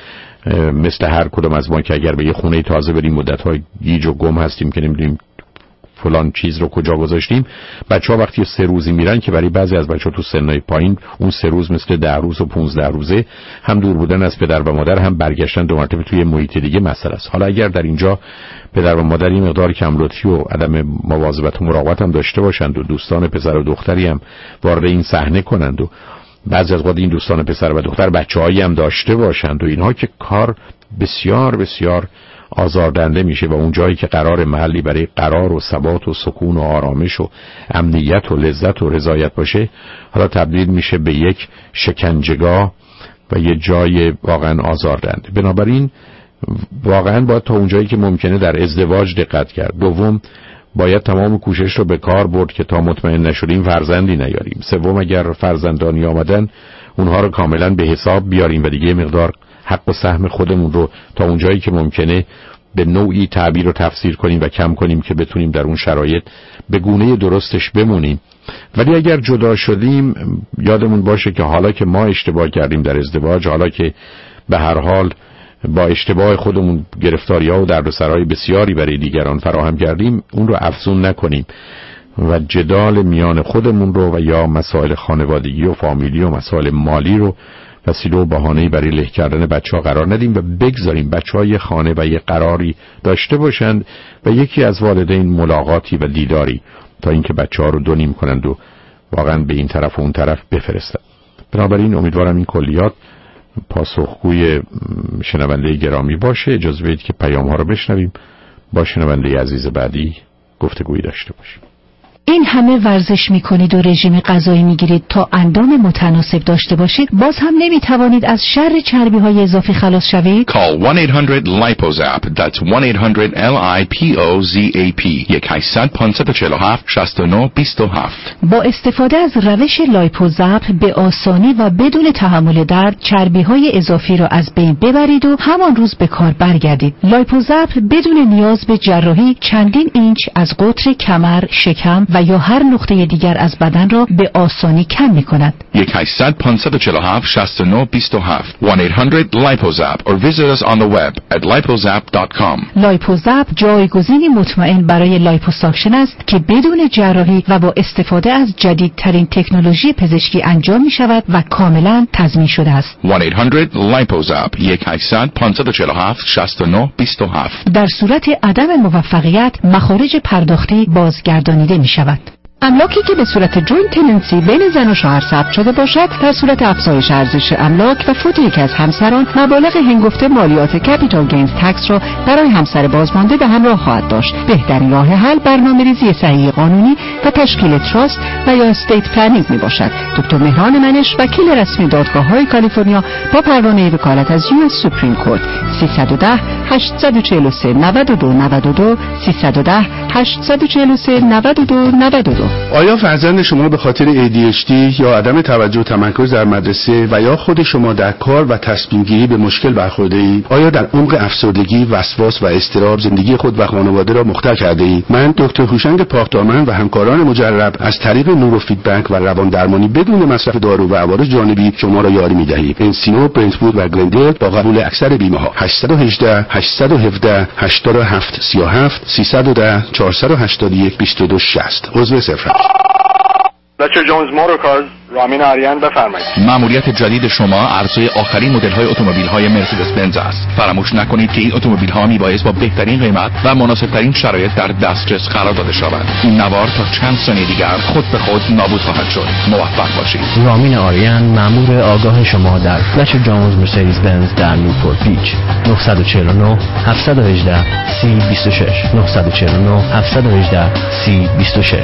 مثل هر کدوم از ما که اگر به یه خونه تازه بریم مدت‌های گیج و گم هستیم که نمیدونیم فلان چیز رو کجا گذاشتیم، بچه‌ها وقتی 3 روزی میرن که برای بعضی از بچه‌ها تو سنای پایین اون 3 روز مثل 10 روز و 15 روزه، هم دور بودن از پدر و مادر هم برگشتن دو مرتبه توی محیط دیگه مسئله است. حالا اگر در اینجا پدر و مادر این مقدار کم‌لطفی و عدم مواظبت و مراقبت هم داشته باشند و دوستان پسر و دختری هم وارد این صحنه کنند و بعضی از وقت این دوستان پسر و دختر بچه‌هایی هم داشته باشند و اینها، که کار بسیار بسیار آزاردهنده میشه و اون جایی که قرار محلی برای قرار و ثبات و سکون و آرامش و امنیت و لذت و رضایت باشه، حالا تبدیل میشه به یک شکنجهگاه و یه جای واقعا آزاردهنده. بنابراین واقعا باید تا اون جایی که ممکنه در ازدواج دقت کرد. دوم، باید تمام کوشش رو به کار برد که تا مطمئن نشدیم فرزندی نیاریم. سوم، اگر فرزندانی آمدن اونها رو کاملا به حساب بیاریم و دیگه مقدار حق و سهم خودمون رو تا اون جایی که ممکنه به نوعی تعبیر و تفسیر کنیم و کم کنیم که بتونیم در اون شرایط به گونه درستش بمونیم. ولی اگر جدا شدیم یادمون باشه که حالا که ما اشتباه کردیم در ازدواج، حالا که به هر حال با اشتباه خودمون گرفتاری‌ها و دردسرای بسیاری برای دیگران فراهم کردیم، اون رو افزون نکنیم و جدال میان خودمون رو و یا مسائل خانوادگی و فامیلی و مسائل مالی رو وسیله و بهانه‌ای برای له کردن بچه‌ها قرار ندیم و بگذاریم بچه‌ها یه خانه و یه قراری داشته باشند و یکی از والدین ملاقاتی و دیداری تا اینکه بچه‌ها رو دو نیم کنند و واقعا به این طرف و اون طرف بفرستند. بنابراین امیدوارم این کلیات پاسخگوی شنونده گرامی باشه. اجازه بدید که پیام‌ها رو بشنویم، با شنونده عزیز بعدی گفتگویی داشته باشیم. این همه ورزش میکنید و رژیم غذایی میگیرید تا اندام متناسب داشته باشید، باز هم نمیتوانید از شر چربی های اضافی خلاص شوید؟ Call 1-800-LIPOZAP. That's 1-800-LIPOZAP. 1-800-547-69-27. با استفاده از روش لایپوزاپ به آسانی و بدون تحمل درد چربی های اضافی را از بین ببرید و همان روز به کار برگردید. لایپوزاپ بدون نیاز به جراحی چندین اینچ از قطر کمر، شکم و یا هر نقطه دیگر از بدن را به آسانی کم می کند. 1-800-547-69-27. 1-800-LIPOZAP or visit us on the web at lipozap.com. لایپوزاپ جایگزینی مطمئن برای لایپوساکشن است که بدون جراحی و با استفاده از جدیدترین تکنولوژی پزشکی انجام می شود و کاملا تضمین شده است. 1-800-LIPOZAP. 1-800-547-69-27. در صورت عدم موفقیت مخارج پرداختی بازگردانیده می شود. املاکی که به صورت جوینت تننسی بین زن و شوهر ثبت شده باشد، در صورت افزایش ارزش املاک و فوت یکی از همسران، مبالغ هنگفته مالیات کپیتال گینز تکس را برای همسر بازمانده به همراه خواهد داشت. بهترین راه حل برنامه‌ریزی صحیح قانونی و تشکیل تراست و یا استیت پلنینگ میباشد. دکتر مهران منش، وکیل رسمی دادگاه‌های کالیفرنیا، با پروانه وکالت از US سوپریم کورت، 310 843 92 92 310 843 92 92. آیا فرزند شما به خاطر ADHD یا عدم توجه و تمرکز در مدرسه و یا خود شما در کار و تصمیم گیری به مشکل برخورده اید؟ آیا در عمق افسردگی، وسواس و اضطراب زندگی خود و خانواده را مختل کرده اید؟ من دکتر هوشنگ پاکدامن و همکاران مجرب از طریق نورو فیدبک و روان درمانی بدون مصرف دارو و عوارض جانبی شما را یاری می‌دهیم. انسینو، برنت‌وود و گلندل با قبول اکثر بیمه‌ها. 818 817 87 37 310 481 2260. عضو صفر. دکتر جونز موتورکارز، رامین آریان، بفرمایید. مأموریت جدید شما عرضه آخرین مدل‌های اتومبیل‌های مرسدس بنز است. فراموش نکنید که این اتومبیل‌ها میبایست با بهترین قیمت و مناسب‌ترین شرایط در دسترس قرار داده شوند. این نوار تا چند ثانیه دیگر خود به خود نابود خواهد شد. موفق باشید. رامین آریان، مأمور آگاه شما در فلچر جونز مرسدس بنز در نیوپورت بیچ. 949 718 3026 949 718 3026.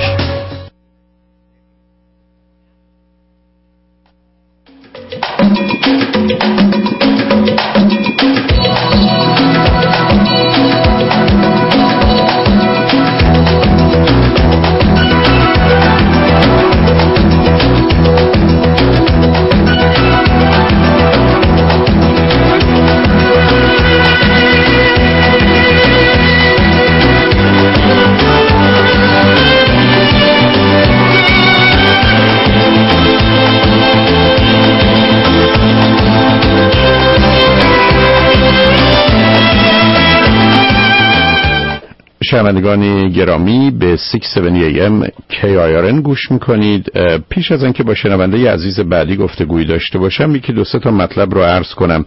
شنوندگان گرامی به 670 AM KIRN گوش میکنید. پیش از اینکه با شنونده عزیز بعدی گفتگویی داشته باشم، یکی دو سه تا مطلب رو عرض کنم.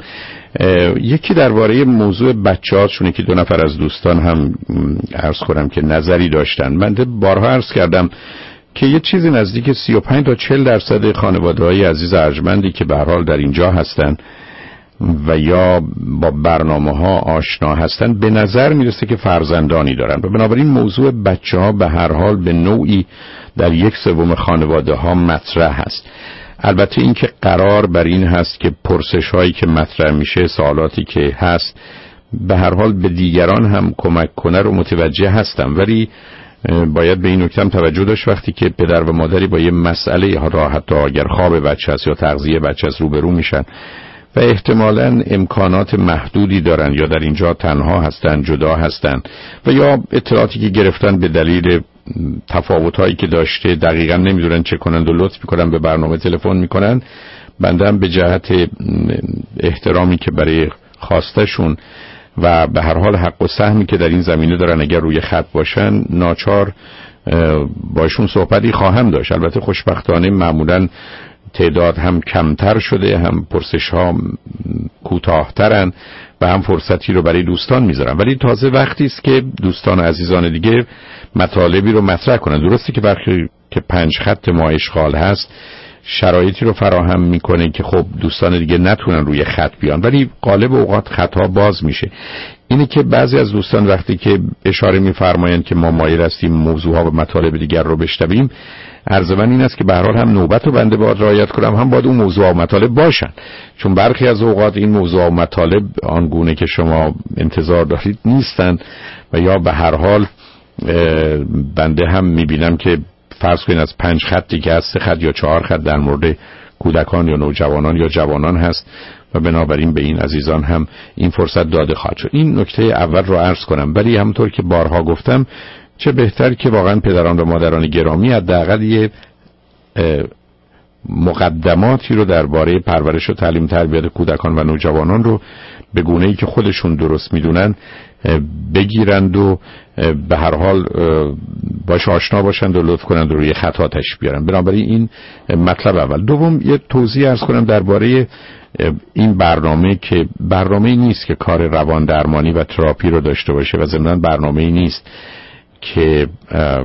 یکی درباره موضوع بچه‌ها، چون که دو نفر از دوستان هم عرض کنم که نظری داشتن. من بارها عرض کردم که یه چیزی نزدیک 35 تا 40% خانواده‌های عزیز ارجمندی که به هر حال در اینجا هستن و یا با برنامه‌ها آشنا هستن، به نظر میرسه که فرزندانی دارن و بنابراین موضوع بچه‌ها به هر حال به نوعی در 1/3 خانواده‌ها مطرح هست. البته این که قرار بر این هست که پرسش‌هایی که مطرح میشه، سوالاتی که هست، به هر حال به دیگران هم کمک کنه رو متوجه هستم، ولی باید به این نکته هم توجه داشت وقتی که پدر و مادری با یه مسئله حتی اگر خواب بچه است یا تغذیه بچه است روبرو میشن و احتمالاً امکانات محدودی دارن یا در اینجا تنها هستن، جدا هستن و یا اطلاعاتی که گرفتن به دلیل تفاوت‌هایی که داشته دقیقاً نمیدونن چه کنند و لطف میکنن به برنامه تلفن میکنن، بنده هم به جهت احترامی که برای خواستشون و به هر حال حق و سهمی که در این زمینه دارن اگر روی خط باشن ناچار باشون صحبتی خواهم داشت. البته خوشبختانه معمولاً تعداد هم کمتر شده، هم پرسش ها کوتاه‌ترن و هم فرصتی رو برای دوستان میذارن، ولی تازه وقتی است که دوستان و عزیزان دیگه مطالبی رو مطرح کنن. درسته که وقتی که 5 خط ما اشغال هست شرایطی رو فراهم میکنه که خب دوستان دیگه نتونن روی خط بیان، ولی غالب اوقات خطا باز میشه. اینه که بعضی از دوستان وقتی که اشاره میفرمایند که ما مایل هستیم موضوعها و مطالب دیگر رو بشنویم، عرض من این است که به هر حال هم نوبت رو بنده باید رعایت کنم، هم باید اون موضوع و مطالب باشن، چون برخی از اوقات این موضوع و مطالب آنگونه که شما انتظار دارید نیستن و یا به هر حال بنده هم میبینم که فرض کنید از 5 خطی که هست 3 خط یا 4 خط در مورد کودکان یا نوجوانان یا جوانان هست و بنابراین به این عزیزان هم این فرصت داده خواهد شد. این نکته اول رو عرض کنم، ولی همونطور که بارها گفتم چه بهتر که واقعا پدران و مادران گرامی حداقل یه مقدماتی رو درباره پرورش و تعلیم تربیت کودکان و نوجوانان رو به گونه‌ای که خودشون درست میدونن بگیرند و به هر حال باش آشنا باشند و لطف کنند و روی خطاتش بیارن. بنابراین این مطلب اول. دوم یه توضیح عرض کنم درباره این برنامه که برنامه نیست که کار روان درمانی و تراپی رو داشته باشه و ضمناً برنامه نیست که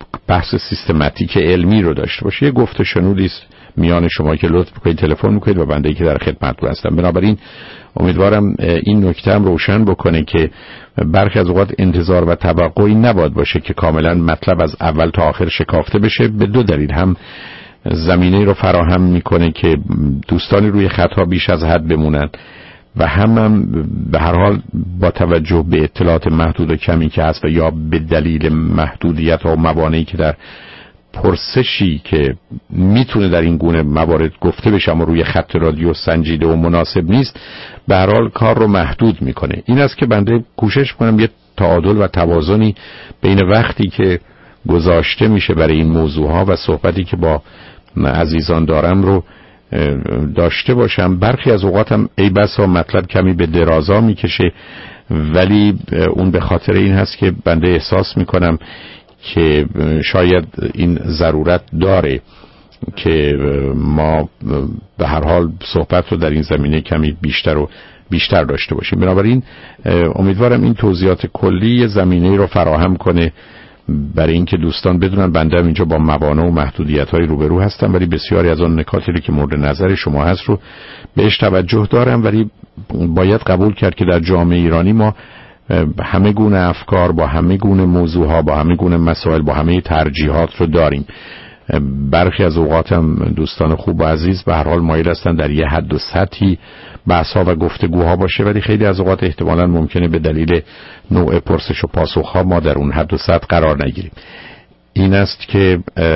بحث سیستماتیک علمی رو داشته باشه. یه گفت و شنودی است میان شما که لطف بکنید تلفن میکنید و بنده که در خدمتتون هستم. بنابراین امیدوارم این نکته هم روشن بکنه که برخی از اوقات انتظار و توقعی نباید باشه که کاملا مطلب از اول تا آخر شکافته بشه. به دو دلیل: هم زمینه رو فراهم میکنه که دوستانی روی خطا بیش از حد بمونن و هم به هر حال با توجه به اطلاعات محدود و کمی که هست و یا به دلیل محدودیت و موانعی که در پرسشی که میتونه در این گونه موارد گفته بشه اما روی خط رادیو سنجیده و مناسب نیست، به هر حال کار رو محدود میکنه. این است که بنده کوشش کنم یه تعادل و توازنی بین وقتی که گذاشته میشه برای این موضوع ها و صحبتی که با عزیزان دارم رو داشته باشم. برخی از اوقاتم ای بسا مطلب کمی به درازا میکشه، ولی اون به خاطر این هست که بنده احساس میکنم که شاید این ضرورت داره که ما به هر حال صحبت رو در این زمینه کمی بیشتر داشته باشیم. بنابراین امیدوارم این توضیحات کلی زمینه رو فراهم کنه برای اینکه دوستان بدونن بنده هم اینجا با موانع و محدودیت‌های روبرو هستم، ولی بسیاری از آن نکاتی که مورد نظر شما هست رو بهش توجه دارم. ولی باید قبول کرد که در جامعه ایرانی ما همه گونه افکار با همه گونه موضوعها با همه گونه مسائل با همه ترجیحات رو داریم. برخی از اوقات هم دوستان خوب و عزیز به هر حال مایل هستن در یه حد و سطحی بحث‌ها و گفتگوها باشه، ولی خیلی از اوقات احتمالاً ممکنه به دلیل نوع پرسش و پاسخ‌ها ما در اون حد و سطح قرار نگیریم. این است که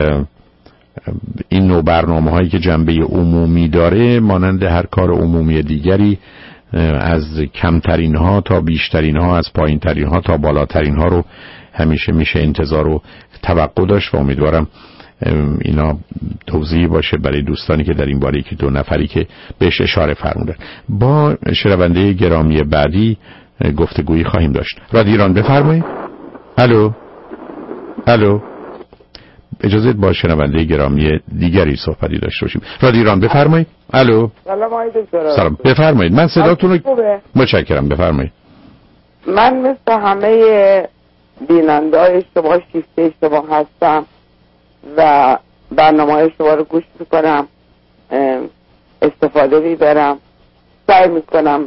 این نوع برنامه‌هایی که جنبه عمومی داره مانند هر کار عمومی دیگری از کمترین ها تا بیشترین ها، از پایین ترین ها تا بالاترین ها رو همیشه میشه انتظار و توقع داشت و امیدوارم اینا توضیحی باشه برای دوستانی که در این باره که دو نفری که بهش اشاره فرمودن. با شنونده گرامی بعدی گفتگویی خواهیم داشت. رادیو ایران بفرمایید. الو اجازه با شنونده گرامی دیگری صحبتی داشته باشیم. رادیو ایران بفرمایید. الو سلام آقای دکتر. سلام، بفرمایید. من صداتون رو متشکرم، بفرمایید. من مثل همه بیننده‌های شما شیفته شما هستم و برنامه‌های شما رو گوش میکنم، استفاده میبرم، سعی میکنم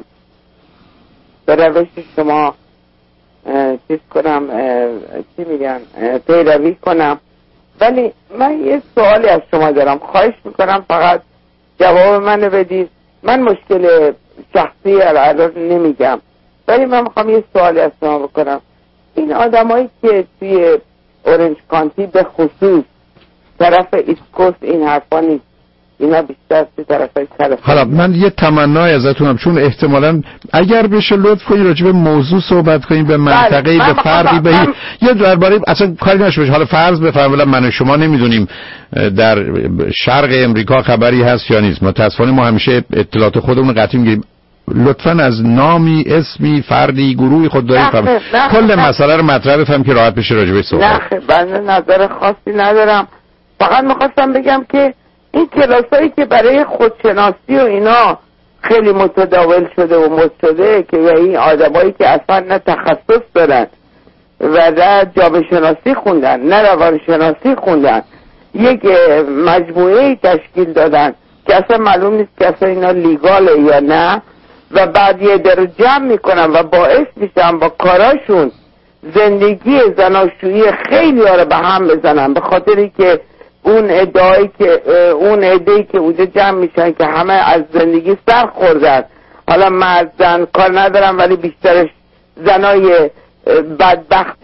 به روش شما چیز کنم، چی میگن، پیروی کنم. ولی من یه سوالی از شما دارم، خواهش میکنم فقط جواب منو بدید. من مشکل شخصی الان نمیگم، ولی من میخوام یه سوالی از شما بکنم. این آدمایی که توی اورنج کانتی به خصوص طرف ایست کوست این حرفا نیست، اینا بیشتر توی طرفای طرف. حالا من یه تمنای ازتونم، چون احتمالاً اگر بشه لطف کنید راجع به موضوع صحبت کنیم، به منطقه‌ای به فرقی به یه درباره اصلا کاری نشه بشه. حالا فرض بفرمایید من و شما نمیدونیم در شرق امریکا خبری هست یا نیست، متأسفانه ما همیشه اطلاعات خودمون قطعی میگیریم. لطفاً از نامی، اسمی، فردی، گروهی خود دارید کل مسئله رو مطرح بفهم که راحت بشه راجع بهش صحبت. نه بنده نظر خاصی ندارم، فقط می‌خواستم بگم که این کلاسایی که برای خودشناسی و اینا خیلی متداول شده و مد شده که این آدمایی که اصلا نه تخصص دارن و نه جامعه شناسی خوندن نه روانشناسی خوندن، یک مجموعه تشکیل دادن که اصلا معلوم نیست که اصلا اینا لیگاله یا نه، و بعد یه در جمع میکنن و باعث میشن با کاراشون زندگی زناشویی خیلی ها رو به هم بزنن، به خاطری که اون ادعایی که اون ایده‌ای که اونجا جمع میشن که همه از زندگی سر خوردن. حالا مرد زن کار ندارم، ولی بیشترش زنای بدبخت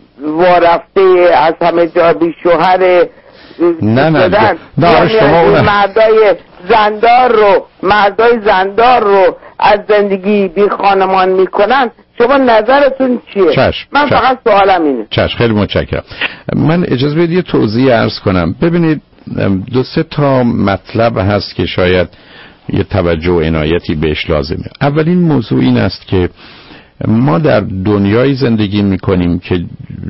وارفته از همه جا بی شوهر نه شما اون مردای زندار رو از زندگی بی خانمان میکنن. شما نظرتون چیه؟ من فقط سوالم اینه. خیلی متشکرم. من اجازه بدید یه توضیح عرض کنم. ببینید دو سه تا مطلب هست که شاید یه توجه و عنایتی بهش لازمه. اولین موضوع این است که ما در دنیای زندگی میکنیم که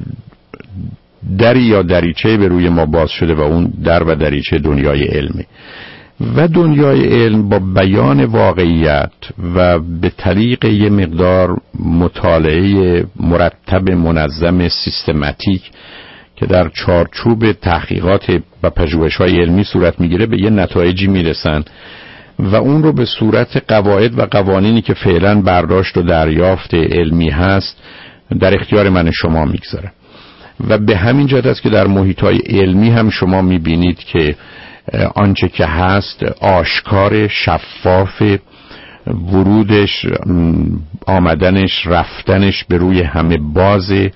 دری یا دریچه به روی ما باز شده و اون در و دریچه دنیای علمه و دنیای علم با بیان واقعیت و به طریق یه مقدار مطالعه مرتب منظم سیستماتیک که در چارچوب تحقیقات و پژوهش‌های علمی صورت میگیره به یه نتایجی میرسن و اون رو به صورت قواعد و قوانینی که فعلا برداشت و دریافت علمی هست در اختیار من شما میگذارم. و به همین جهت است که در محیط‌های علمی هم شما میبینید که آنچه که هست آشکار، شفاف، ورودش، آمدنش، رفتنش به روی همه بازه،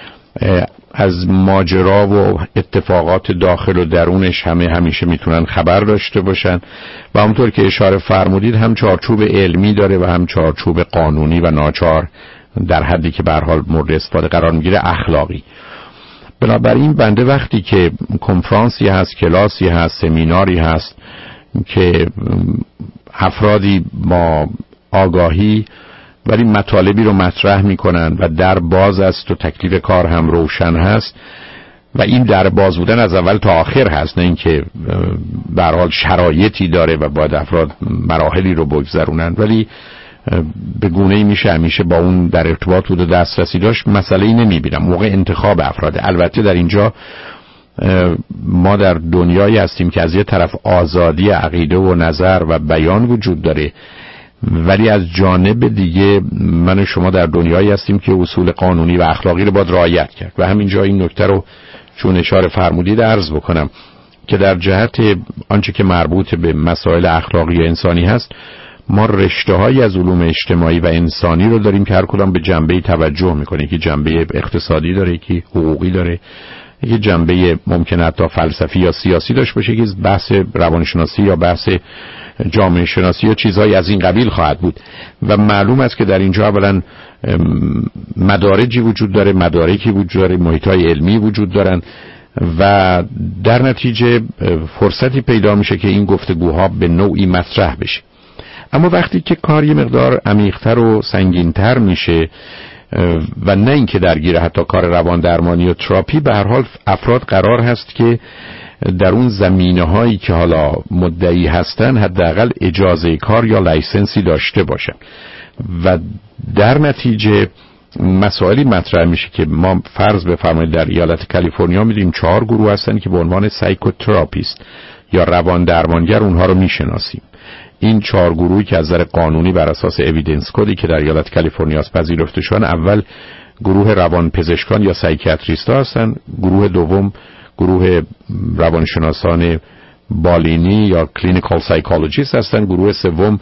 از ماجرا و اتفاقات داخل و درونش همیشه میتونن خبر داشته باشن و همونطور که اشاره فرمودید هم چارچوب علمی داره و هم چارچوب قانونی و ناچار در حدی که به هر حال مورد استفاده قرار میگیره اخلاقی. بنابراین بنده وقتی که کنفرانسی هست، کلاسی هست، سمیناری هست که افرادی با آگاهی ولی مطالبی رو مطرح میکنن و در باز است و تکلیف کار هم روشن هست و این در باز بودن از اول تا آخر هست، نه اینکه به هر حال شرایطی داره و باید افراد مراحلی رو بگذرونن، ولی به گونه‌ای میشه همیشه با اون در ارتباط بود و دسترسی داشت. مسئله‌ای نمیبینم موقع انتخاب افراد. البته در اینجا ما در دنیایی هستیم که از یه طرف آزادی عقیده و نظر و بیان وجود داره، ولی از جانب دیگه من و شما در دنیایی هستیم که اصول قانونی و اخلاقی رو باید رعایت کرد و همینجا این نکته رو چون اشاره فرمودید عرض بکنم که در جهت آنچه که مربوط به مسائل اخلاقی و انسانی هست ما رشته‌هایی از علوم اجتماعی و انسانی رو داریم که هر کدام به جنبه‌ای توجه می‌کنه، که جنبه اقتصادی داره، که حقوقی داره، که جنبه ممکنه حتی فلسفی یا سیاسی داشته باشه، که بحث روانشناسی یا بحث جامعه شناسی یا چیزهای از این قبیل خواهد بود. و معلوم است که در اینجا اولا مدارجی وجود داره، مدارکی وجود داره، محیط‌های علمی وجود دارن و در نتیجه فرصتی پیدا میشه که این گفتگوها به نوعی مطرح بشه. اما وقتی که کار یه مقدار عمیق‌تر و سنگین‌تر میشه و نه اینکه درگیر حتی کار روان درمانی و تراپی، به هر حال افراد قرار هست که در اون زمینه‌هایی که حالا مدعی هستن حداقل اجازه کار یا لایسنسی داشته باشن و در نتیجه مسائلی مطرح میشه که ما فرض بفرمایید در ایالت کالیفرنیا می‌دونیم 4 گروه هستن که به عنوان سایکوتراپیست یا روان درمانگر اونها رو میشناسیم. این 4 گروهی که از نظر قانونی بر اساس اویدنس کدی که در ایالت کالیفرنیا پذیرفته شدن، اول گروه روان پزشکان یا سایکیاتریست‌ها هستن، گروه دوم گروه روانشناسان بالینی یا کلینیکال سایکولوژیست هستن، گروه سوم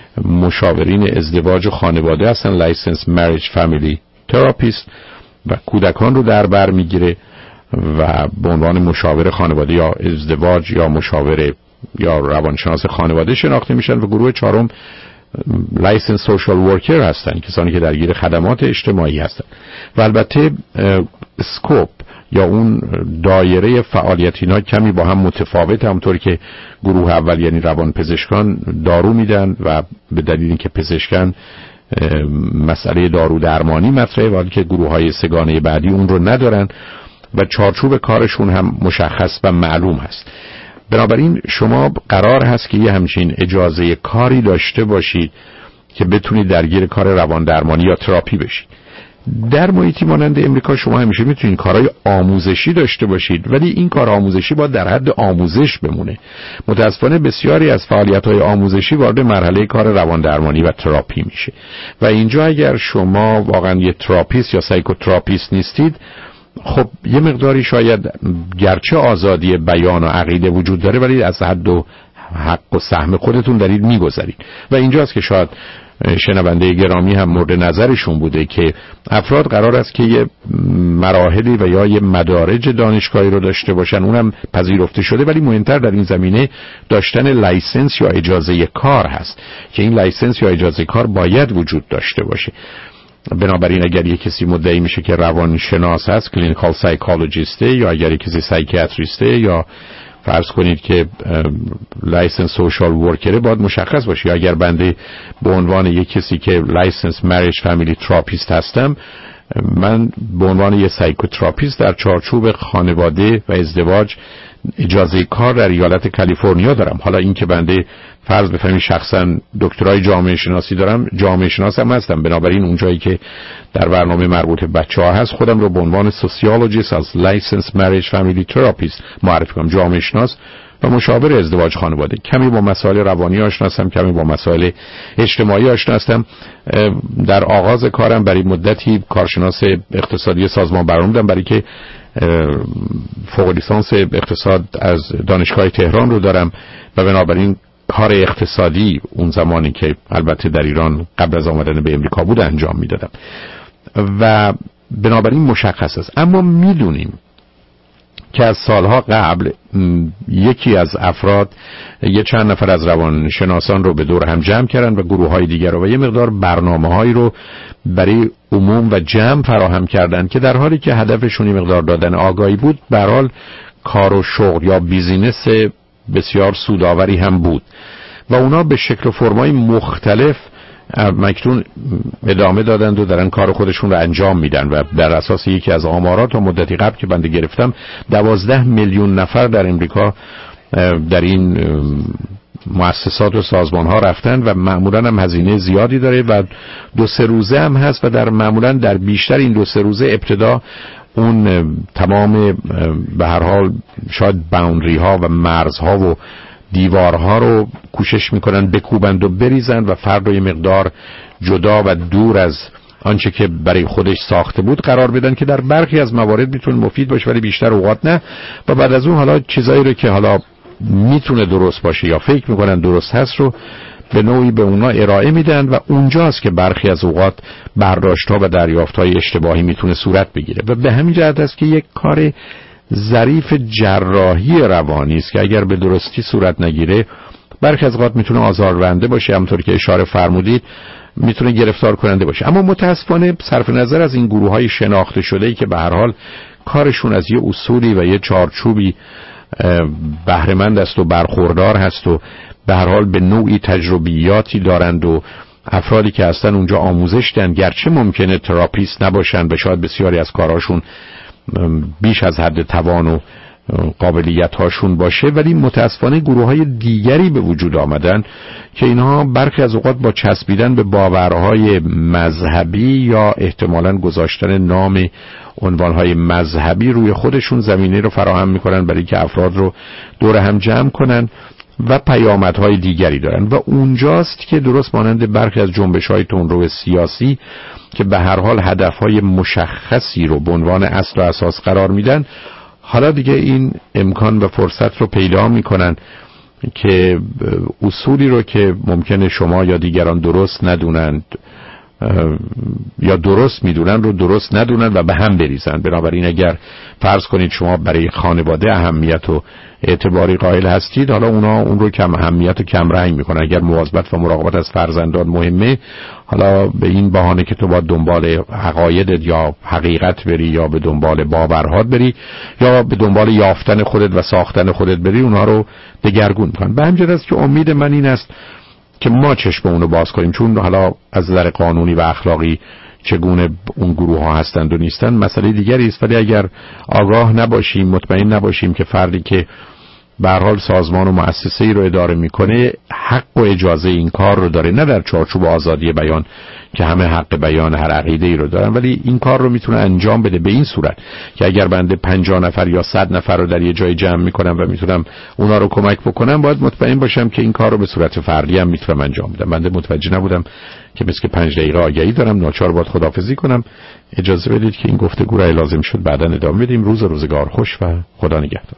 مشاورین ازدواج و خانواده هستن، لایسنس مریج فامیلی تراپیست و کودکان رو در بر میگیره و به عنوان مشاور خانواده یا ازدواج یا مشاور یا روانشناس خانواده شناخته میشن و گروه چهارم لایسنس سوشال ورکر هستن، کسانی که درگیر خدمات اجتماعی هستن. و البته اسکوپ یا اون دایره فعالیت اینا کمی با هم متفاوت، همونطوری که گروه اول یعنی روان پزشکان دارو میدن و به دلیل اینکه پزشکان مسئله دارو درمانی مطرحه، ولی که گروه های سگانه بعدی اون رو ندارن و چارچوب کارشون هم مشخص و معلوم هست. بنابراین شما قرار هست که یه همچین اجازه کاری داشته باشید که بتونید درگیر کار روان درمانی یا تراپی بشید. در محیطی مانند امریکا شما همیشه میتونید کارهای آموزشی داشته باشید، ولی این کار آموزشی باید در حد آموزش بمونه. متاسفانه بسیاری از فعالیت‌های آموزشی وارد مرحله کار روان درمانی و تراپی میشه و اینجا اگر شما واقعا یه تراپیست یا سایکوتراپیست نیستید، خب یه مقداری شاید گرچه آزادی بیان و عقیده وجود داره، ولی از حد و حق و سهم خودتون دارید میگذارید. و اینجاست که شاید شنونده گرامی هم مورد نظرشون بوده که افراد قرار است که یه مراحلی و یا یه مدارج دانشگاهی رو داشته باشن، اونم پذیرفته شده، ولی مهمتر در این زمینه داشتن لایسنس یا اجازه کار هست که این لایسنس یا اجازه کار باید وجود داشته باشه. بنابراین اگر یک کسی مدعی میشه که روانشناس هست، کلینیکال سایکولوژیسته، یا اگر یک کسی سایکیاتریسته، یا فرض کنید که لایسنس سوشال ورکره، باید مشخص باشه. یا اگر بنده به عنوان یک کسی که لایسنس مریج فامیلی تراپیست هستم، من به عنوان یه سایکوتراپیست در چارچوب خانواده و ازدواج اجازه کار در ایالت کالیفرنیا دارم. حالا این که بنده فرض بفهمید شخصا دکترای جامعه شناسی دارم، جامعه شناس هم هستم، بنابراین اونجایی که در برنامه مربوط به بچه‌ها هست خودم رو به عنوان سوسیولوژیست از لایسنس مریج فامیلی تراپیست معرفی کنم، جامعه شناس و مشاور ازدواج خانواده. کمی با مسائل روانی آشنا هستم، کمی با مسائل اجتماعی آشنا هستم. در آغاز کارم برای مدتی کارشناس اقتصادی سازمان برنامه بودم، برای که فوق لیسانس اقتصاد از دانشگاه تهران رو دارم و بنابراین کار اقتصادی اون زمانی که البته در ایران قبل از آمدن به امریکا بود انجام میدادم و بنابراین مشخص است. اما میدونیم که از سالها قبل یکی از افراد یه چند نفر از روانشناسان رو به دور هم جمع کردن و گروه‌های دیگر رو و یه مقدار برنامه‌هایی رو برای عموم و جمع فراهم کردن که در حالی که هدفشون این مقدار دادن آگاهی بود، به هر حال کار و شغل یا بیزینس بسیار سودآوری هم بود و اونا به شکل و فرمای مختلف مکنون ادامه دادند و دارن کار خودشون رو انجام میدن و بر اساس یکی از آمارات و مدتی قبل که بنده گرفتم 12 میلیون نفر در امریکا در این مؤسسات و سازمان ها رفتن و معمولا هم هزینه زیادی داره و 2-3 روزه هم هست و در معمولا در بیشتر این 2-3 روزه ابتدا اون تمام به هر حال شاید باوندری ها و مرزها و دیوارها رو کوشش میکنن بکوبند و بریزند و فرد رو یه مقدار جدا و دور از آنچه که برای خودش ساخته بود قرار بدن که در برخی از موارد میتونه مفید باشه ولی بیشتر اوقات نه و بعد از اون حالا چیزایی رو که حالا میتونه درست باشه یا فکر میکنن درست هست رو به نوعی به اونا ارائه میدن و اونجاست که برخی از اوقات برداشت‌ها و دریافت‌های اشتباهی میتونه صورت بگیره و به همین جهت است که یک کار ظریف جراحی روانی است که اگر به درستی صورت نگیره برخی از اوقات میتونه آزارنده باشه، همونطور که اشاره فرمودید میتونه گرفتار کننده باشه. اما متاسفانه صرف نظر از این گروه‌های شناخته شده‌ای که به هر حال کارشون از یه اصولی و یه چارچوبی بهره‌مند است و برخوردار هست و به هر حال به نوعی تجربیاتی دارند و افرادی که هستن اونجا آموزش دن، گرچه ممکنه تراپیست نباشن و شاید بسیاری از کارهاشون بیش از حد توان و قابلیت هاشون باشه، ولی متاسفانه گروه های دیگری به وجود آمدن که اینها برخی از اوقات با چسبیدن به باورهای مذهبی یا احتمالاً گذاشتن نام عنوانهای مذهبی روی خودشون زمینه رو فراهم میکنن برای که افراد رو دور هم جمع کنن و پیامدهای دیگری دارن و اونجاست که درست مانند برخی از جنبش‌های تندرو سیاسی که به هر حال هدفهای مشخصی رو به عنوان اصل و اساس قرار میدن، حالا دیگه این امکان و فرصت رو پیدا میکنن که اصولی رو که ممکنه شما یا دیگران درست ندونند یا درست میدونن رو درست ندونن و به هم بریزن. بنابراین اگر فرض کنید شما برای خانواده اهمیت و اعتباری قائل هستید، حالا اونا اون رو کم اهمیت و کم رنگ میکنن. اگر مواظبت و مراقبت از فرزندان مهمه، حالا به این بهانه که تو باید دنبال عقایدت یا حقیقت بری یا به دنبال باورهات بری یا به دنبال یافتن خودت و ساختن خودت بری، اونها رو دگرگون میکنن. به همین جهت است که امید من این است که ما چشم اونو باز کنیم، چون حالا از نظر قانونی و اخلاقی چگونه اون گروه ها هستند و نیستند مسئله دیگری است، ولی اگر آگاه نباشیم، مطمئن نباشیم که فردی که به هر حال سازمان و مؤسسه‌ای رو اداره میکنه حق و اجازه این کار رو داره، نه در چارچوب آزادی بیان که همه حق بیان هر عقیده‌ای رو دارن، ولی این کار رو میتونه انجام بده به این صورت که اگر بنده 50 نفر یا 100 نفر رو در یه جای جمع میکنم و میتونم اونا رو کمک بکنم، باید مطمئن باشم که این کار رو به صورت فردی هم میتونم انجام بدم. بنده متوجه نبودم که مثل 5 دقیقه آگهی دارم، ناچار باید خداحافظی کنم. اجازه بدید که این گفتگو را لازم شد بعداً ادامه بدیم. روزگار خوش و خدا نگهدار.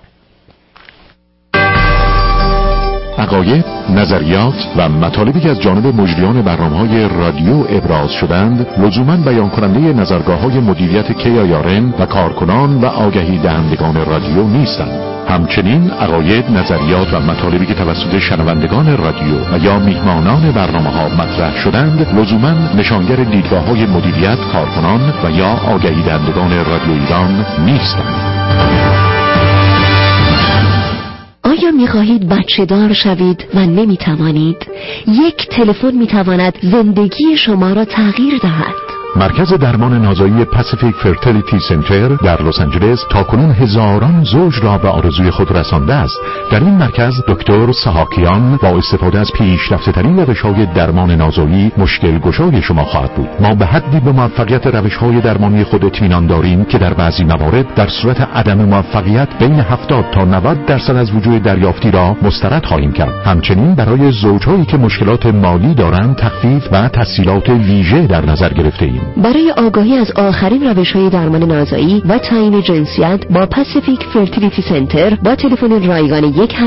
عقاید، نظریات و مطالبی که از جانب مجریان برنامه‌های رادیو ابراز شدند لزوماً بیان کننده نظرگاه‌های مدیریت KIRN و کارکنان و آگهی دهندگان رادیو نیستند. همچنین عقاید، نظریات و مطالبی که توسط شنوندگان رادیو و یا میهمانان برنامه‌ها مطرح شدند لزوماً نشانگر دیدگاه‌های مدیریت، کارکنان و یا آگهی دهندگان رادیو ایران نیستند. آیا می‌خواهید بچه دار شوید و نمی‌توانید؟ یک تلفن می‌تواند زندگی شما را تغییر دهد. مرکز درمان نازایی پاسیفیک فرتیلیتی سنتر در لس آنجلس تاکنون هزاران زوج را به آرزوی خود رسانده است. در این مرکز دکتر سحاکیان با استفاده از پیشرفته‌ترین روش‌های درمان نازایی مشکل گشای شما خواهد بود. ما به حدی به موفقیت روش‌های درمانی خود اطمینان داریم که در بعضی موارد در صورت عدم موفقیت بین 70 تا 90% از وجوه دریافتی را مسترد خواهیم کرد. همچنین برای زوجهایی که مشکلات مالی دارند تخفیف و تسهیلات ویژه در نظر گرفته ایم. برای آگاهی از آخرین روش‌های درمان نازایی و تعیین جنسیت با پاسیفیک فرتیلیتی سنتر با تلفن رایگان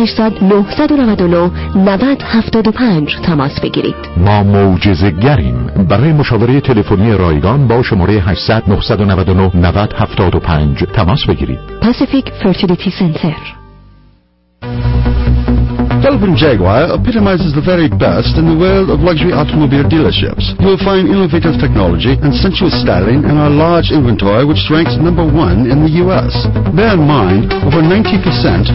1-800-999-9075 تماس بگیرید. ما معجزه‌گریم. برای مشاوره تلفنی رایگان با شماره 800-999-9075 تماس بگیرید. پاسیفیک فرتیلیتی سنتر. Galvin Jaguar epitomizes the very best in the world of luxury automobile dealerships. You will find innovative technology and sensuous styling in our large inventory, which ranks #1 in the U.S. Bear in mind, over 90%